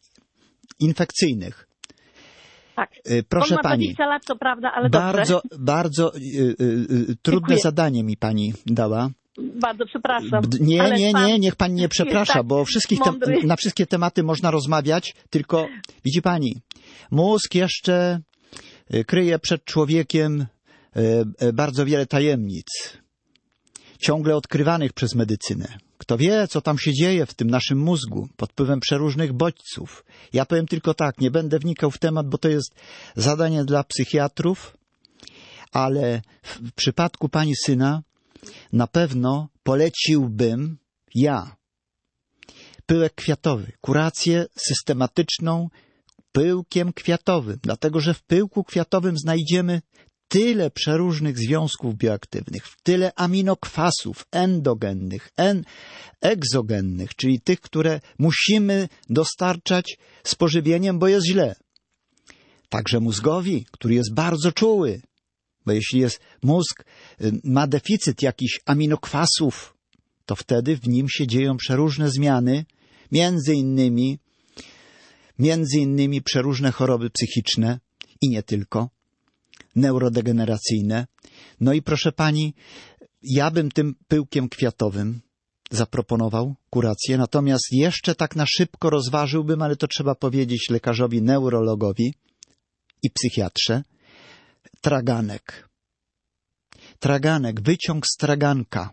S2: infekcyjnych.
S14: Tak.
S2: Proszę
S14: On ma
S2: pani,
S14: dwadzieścia lat, to prawda, ale
S2: bardzo,
S14: dobrze.
S2: bardzo y, y, y, trudne
S14: Dziękuję.
S2: zadanie mi pani dała.
S14: bardzo przepraszam.
S2: Nie,
S14: ale
S2: nie,
S14: pan
S2: nie, niech pani nie przeprasza,
S14: tak
S2: bo wszystkich te, na wszystkie tematy można rozmawiać, tylko widzi pani, mózg jeszcze kryje przed człowiekiem bardzo wiele tajemnic, ciągle odkrywanych przez medycynę. Kto wie, co tam się dzieje w tym naszym mózgu pod wpływem przeróżnych bodźców. Ja powiem tylko tak, nie będę wnikał w temat, bo to jest zadanie dla psychiatrów, ale w przypadku pani syna na pewno poleciłbym ja pyłek kwiatowy, kurację systematyczną pyłkiem kwiatowym, dlatego że w pyłku kwiatowym znajdziemy tyle przeróżnych związków bioaktywnych, tyle aminokwasów endogennych, en, egzogennych, czyli tych, które musimy dostarczać z pożywieniem, bo jest źle. Także mózgowi, który jest bardzo czuły, bo jeśli jest mózg, ma deficyt jakichś aminokwasów, to wtedy w nim się dzieją przeróżne zmiany, między innymi, między innymi przeróżne choroby psychiczne i nie tylko, neurodegeneracyjne. No i proszę pani, ja bym tym pyłkiem kwiatowym zaproponował kurację, natomiast jeszcze tak na szybko rozważyłbym, ale to trzeba powiedzieć lekarzowi neurologowi i psychiatrze, traganek. Traganek, wyciąg z traganka.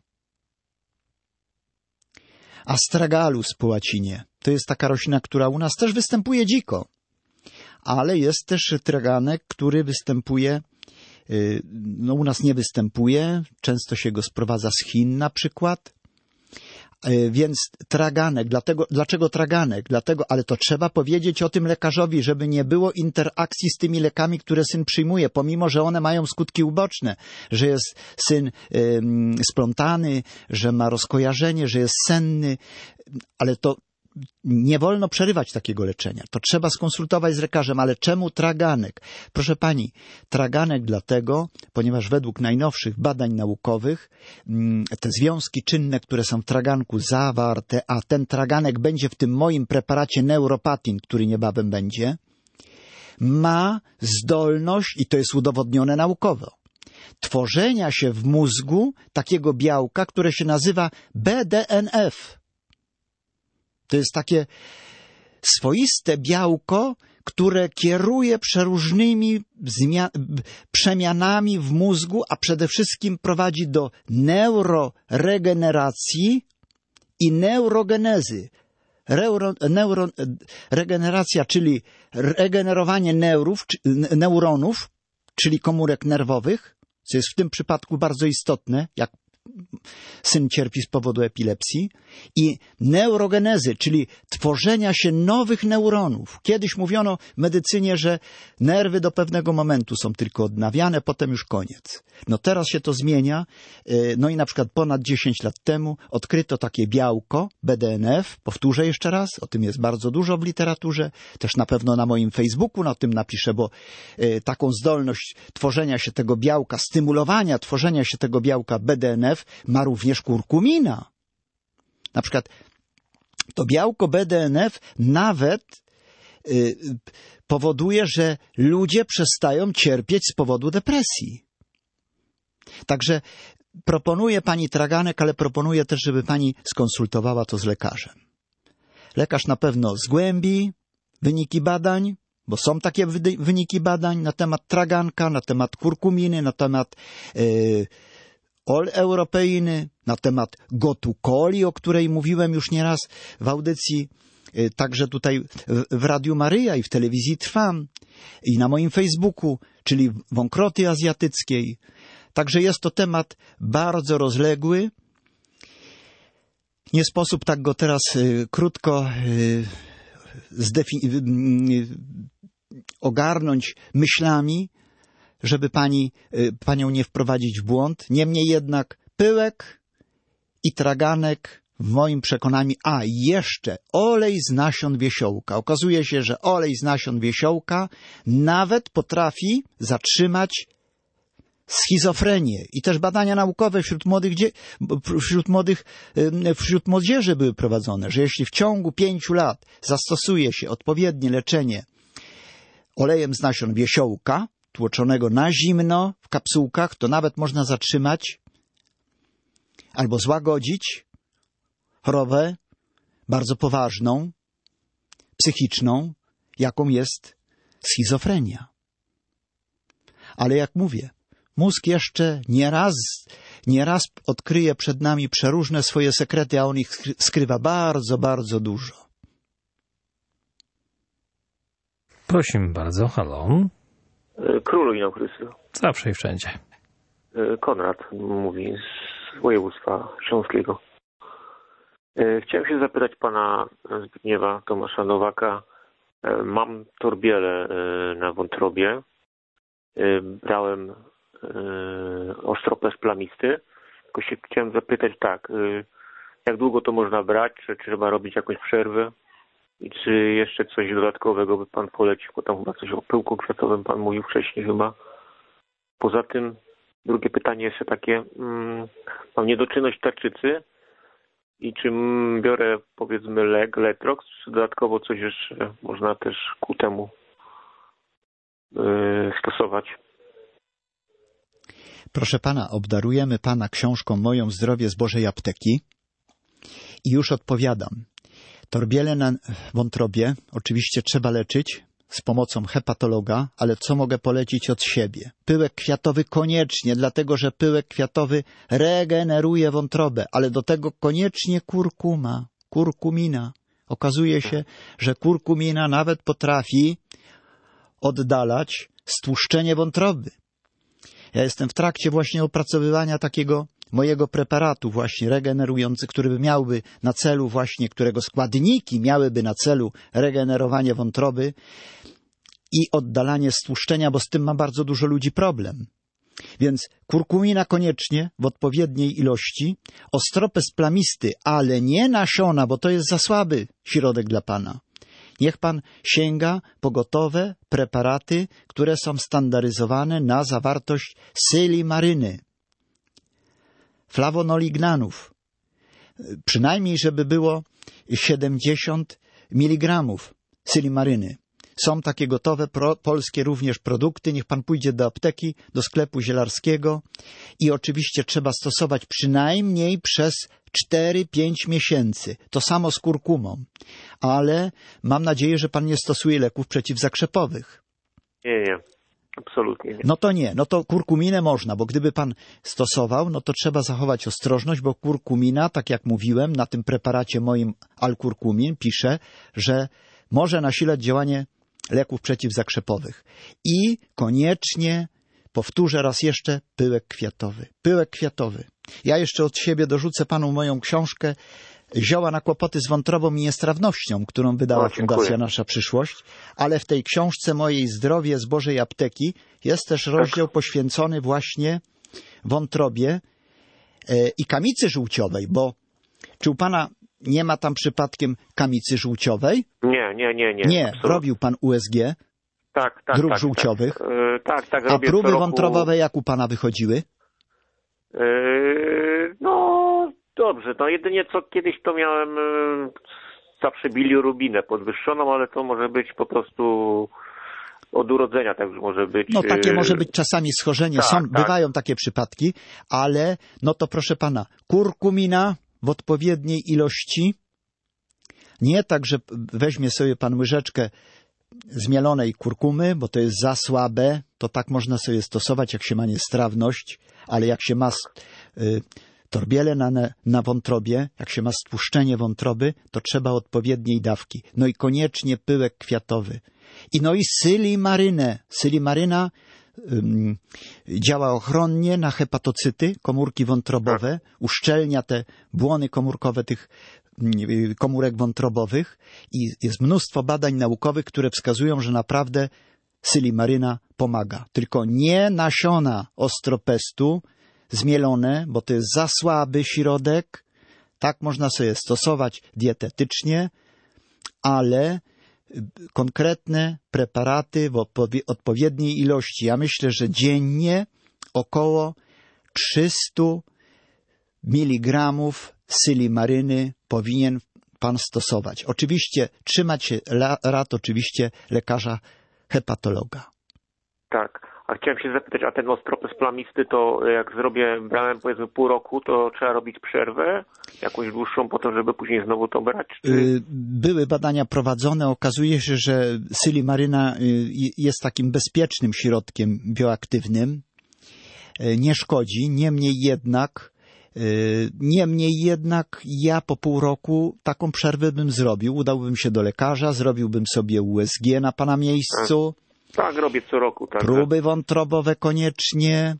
S2: Astragalus po łacinie. To jest taka roślina, która u nas też występuje dziko. Ale jest też traganek, który występuje, no u nas nie występuje, często się go sprowadza z Chin na przykład. Więc traganek, dlatego, dlaczego traganek? Dlatego, ale to trzeba powiedzieć o tym lekarzowi, żeby nie było interakcji z tymi lekami, które syn przyjmuje, pomimo że one mają skutki uboczne, że jest syn ym, splątany, że ma rozkojarzenie, że jest senny, ale to nie wolno przerywać takiego leczenia. To trzeba skonsultować z lekarzem, ale czemu traganek? Proszę pani, traganek dlatego, ponieważ według najnowszych badań naukowych te związki czynne, które są w traganku zawarte, a ten traganek będzie w tym moim preparacie Neuropatin, który niebawem będzie, ma zdolność, i to jest udowodnione naukowo, tworzenia się w mózgu takiego białka, które się nazywa B D N F. To jest takie swoiste białko, które kieruje przeróżnymi przemianami w mózgu, a przede wszystkim prowadzi do neuroregeneracji i neurogenezy. Reuro, neuro, regeneracja, czyli regenerowanie neurów, neuronów, czyli komórek nerwowych, co jest w tym przypadku bardzo istotne, jak syn cierpi z powodu epilepsji, i neurogenezy, czyli tworzenia się nowych neuronów. Kiedyś mówiono w medycynie, że nerwy do pewnego momentu są tylko odnawiane, potem już koniec. No teraz się to zmienia, no i na przykład ponad dziesięć lat temu odkryto takie białko B D N F, powtórzę jeszcze raz, o tym jest bardzo dużo w literaturze, też na pewno na moim Facebooku o tym napiszę, bo taką zdolność tworzenia się tego białka, stymulowania tworzenia się tego białka B D N F ma również kurkumina. Na przykład to białko B D N F nawet y, powoduje, że ludzie przestają cierpieć z powodu depresji. Także proponuję pani traganek, ale proponuję też, żeby pani skonsultowała to z lekarzem. Lekarz na pewno zgłębi wyniki badań, bo są takie wyniki badań na temat traganka, na temat kurkuminy, na temat y, ol-europeiny, na temat gotukoli, o której mówiłem już nieraz w audycji, także tutaj w Radiu Maryja i w telewizji Trwam i na moim Facebooku, czyli wąkroty azjatyckiej. Także jest to temat bardzo rozległy. Nie sposób tak go teraz y, krótko y, zdefini- y, ogarnąć myślami, żeby pani, panią nie wprowadzić w błąd. Niemniej jednak pyłek i traganek w moim przekonaniu, a jeszcze olej z nasion wiesiołka. Okazuje się, że olej z nasion wiesiołka nawet potrafi zatrzymać schizofrenię. I też badania naukowe wśród młodych, wśród młodych, wśród młodzieży były prowadzone, że jeśli w ciągu pięciu lat zastosuje się odpowiednie leczenie olejem z nasion wiesiołka, tłoczonego na zimno w kapsułkach, to nawet można zatrzymać albo złagodzić chorobę bardzo poważną, psychiczną, jaką jest schizofrenia. Ale jak mówię, mózg jeszcze nieraz, nieraz odkryje przed nami przeróżne swoje sekrety, a on ich skrywa bardzo, bardzo dużo.
S1: Prosimy bardzo, halo.
S15: Królu Ino Chrystus.
S1: Zawsze i wszędzie.
S15: Konrad mówi z województwa śląskiego. Chciałem się zapytać pana Zbigniewa Tomasza Nowaka. Mam torbielę na wątrobie. Brałem ostropes plamisty. Tylko się chciałem zapytać tak, jak długo to można brać? Czy trzeba robić jakąś przerwę? I czy jeszcze coś dodatkowego by pan polecił? Bo tam chyba coś o pyłku kwiatowym pan mówił wcześniej chyba. Poza tym drugie pytanie jeszcze takie. Mam niedoczynność tarczycy i czy biorę powiedzmy lek, Letrox, czy dodatkowo coś jeszcze można też ku temu yy, stosować?
S2: Proszę pana, obdarujemy pana książką Moją zdrowie z Bożej apteki i już odpowiadam. Torbielę na wątrobie oczywiście trzeba leczyć z pomocą hepatologa, ale co mogę polecić od siebie? Pyłek kwiatowy koniecznie, dlatego że pyłek kwiatowy regeneruje wątrobę, ale do tego koniecznie kurkuma, kurkumina. Okazuje się, że kurkumina nawet potrafi oddalać stłuszczenie wątroby. Ja jestem w trakcie właśnie opracowywania takiego mojego preparatu właśnie regenerujący, który by miałby na celu właśnie, którego składniki miałyby na celu regenerowanie wątroby i oddalanie stłuszczenia, bo z tym ma bardzo dużo ludzi problem. Więc kurkumina koniecznie w odpowiedniej ilości, ostropes plamisty, ale nie nasiona, bo to jest za słaby środek dla pana. Niech pan sięga po gotowe preparaty, które są standaryzowane na zawartość sylimaryny, flawonolignanów, przynajmniej żeby było siedemdziesiąt miligramów sylimaryny. Są takie gotowe pro, polskie również produkty. Niech pan pójdzie do apteki, do sklepu zielarskiego i oczywiście trzeba stosować przynajmniej przez cztery pięć miesięcy. To samo z kurkumą. Ale mam nadzieję, że pan nie stosuje leków przeciwzakrzepowych.
S15: Nie, nie. Absolutnie nie.
S2: No to nie, no to kurkuminę można, bo gdyby pan stosował, no to trzeba zachować ostrożność, bo kurkumina, tak jak mówiłem, na tym preparacie moim Alkurkumin pisze, że może nasilać działanie leków przeciwzakrzepowych. I koniecznie, powtórzę raz jeszcze, pyłek kwiatowy. Pyłek kwiatowy. Ja jeszcze od siebie dorzucę panu moją książkę Zioła na kłopoty z wątrobą i niestrawnością, którą wydała
S15: o,
S2: Fundacja Nasza Przyszłość, ale w tej książce mojej Zdrowie z Bożej apteki jest też rozdział tak. poświęcony właśnie wątrobie e, i kamicy żółciowej, bo czy u pana nie ma tam przypadkiem kamicy żółciowej?
S15: Nie, nie, nie. Nie,
S2: nie
S15: absolutnie.
S2: Robił pan U S G
S15: tak, tak,
S2: dróg
S15: tak,
S2: żółciowych?
S15: Tak, yy, tak, tak.
S2: A próby
S15: roku...
S2: wątrobowe jak u pana wychodziły?
S15: Yy, no dobrze, no jedynie co kiedyś to miałem yy, zawsze bilirubinę podwyższoną, ale to może być po prostu od urodzenia, tak już może być.
S2: No takie może być czasami schorzenie,
S15: tak,
S2: są,
S15: tak.
S2: bywają takie przypadki, ale no to proszę pana, kurkumina w odpowiedniej ilości, nie tak, że weźmie sobie pan łyżeczkę zmielonej kurkumy, bo to jest za słabe, to tak można sobie stosować, jak się ma niestrawność, ale jak się ma y, torbielę na, na wątrobie, jak się ma stłuszczenie wątroby, to trzeba odpowiedniej dawki. No i koniecznie pyłek kwiatowy. I no i sylimarynę. Sylimaryna ym, działa ochronnie na hepatocyty, komórki wątrobowe, uszczelnia te błony komórkowe tych y, komórek wątrobowych i jest mnóstwo badań naukowych, które wskazują, że naprawdę sylimaryna pomaga. Tylko nie nasiona ostropestu zmielone, bo to jest za słaby środek. Tak można sobie stosować dietetycznie, ale konkretne preparaty w odpowiedniej ilości. Ja myślę, że dziennie około trzysta miligramów sylimaryny powinien pan stosować. Oczywiście trzymać się rad oczywiście lekarza hepatologa.
S15: Tak, A chciałem się zapytać, a ten ostropes plamisty, to jak zrobię, brałem powiedzmy pół roku, to trzeba robić przerwę jakąś dłuższą po to, żeby później znowu to brać? Czy...
S2: Były badania prowadzone. Okazuje się, że Silimaryna jest takim bezpiecznym środkiem bioaktywnym. Nie szkodzi, niemniej jednak Niemniej jednak ja po pół roku taką przerwę bym zrobił. Udałbym się do lekarza, zrobiłbym sobie U S G na pana miejscu.
S15: Tak, robię co roku. Tak,
S2: próby wątrobowe koniecznie.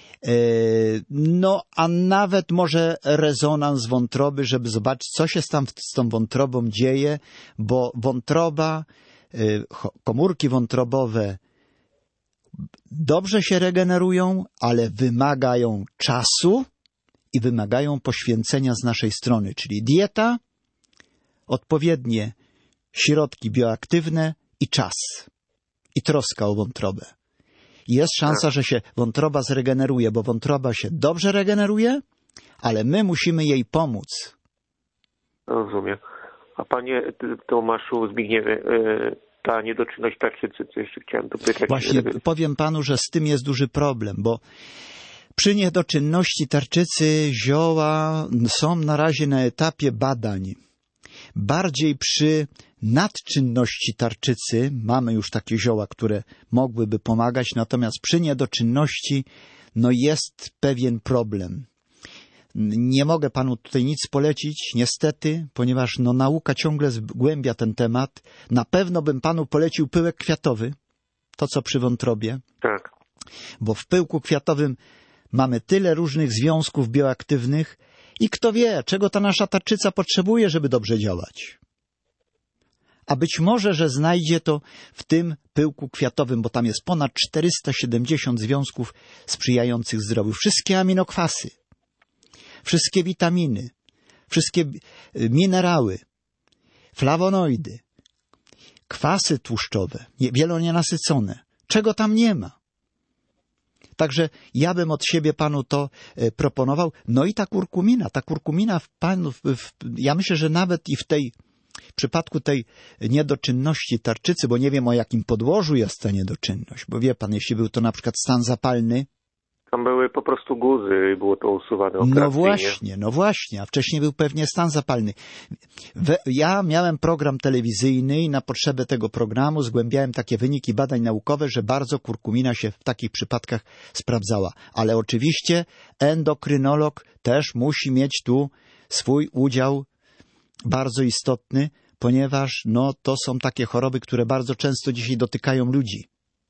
S2: No, a nawet może rezonans wątroby, żeby zobaczyć, co się tam z tą wątrobą dzieje, bo wątroba, komórki wątrobowe dobrze się regenerują, ale wymagają czasu i wymagają poświęcenia z naszej strony, czyli dieta, odpowiednie środki bioaktywne i czas. I troska o wątrobę. Jest szansa, że się wątroba zregeneruje, bo wątroba się dobrze regeneruje, ale my musimy jej pomóc.
S15: Rozumiem. A panie Tomaszu Zbigniewie, ta niedoczynność tarczycy, co jeszcze chciałem dopytać.
S2: Właśnie powiem panu, że z tym jest duży problem, bo przy niedoczynności tarczycy zioła są na razie na etapie badań. Bardziej przy nadczynności tarczycy mamy już takie zioła, które mogłyby pomagać, natomiast przy niedoczynności no jest pewien problem. Nie mogę panu tutaj nic polecić, niestety, ponieważ no, nauka ciągle zgłębia ten temat. Na pewno bym panu polecił pyłek kwiatowy, to co przy wątrobie.
S15: Tak.
S2: Bo w pyłku kwiatowym mamy tyle różnych związków bioaktywnych i kto wie, czego ta nasza tarczyca potrzebuje, żeby dobrze działać. A być może, że znajdzie to w tym pyłku kwiatowym, bo tam jest ponad czterysta siedemdziesiąt związków sprzyjających zdrowiu. Wszystkie aminokwasy, wszystkie witaminy, wszystkie minerały, flawonoidy, kwasy tłuszczowe, wielonienasycone. Czego tam nie ma? Także ja bym od siebie panu to e, proponował. No i ta kurkumina. Ta kurkumina w panu, w, w, ja myślę, że nawet i w tej w przypadku tej niedoczynności tarczycy, bo nie wiem o jakim podłożu jest ta niedoczynność, bo wie pan, jeśli był to na przykład stan zapalny.
S15: Tam były po prostu guzy i było to usuwane
S2: operacyjnie. No właśnie, no właśnie, a wcześniej był pewnie stan zapalny. We, ja miałem program telewizyjny i na potrzebę tego programu zgłębiałem takie wyniki badań naukowe, że bardzo kurkumina się w takich przypadkach sprawdzała. Ale oczywiście endokrynolog też musi mieć tu swój udział bardzo istotny, ponieważ no, to są takie choroby, które bardzo często dzisiaj dotykają ludzi.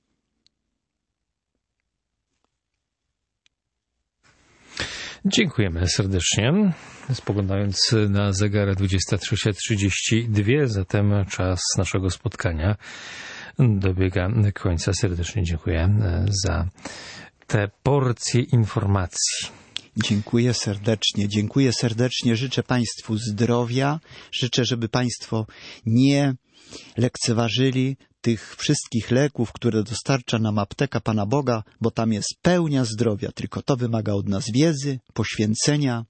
S1: Dziękujemy serdecznie. Spoglądając na zegarek dwudziesta trzecia trzydzieści dwa, zatem czas naszego spotkania dobiega końca. Serdecznie dziękuję za te porcje informacji.
S2: Dziękuję serdecznie, dziękuję serdecznie. Życzę Państwu zdrowia. Życzę, żeby Państwo nie lekceważyli tych wszystkich leków, które dostarcza nam apteka Pana Boga, bo tam jest pełnia zdrowia, tylko to wymaga od nas wiedzy, poświęcenia.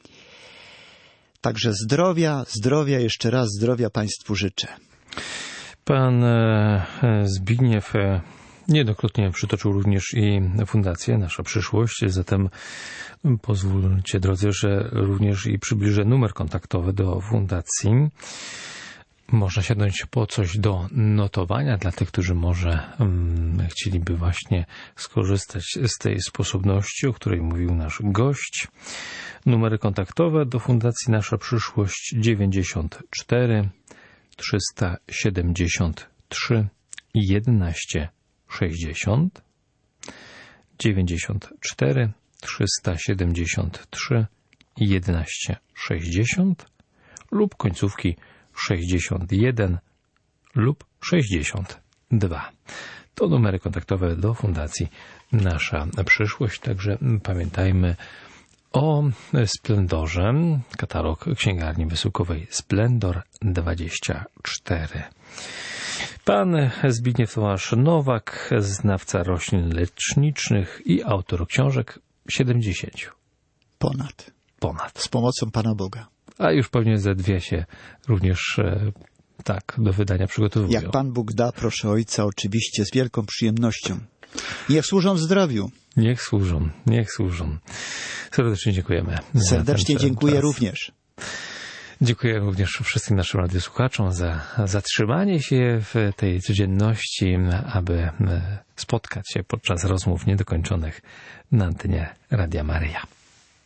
S2: Także zdrowia, zdrowia, jeszcze raz zdrowia Państwu życzę.
S1: Pan Zbigniew niejednokrotnie przytoczył również i Fundację Nasza Przyszłość, zatem pozwólcie, drodzy, że również i przybliżę numer kontaktowy do Fundacji. Można sięgnąć po coś do notowania dla tych, którzy może um, chcieliby właśnie skorzystać z tej sposobności, o której mówił nasz gość. Numery kontaktowe do Fundacji Nasza Przyszłość dziewięćdziesiąt cztery trzysta siedemdziesiąt trzy jedenaście sześćdziesiąt, dziewięćdziesiąt cztery trzysta siedemdziesiąt trzy jedenaście sześćdziesiąt lub końcówki sześćdziesiąt jeden lub sześćdziesiąt dwa. To numery kontaktowe do Fundacji Nasza Przyszłość. Także pamiętajmy o Splendorze. Katalog księgarni wysyłkowej Splendor dwadzieścia cztery. Pan Zbigniew Tomasz Nowak, znawca roślin leczniczych i autor książek siedemdziesiąt.
S2: Ponad.
S1: Ponad.
S2: Z pomocą Pana Boga.
S1: A już pewnie ze dwie się również e, tak do wydania przygotowują.
S2: Jak Pan Bóg da, proszę Ojca, oczywiście z wielką przyjemnością. Niech służą zdrowiu.
S1: Niech służą, niech służą. Serdecznie dziękujemy.
S2: Serdecznie dziękuję czas. również.
S1: Dziękuję również wszystkim naszym radiosłuchaczom za zatrzymanie się w tej codzienności, aby spotkać się podczas rozmów niedokończonych na antenie Radia Maryja.